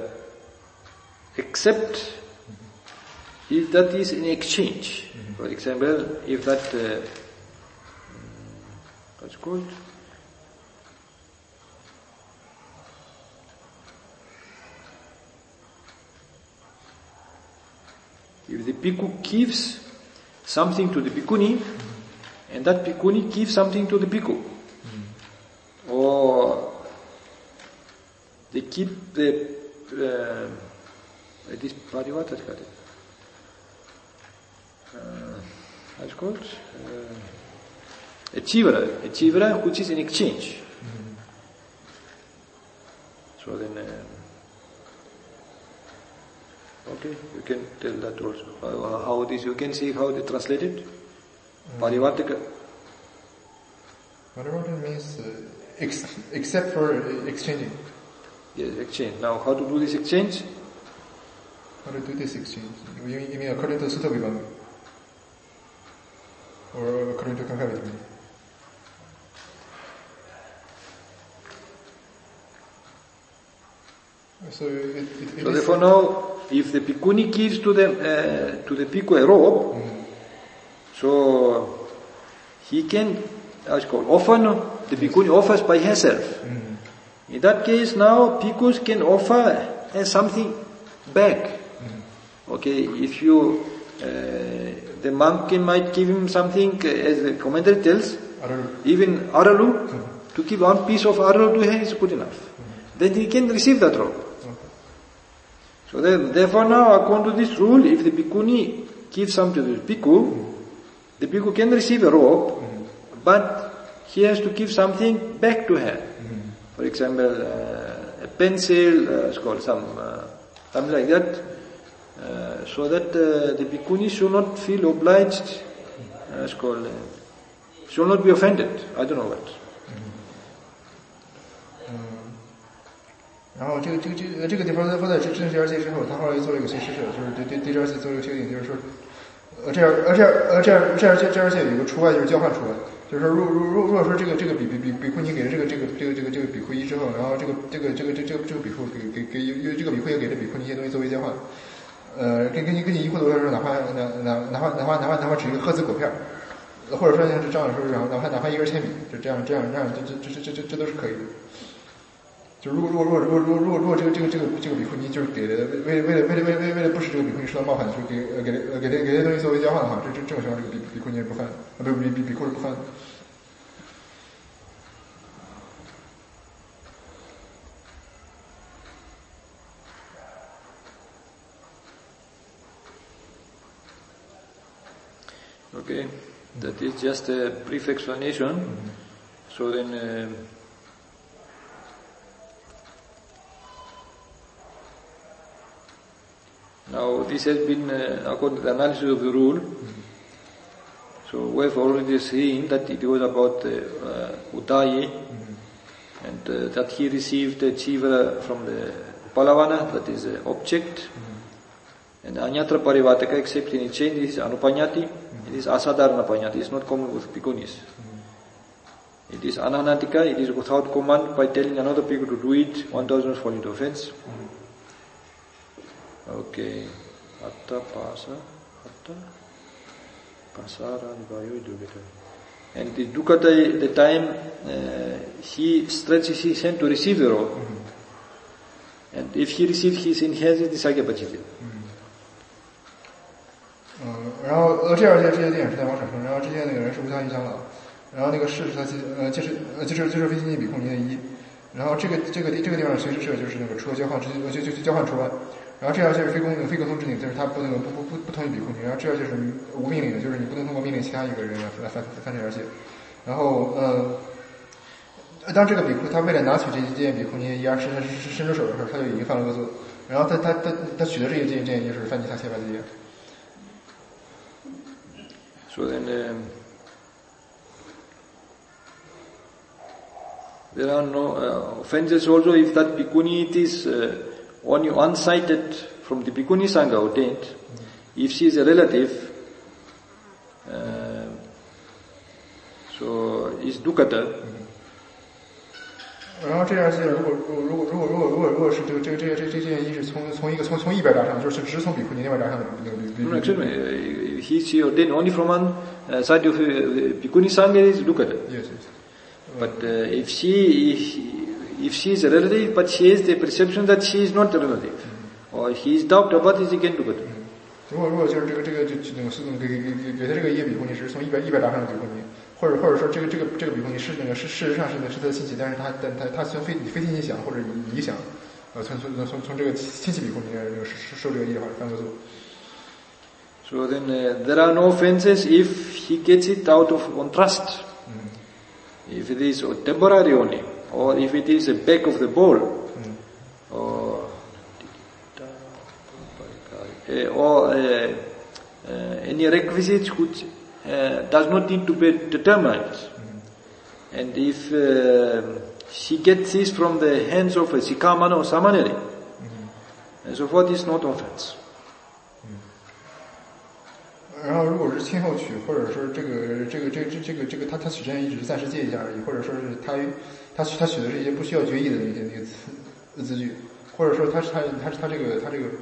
except if that is in exchange. For example, if that what's called? If the bhikkhu gives something to the bhikkhuni, and that bhikkhuni gives something to the bhikkhu, or they keep the this parivata, what's called? A chivara which is in exchange. So then, okay, you can tell that also. How this, you can see how they translate it. Parivartika. Parivartika means except for exchanging. Yes, exchange. Now, how to do this exchange? How to do this exchange? You mean according to Sutta Vibhaga? Or according to Kanka Vibhaga? So therefore now, if the bhikkhuni gives to the bhikkhu a robe, so he can, as called, offer, the bhikkhuni offers by herself. In that case now, bhikkhus can offer something back. Okay, if you, the monk might give him something, as the commentary tells, even aralu, to give one piece of aralu to him is good enough. Then he can receive that robe. So therefore now, according to this rule, if the bhikkhuni gives something to the bhikkhu can receive a robe, but he has to give something back to her. For example, a pencil, it's called something like that, so that the bhikkhuni should not feel obliged, it's called, should not be offended. I don't know what. 然后这个地方放在制定这条界之后，他后来又做了一个新施设，就是对这条界做了一个修订，就是说，这条界有一个除外，就是交换除外，就是说，如果说这个比库尼给了这个比库一之后，然后这个比库给这个比库也给了比库尼一些东西作为交换，跟你一互动的时候，哪怕只一个褐字果片，或者说像是张老师说，哪怕一根铅笔，就这样，这都是可以的。就如果这个比库尼就是给了为了不使这个比库尼受到冒犯，就给这些东西作为交换的话，这种情况这个比库尼是不犯，不是比库是不犯的。 Okay, that is just a brief explanation. So then. Now this has been according to the analysis of the rule. So we have already seen that it was about Udayi, and that he received a chivra from the Palavana, that is an object. And Anyatra Parivataka, except in a chain, this is Anupanyati, it is Asadharana Panyati, it is not common with Bhikkhunis. It is Ananatika, it is without command by telling another people to do it, 1,000 fall into offense. Okay, Atta Pasara and the Dukata, the time he stretches his hand to receive the robe, and if he receives his inheritance, the Sagyapachiti. 然后这二届这些电影是在王舍生，然后之前那个人是无相一香老，然后那个士是他就是飞行器比库尼的一，然后这个地方随时设就是那个除了交换就交换除外。然后这条线是非沟通之定，就是他不同意比库尼。然后这条线是无命令的，就是你不能通过命令其他一个人来翻这条线。然后当这个比库他为了拿取这件比库尼一而伸出手的时候，他就已经犯了恶作。然后他取得这件就是犯吉他切巴吉。 So then there are no offenses also if that bhikkhuni it is only one-sided from the bhikkhuni sangha ordained. If she is a relative, so is dukkata. 然后这样是如果是这件衣是从一边搭上，就是只是从比库尼那边搭上的那个比。 No, actually, she ordained only from one side of bhikkhuni sangha is dukkata. Yes. But if she is a relative, but she has the perception that she is not a relative, or he is doubt about it, he can do it. 如果就是这个那个苏总给他这个耶比库尼是从一边搭上的比库尼，或者说这个比库尼是事实上是他的亲戚，但是他从非亲戚想或者以想，从这个亲戚比库尼那个受这个耶的话犯过错。 So then there are no offenses if he gets it out of on trust. If it is temporary only, or if it is a back of the ball, or any requisites which does not need to be determined. And if she gets this from the hands of a Sikamana or Samaneri, and so forth, is not offense. 然后如果是亲后取，或者说这个他取这件衣只是暂时借一下而已，或者说是他取的是一些不需要决议的那个字句，或者说他这个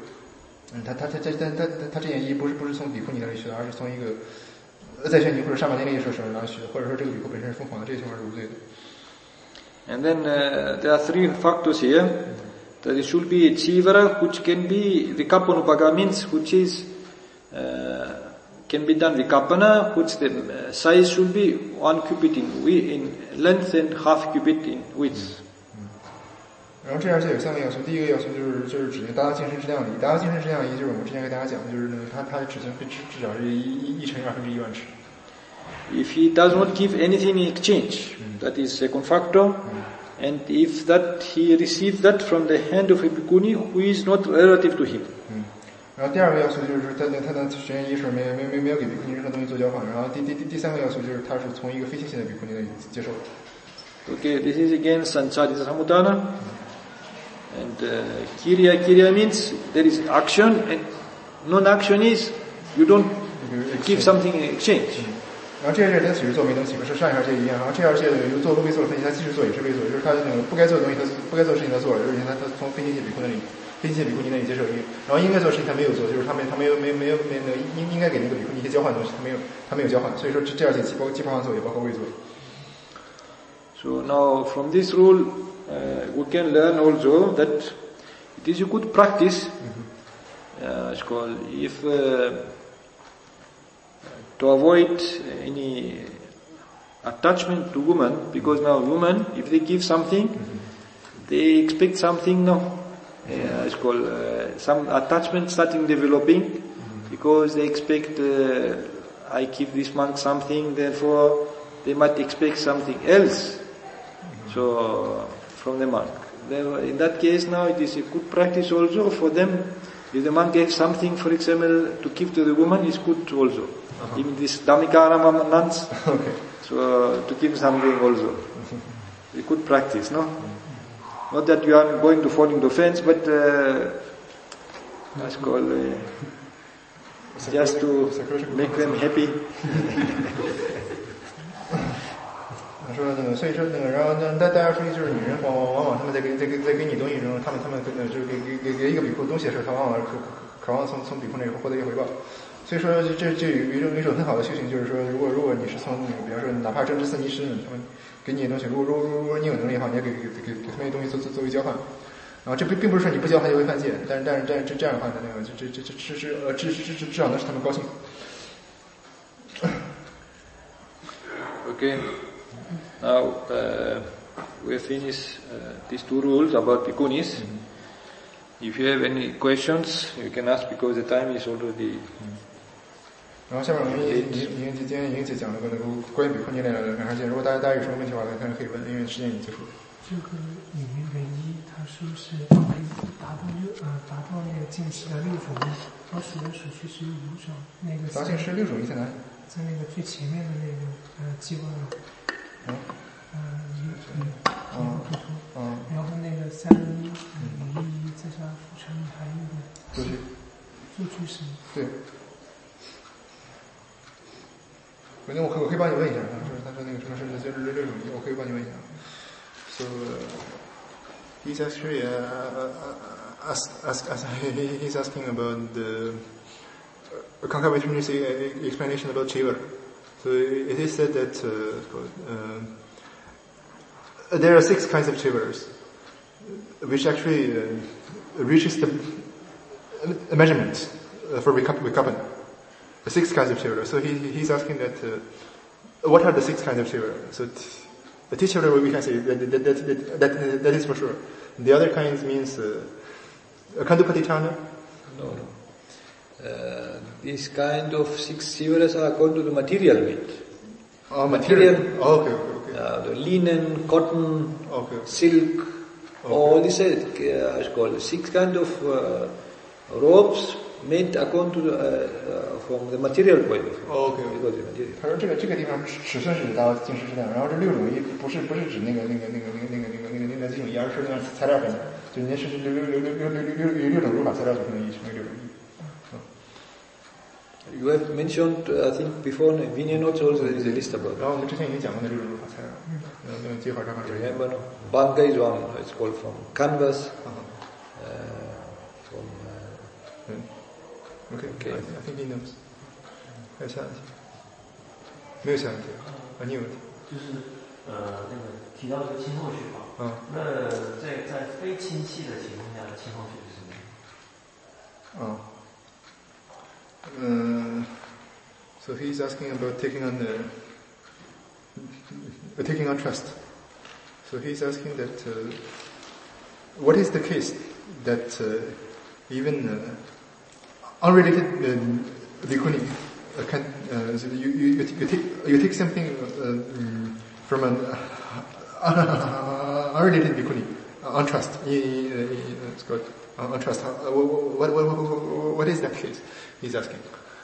他这件衣不是从比库尼那里学的，而是从一个在宣尼或者上马尼那一手上学的，或者说这个比库本身是疯狂的，这些情况是无罪的。 And then there are three factors here. That it should be a chivara which can be vikapanupaga, means which is can be done vikapana, which the size should be 1 cubit in length and half cubit in width. 然后这条线有3个要素，第一个要素就是指定达到净身质量仪，达到净身质量仪就是我们之前给大家讲的，就是它的尺寸至少是1乘以1/2万尺。 If he does not give anything in exchange, that is second factor, and if that he receives that from the hand of a bhikkhuni who is not relative to him. 然后第二个要素就是他的实验仪是没有给比库尼任何东西做交换，然后第三个要素就是他是从一个非亲戚的比库尼那里接受的。 Okay, this is again Sanchadita Samudana. And Kriya means there is action, and non-action is you don't give something in exchange. 然后这件事它只是做没东西，不是上一下界一样。然后这二界有做和未做的分析，它继续做也是未做，就是它那个不该做的东西，它不该做的事情它做了，就是他从非经济比库那里，非经济比库尼那里接受然后应该做的事情他没有做，就是他没有应该给那个比库尼一些交换的东西，他没有交换，所以说这二界既包含做也包括未做。 So now from this rule, we can learn also that it is a good practice. It's called if to avoid any attachment to woman, because now women, if they give something, they expect something now. It's called some attachment starting developing, because they expect I give this monk something, therefore they might expect something else. So from the monk. In that case now it is a good practice also for them. If the monk gave something, for example, to give to the woman, is good also. Even this Dhammikara nuns, so to give something also. A good practice, no? Not that you are going to fall into offense, but that's called just to make them happy. 说所以说然后大家注意，就是女人往往他们在给你东西中，他们就是给一个比库东西的时候，他往往渴望从比库那里获得一个回报。所以说这有一种很好的修行，就是说如果你是从比方说哪怕政治僧尼师，他们给你的东西，如果你有能力的话，你要给他们的东西作为交换。然后这并不是说你不交换就会犯戒，但是这样的话呢，那个至少能使他们高兴。 Okay. Now we have finished these two rules about bhikkhunis. If you have any questions, you can ask because the time is already. 然后下面我们今天已经讲了个关于比库尼的两条线，如果大家有什么问题的话，可以问，因为时间已经结束了。 这个里面的他说是可以达到那个净食的6种意，而数来数去是有5种。那个达净食6种意在哪里？ 在那个最前面的那个记问了。然后那个3一再加辅成还有一个做句是对。那我可以帮你问一下，他说那个什么是6种意，我可以帮你问一下。So he's actually he's asking about the Kankavajrani's explanation about Chivar. So it is said that there are 6 kinds of Chivars, which actually reaches the measurement for Vikapan. 6 kinds of Chivara. So he's asking that what are the 6 kinds of Chivara? So the teacher we can say that is for sure. The other kinds means Kandupatitana. No. This kind of 6 Chivaras are according to the material weight. Material. Okay. The linen, cotton, silk, all this is called 6 kind of robes made according to from the material point of view. Okay. 他说这个地方尺寸是达到净食质量，然后这6种衣不是指那个这种衣，而是那个材料本身，就人家是6种如法材料组成的衣，成为6种衣。 You have mentioned, I think before in Vinaya notes also there is a list about. 然后我们之前已经讲过那6种如法材料，计划上面。 Remember, no? Banga is one. It's called from canvas. From. Okay. I think he knows. 还有下问题？没有下问题啊？你有问题？ 就是那个提到这个亲后学嘛，那在非亲戚的情况下的亲后学是什么？ So he's asking about taking on trust. So he's asking that what is the case that even unrelated bhikkhuni can you take something from an unrelated bhikkhuni on trust. It's called on trust. What is that case? He's asking.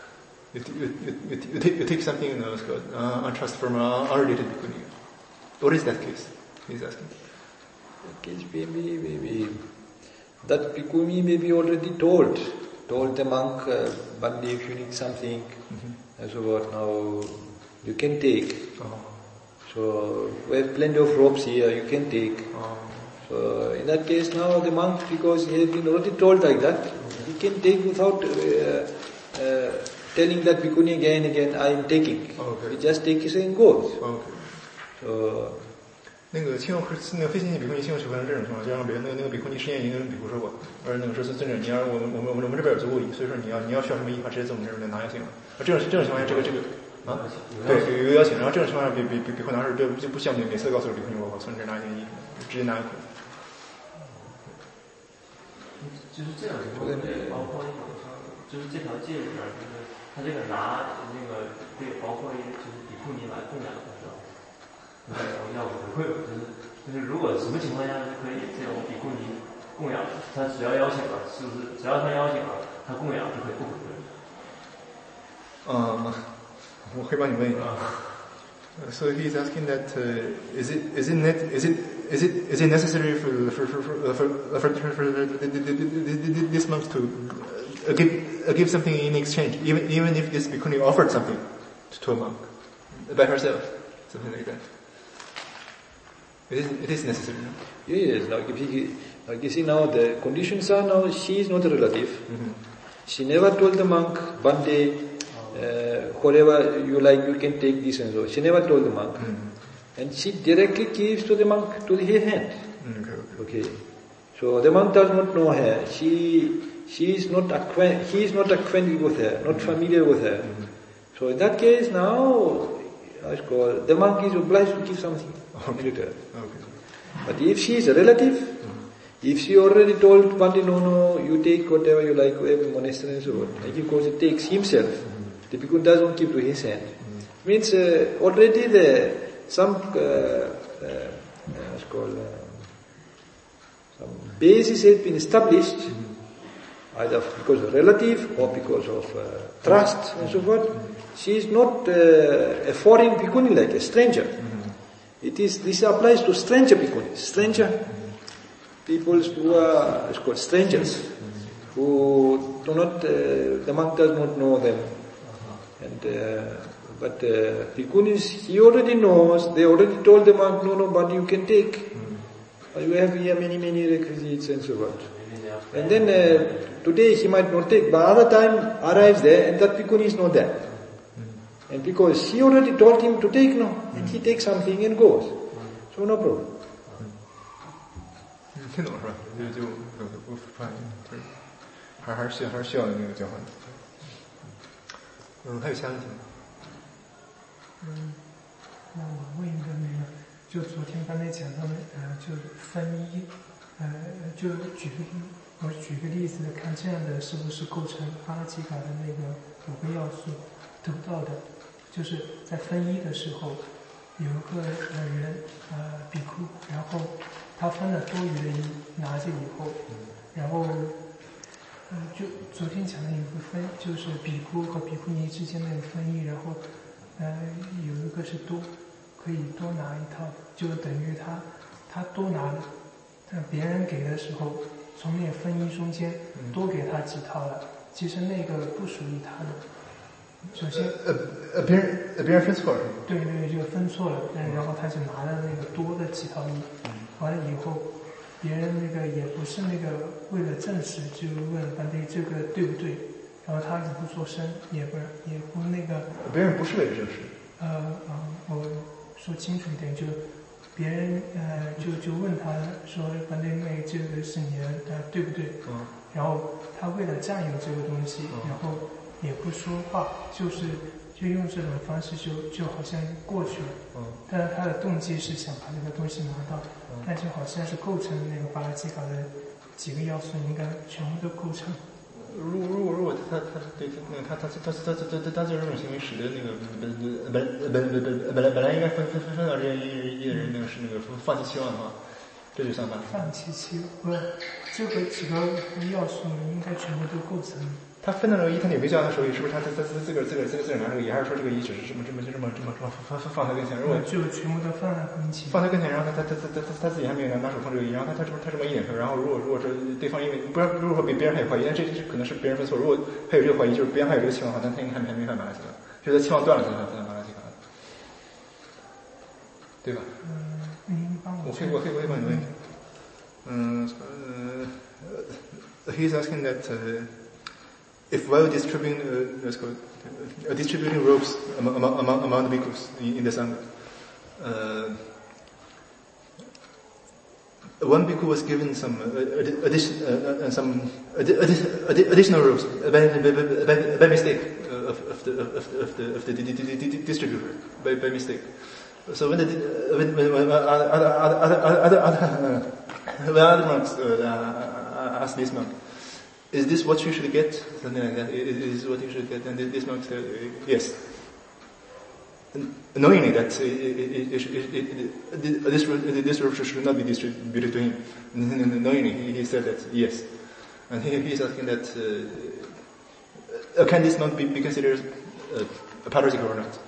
You take something on trust from unrelated bhikkhuni. What is that case? He's asking. Case maybe that bhikkhuni may be already told the monk, Bandi, if you need something, and so what, now you can take. So we have plenty of ropes here, you can take. So in that case now the monk, because he has been already told like that, he can take without telling that bhikkhuni again and again, I am taking. He just takes it and goes. So 那个亲友那个非信信比库尼亲友是发生这种情况，就让别人那个比库尼实验营跟比库说过，而那个说尊者，你要我们这边有足够礼，所以说你要需要什么衣服，直接从我们这边拿就行了。这种情况下，这个啊，对，有邀请，然后这种情况下比库拿是就不需要每次告诉比库尼我从你这拿一件衣服，直接拿就可以。 就是这种情况，包括就是这条戒里边，就是他这个拿那个对，包括就是比库尼来供养的时候。要回馈，就是如果什么情况下是可以这种比库尼供养，他只要邀请了，是不是？只要他邀请了，他供养就可以不回馈。 我可以帮你问一下。So he's asking that is it necessary for this monk to give something in exchange, even if this bhikkhuni offered something to a monk by herself, something like that. It is necessary. Yes, like you see now the conditions are now she is not a relative. She never told the monk, Bande, whatever you like you can take this and so. She never told the monk. And she directly gives to the monk to his hand. Okay. So the monk does not know her. He is not acquainted with her, not familiar with her. So in that case now, the monk is obliged to give something in return. But if she is a relative, if she already told Bandi, no, you take whatever you like, every monastery and so on, and he goes and takes himself, the bhikkhu doesn't give to his hand. Means already some basis has been established, either because of relative or because of trust and so forth. She is not a foreign bhikkhuni like a stranger. This applies to stranger bhikkhunis, stranger people who are called strangers, who do not, the monk does not know them. And but bhikkhunis, he already knows, they already told the monk, no, but you can take. You have here many requisites and so forth. And then today he might not take, but other time arrives there and that bhikkhuni is not there. And because she already told him to take, and he takes something and goes. So no problem. 听懂是吧？就不发现，就是还是需要那个交换的。还有其他问题吗？ 那我问一个那个，就昨天刚才讲到的，就分一，就我举个例子，看这样的是不是构成巴拉吉嘎的那个5个要素得到的？就是在分一的时候，有一个人比库，然后他分了多余的一拿着以后，然后就昨天讲的有个分，就是比库和比库尼之间的分一，然后有一个是可以多拿一套，就等于他多拿了，但别人给的时候，从那分一中间多给他几套了，其实那个不属于他的。首先， 别人分错了。 对，就分错了，然后他就拿了那个多的几套衣，完了以后，别人那个也不是那个为了证实，就问反正这个对不对，然后他也不做声，也不那个。 别人不是为了证实。 我说清楚一点，就别人就问他说，反正那这个是你的，对不对？然后他为了占有这个东西，然后。也不说话，就用这种方式就好像过去了。但是他的动机是想把这个东西拿到，但是好像是构成那个巴拉基卡的几个要素，应该全部都构成。 如果他对他这种行为使得那个本来应该分到这一的人那个是那个放弃期望的话，这就算吧。 放弃期望，这个几个要素应该全部都构成。 他分到这个一，他也没叫他手语，是不是他自个儿拿这个一，还是说这个一只是这么放他跟前？如果就全部都放在跟前， 放他跟前，然后他自己还没有拿手碰这个一，然后他这么一点头，然后如果说对方因为不知道，如果说别人还有怀疑，但这可能是别人分错，如果还有这个怀疑，就是别人还有这个期望的话，但他应该还没法把它起来，就是他期望断了才能把它起来，对吧？ 您帮我可以问你问题。He's asking that if while distributing robes among the bhikkhus in the sangha, one bhikkhu was given some additional robes by mistake of the distributor by mistake. So when other monks asked this monk, "Is this what you should get?" Something like that. Is this what you should get? And this monk said, "Yes." Knowingly that this robe should not be distributed to him. Knowingly he said that yes, and he is asking that can this not be considered a parajika or not?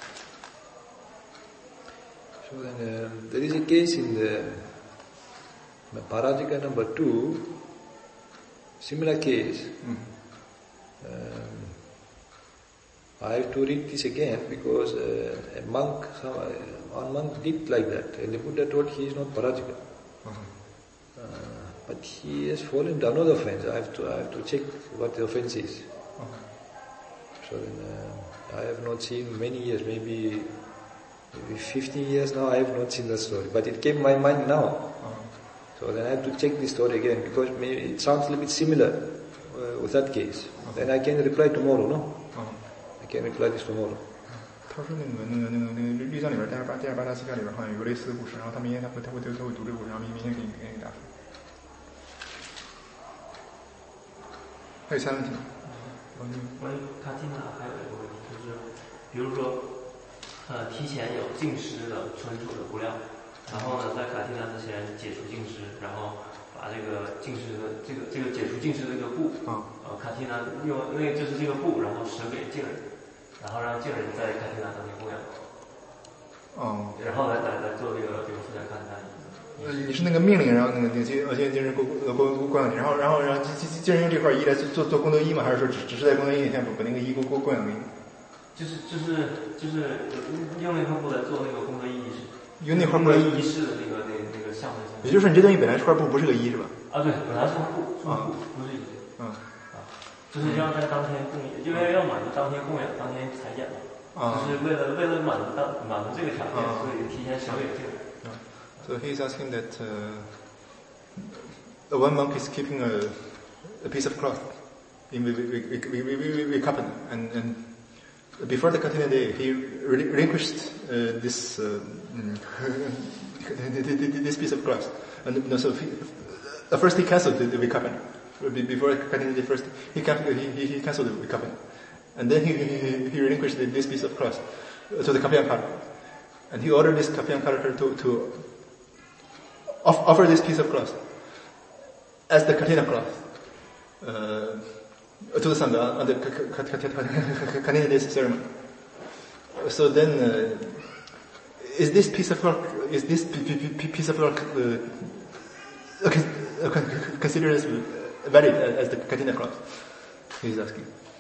So then there is a case in the Parajika number 2, similar case. I have to read this again because one monk did like that, and the Buddha told he is not Parajika. But he has fallen into another offense. I have to check what the offense is. So then I have not seen many years, maybe 50 years now, I have not seen the story, but it came in my mind now. So then I have to check the story again, because maybe it sounds a little bit similar with that case. Then I can reply tomorrow, no? I can reply this tomorrow. 他说那个律藏里边第二八大七盖里边好像有个类似的故事，然后他明天他会读这个故事，然后明天给你答复。还有其他问题吗？ 关于卡蒂娜还有一个问题，就是比如说提前有净湿的存储的布料，然后呢在卡蒂娜之前解除净湿，然后把这个净湿的这个解除净湿的这个布卡蒂娜用那个就是这个布，然后舍给净人，然后让净人在卡蒂娜当天供养，然后来做这个附加卡蒂娜。 你是那个命令，然后那个净人供养你，然后净人用这块衣来做功德衣吗？还是说只是在功德衣那天把那个衣供养给你？就是用那块布来做那个功德衣仪式， 用那块布来仪式的那个项目。 也就是你这东西本来这块布不是个衣是吧？ 啊，对，本来是块布，不是衣。就是要在当天供养，因为要满足当天供养当天裁剪嘛。就是为了满足这个条件，所以提前舍给净人。 So he's asking that one monk is keeping a piece of cloth in we cup and before the Katina day he relinquished this piece of cloth, and so first he cancelled the vikapan. Before Katina day first he cancelled the vikapan, and then he relinquished this piece of cloth to the Kapyan Karaka, and he ordered this Kapyan Karaka to offer this piece of cloth as the Katina cloth to the Sangha on the Katina Day ceremony. So then, is this piece of cloth considered as valid as the Katina cloth? He's asking.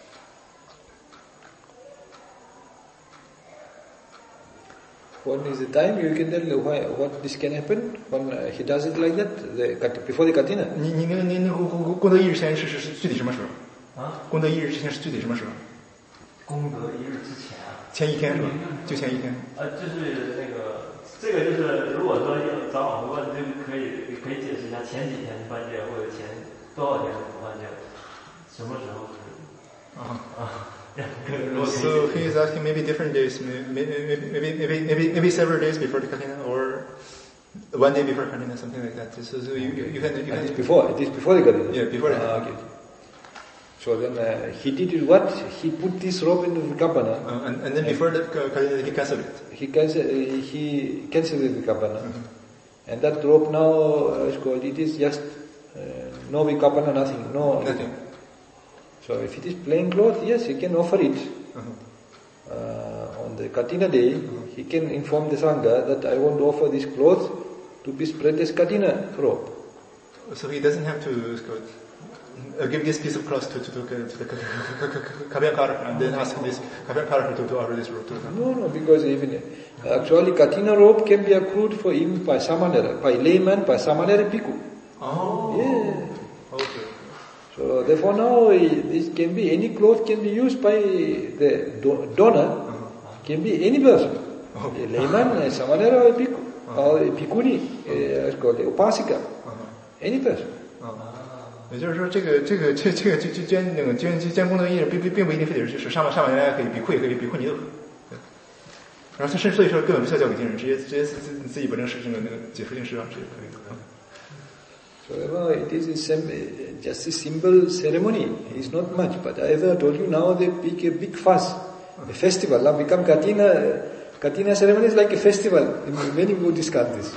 When is the time? You can tell what this can happen when he does it like that before the Katina. 你那个功德一日前是具体什么时候？功德一日之前是具体什么时候？ 功德一日之前前一天是吧？就前一天。 就是那个这个就是如果说早晚会问，就可以解释一下前几天是犯戒或者前多少天是不犯戒，什么时候是 So he is asking maybe different days, maybe several days before the Katina, or one day before Katina, something like that. So you can. It is before the Katina. Yeah, before the Katina. Okay. So then he did what? He put this robe in the Vikapana. And then before the Katina, he cancelled it. He cancelled the Vikapana. And that robe now is called. It is just no Vikapana, nothing. No. Nothing. So if it is plain cloth, yes, he can offer it. On the Katina day, he can inform the Sangha that I want to offer this cloth to be spread as Katina robe. So he doesn't have to give this piece of cloth to the Kavyakara and then ask this Kavyakara to offer this robe to them. No, because even actually Katina robe can be accrued for even by Samanera, by layman, by Samanera Bhikkhu. Oh. Yeah. Okay. So therefore now this can be, any cloth can be used by the donor, can be any person. Okay. A layman, a Samanera or a Bhikkhu, or a Bhikkhuni, it's called a Upasika, any person. 也就是说，这个捐功德义并不一定非得是上满来可以比库也可以比库尼都可以。然后所以说根本不需要交给经人，直接自己把这个事情的那个解释定事啊，直接可以的。 So it is just a simple ceremony. It's not much, but as I told you now, they make a big fuss, a festival. Now become Katina ceremony is like a festival in many Buddhist countries.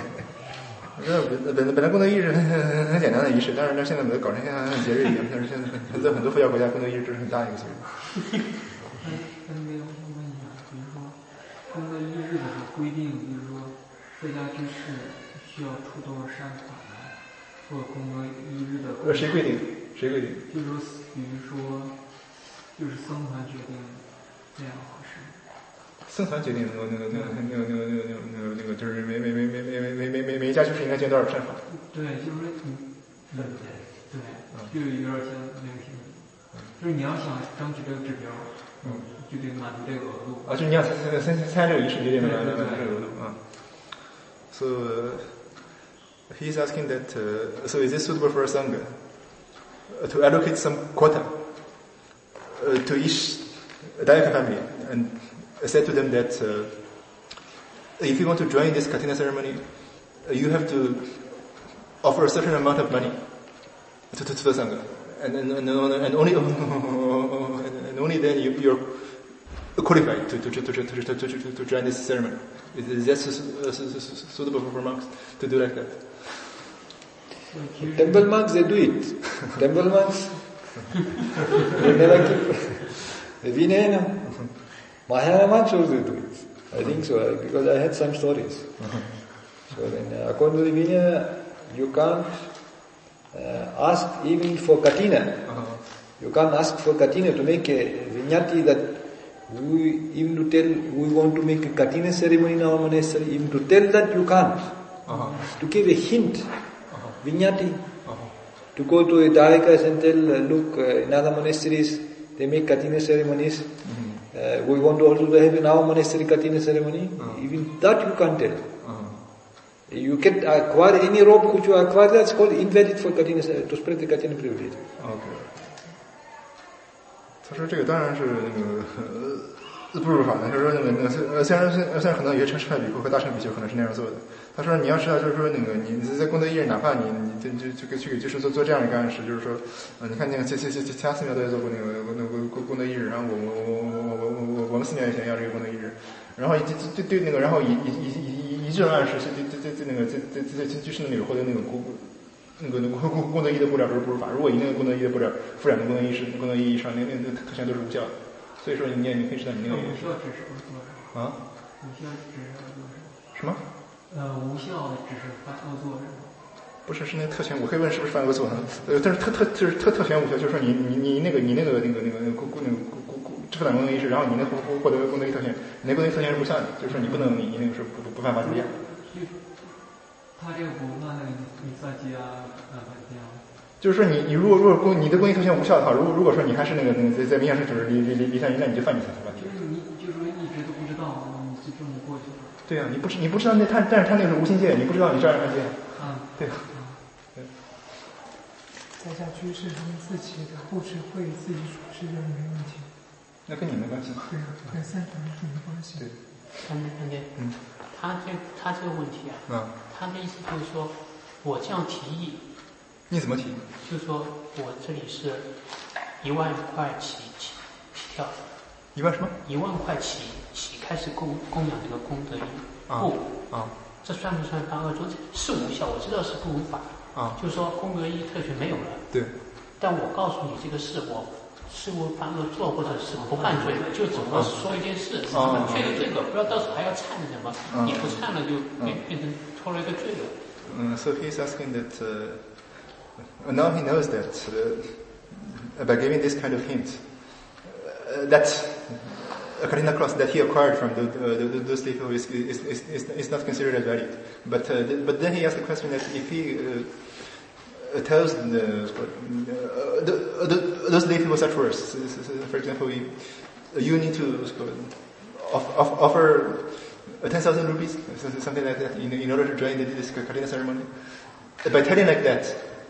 本来功德义是很简单的仪式，但是现在把它搞成像节日一样，但是现在很多佛教国家功德义这是很大一个节日。 那个我问一下，比如说功德义日的时候规定，比如说在家居士需要出多少善款来做功德义日的？ 谁规定？就是说，比如说，就是僧团决定这样合适。 僧团决定那个就是每一家就是应该捐多少善款。 对，就是说对，就有点像那个性质，就是你要想争取这个指标，就得满足这个额度。 就是你要参加这个仪式，就得满足这个额度啊。So he's asking that, so is it suitable for a sangha to allocate some quota to each Dayaka family and said to them that if you want to join this Katina ceremony, you have to offer a certain amount of money to the Sangha. And only then you're qualified to join this ceremony. Is that suitable for monks to do like that? Temple monks, they do it. Temple monks, they never keep the Vinaya. Mahayana monks also do it. I think so, because I had some stories. So then, according to the Vinaya, you can't ask even for Katina. You can't ask for Katina to make a vinyati that we want to make a Katina ceremony in our monastery, even to tell that you can't. To give a hint, vinyati, to go to the Dayakas and tell, look, in other monasteries, they make Katina ceremonies. We want also to have in our monastery Katina ceremony. Even that you can't tell. You can acquire any robe which you acquire, that's called invalid for Katina, to spread the Katina privilege. Okay. 他说这个当然是不如法的。他说虽然可能有些城市派比库和大乘比丘可能是那样做的。他说你要知道，就是说你在功德义日，哪怕你去就是做这样一个暗示，就是说你看那个其他寺庙都在做过那个功德义日，然后我们寺庙也想要这个功德义日，然后对那个，然后以这种暗示是在居士那里获得那个功德义的布料不如法。如果以那个功德义的布料敷染的功德义上，那特权都是无效的。所以说你可以知道你那个无效只是多少啊？ 无效只是多少？ 什么？ 无效的只是犯恶作是吗？ 不是，是那个特权。我可以问是不是犯恶作呢？但是特权无效，就是说你那个支付党功德义是，然后你那获得功德义特权，你那功德义特权是无效的，就是说你不能你那个是不犯法怎么样？ 他这个不犯那个弥撒基啊这样。 就是说你如果你的功德义特权无效的话，如果说你还是那个在弥撒就是离散，那你就犯弥撒问题。 就是你就是说一直都不知道，你就这么过去了。 对啊，你不知道但是他那个是无心戒，你不知道你照样犯戒。对。 在家居士他们自己的护持会自己主持就没问题。 那跟你没关系。 对啊，跟三团是没关系。 对。 他这个问题他的意思就是说，我这样提议。 你怎么提？ 就是说我这里是1万块起跳。 1万什么 ？1万块起开始供养这个功德义不？这算不算犯恶作？是无效，我知道是不如法。就是说功德义特权没有了。 对。 但我告诉你这个事， 事物办恶做或者是不犯罪，就只能说一件事，什么罪的罪恶，不要到时候还要忏什么，你不忏了就变成脱了一个罪了。 So he's asking that now he knows that by giving this kind of hint, that Katina cross that he acquired from those people is not considered as valid. But then he asked the question that if he tells those people such words, for example, you need to offer 10,000 rupees, something like that, in order to join this Katina ceremony. By telling like that,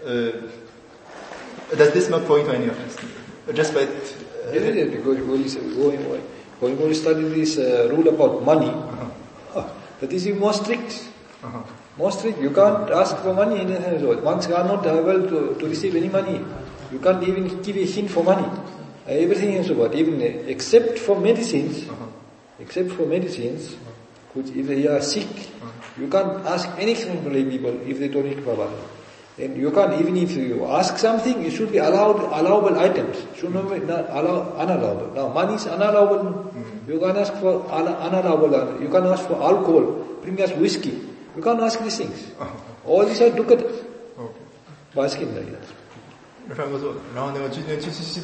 does this not point to any offense? Just by because when you study this rule about money, that is more strict. More strict. You can't ask for money in a resort. Monks are not able to receive any money. You can't even give a hint for money. Everything is about, even except for medicines. Except for medicines, which if they are sick, you can't ask anything from lay people if they don't need Prabhupada. And you can't, even if you ask something, it should be allowable items. Should not be unallowable. Now money is unallowable. You can't ask for unallowable. You can't ask for alcohol. Bring us whiskey. You can't ask these things. All these are dukkha. Basking like that. 上个做的，然后那个具体，因为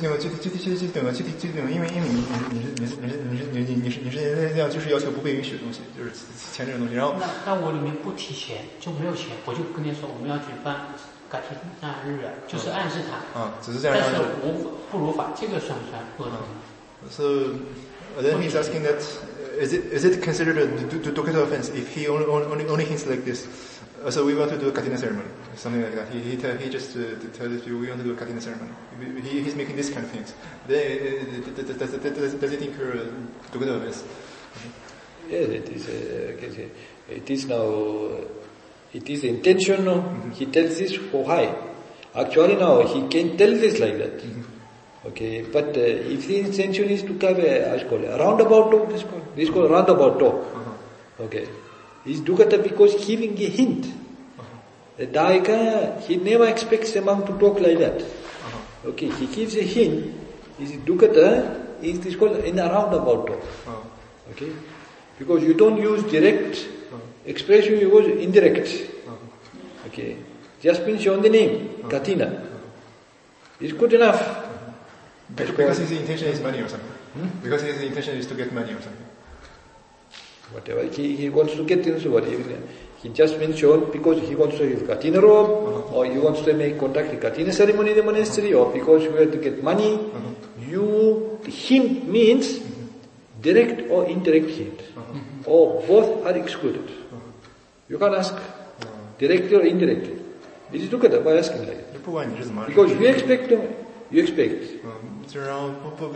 你是那样就是要求不被允许的东西，就是钱这种东西。然后那我里面不提钱就没有钱，我就跟你说我们要举办嘎提那日，就是暗示他。 只是这样。但是不如法，这个算不算恶毒 ？So then he's asking that is it considered a dukkha offense if he only hints like this? So we want to do a Katina ceremony, something like that. He just tells you we want to do a Katina ceremony. He's making this kind of things. Does he think dukkha offense? Yes, it is now. It is intentional. He tells this for why. Actually, now he can tell this like that. Okay, but if the intention is to have a roundabout talk, this is called roundabout talk. Okay, is dukkha because giving a hint. The Daika, he never expects a monk to talk like that. Okay, he gives a hint. Is dukkha? Is this called in a roundabout talk? Okay, because you don't use direct expression, you use indirect. Okay, just mention the name Katina. It's good enough. Because his intention is money or something. Because his intention is to get money or something. Whatever he wants to get into, whatever he just mentioned because he wants to have Katina robe, or he wants to conduct a Katina ceremony in the monastery, or because you have to get money. You hint means direct or indirect hint, or both are excluded. You can't ask directly or indirectly. It is dukkha by asking like that. Because you expect. 就是然后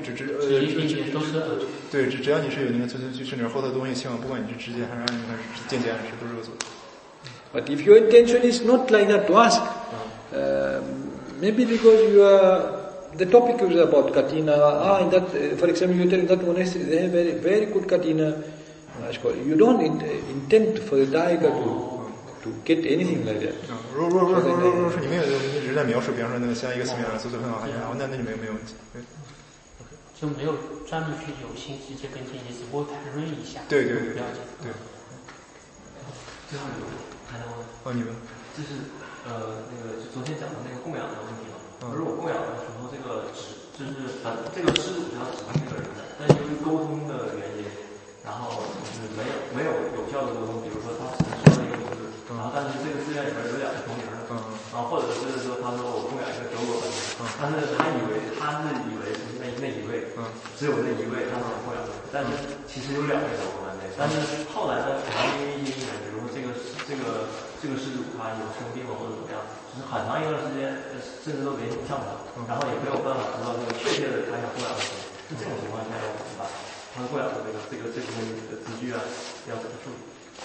只要你是有那个就是你后头东西希望，不管你是直接还是间接暗示，都是恶作。 But if your intention is not like that to ask, maybe because the topic is about Katina. In that, for example, you tell that monastery they have very very good Katina. You don't intend for the Daika to get anything like that. 如果是你们一直在描述，比方说那个像一个寺庙做很好，那就没有问题。 就没有专门去有心直接跟进，也只不过谈论一下。 对。 不要紧。 对。最后还能问？ 你们就是那个就昨天讲的那个供养的问题嘛。如果供养的时候，这个就是反正这个施主是要指定这个人的，但由于沟通的原因，然后就是没有有效的沟通，比如说他只能说了一个名字，然后但是这个寺院里边有两个同名的，然后或者是说他说我供养一个周罗本，但是他是以为是那一位，只有那一位他能供养的，但是其实有两位周罗本，但是后来呢，可能因为比如说这个施主他有生病了或者怎么样，就是很长一段时间甚至都联系不上他，然后也没有办法知道这个确切的他想供养的谁，这种情况下要怎么办？他供养的这个资据啊要怎么处理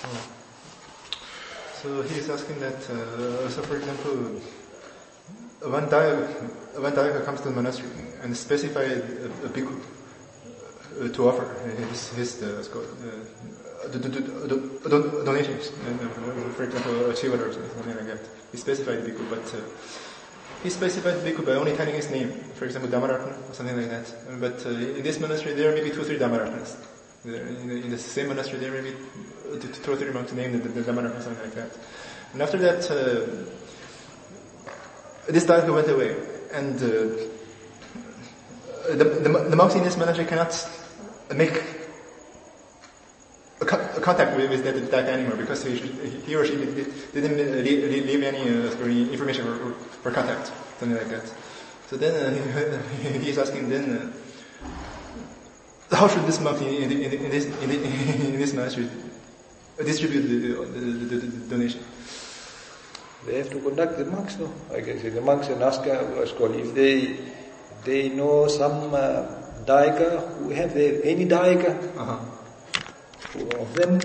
？So he is asking that, so for example, one Daika comes to the monastery and specified a bhikkhu to offer his donations, for example, a chivada or something like that. He specified a bhikkhu, but he specified bhikkhu by only telling his name. For example, Dhammaratna or something like that. But in this monastery, there are maybe 2 or 3 Dhammaratnas. In the same monastery, there are maybe 2 or 3 monks named the Dhammaratna or something like that. And after that, this Dharka went away, and the monks in this monastery cannot make a contact with that anymore, because he or she didn't leave any information for contact, something like that. So then he is asking, then how should this monk in this monastery distribute the donation? They have to contact the monks, no? I guess the monks and ask if they know some daika who have any daika of them.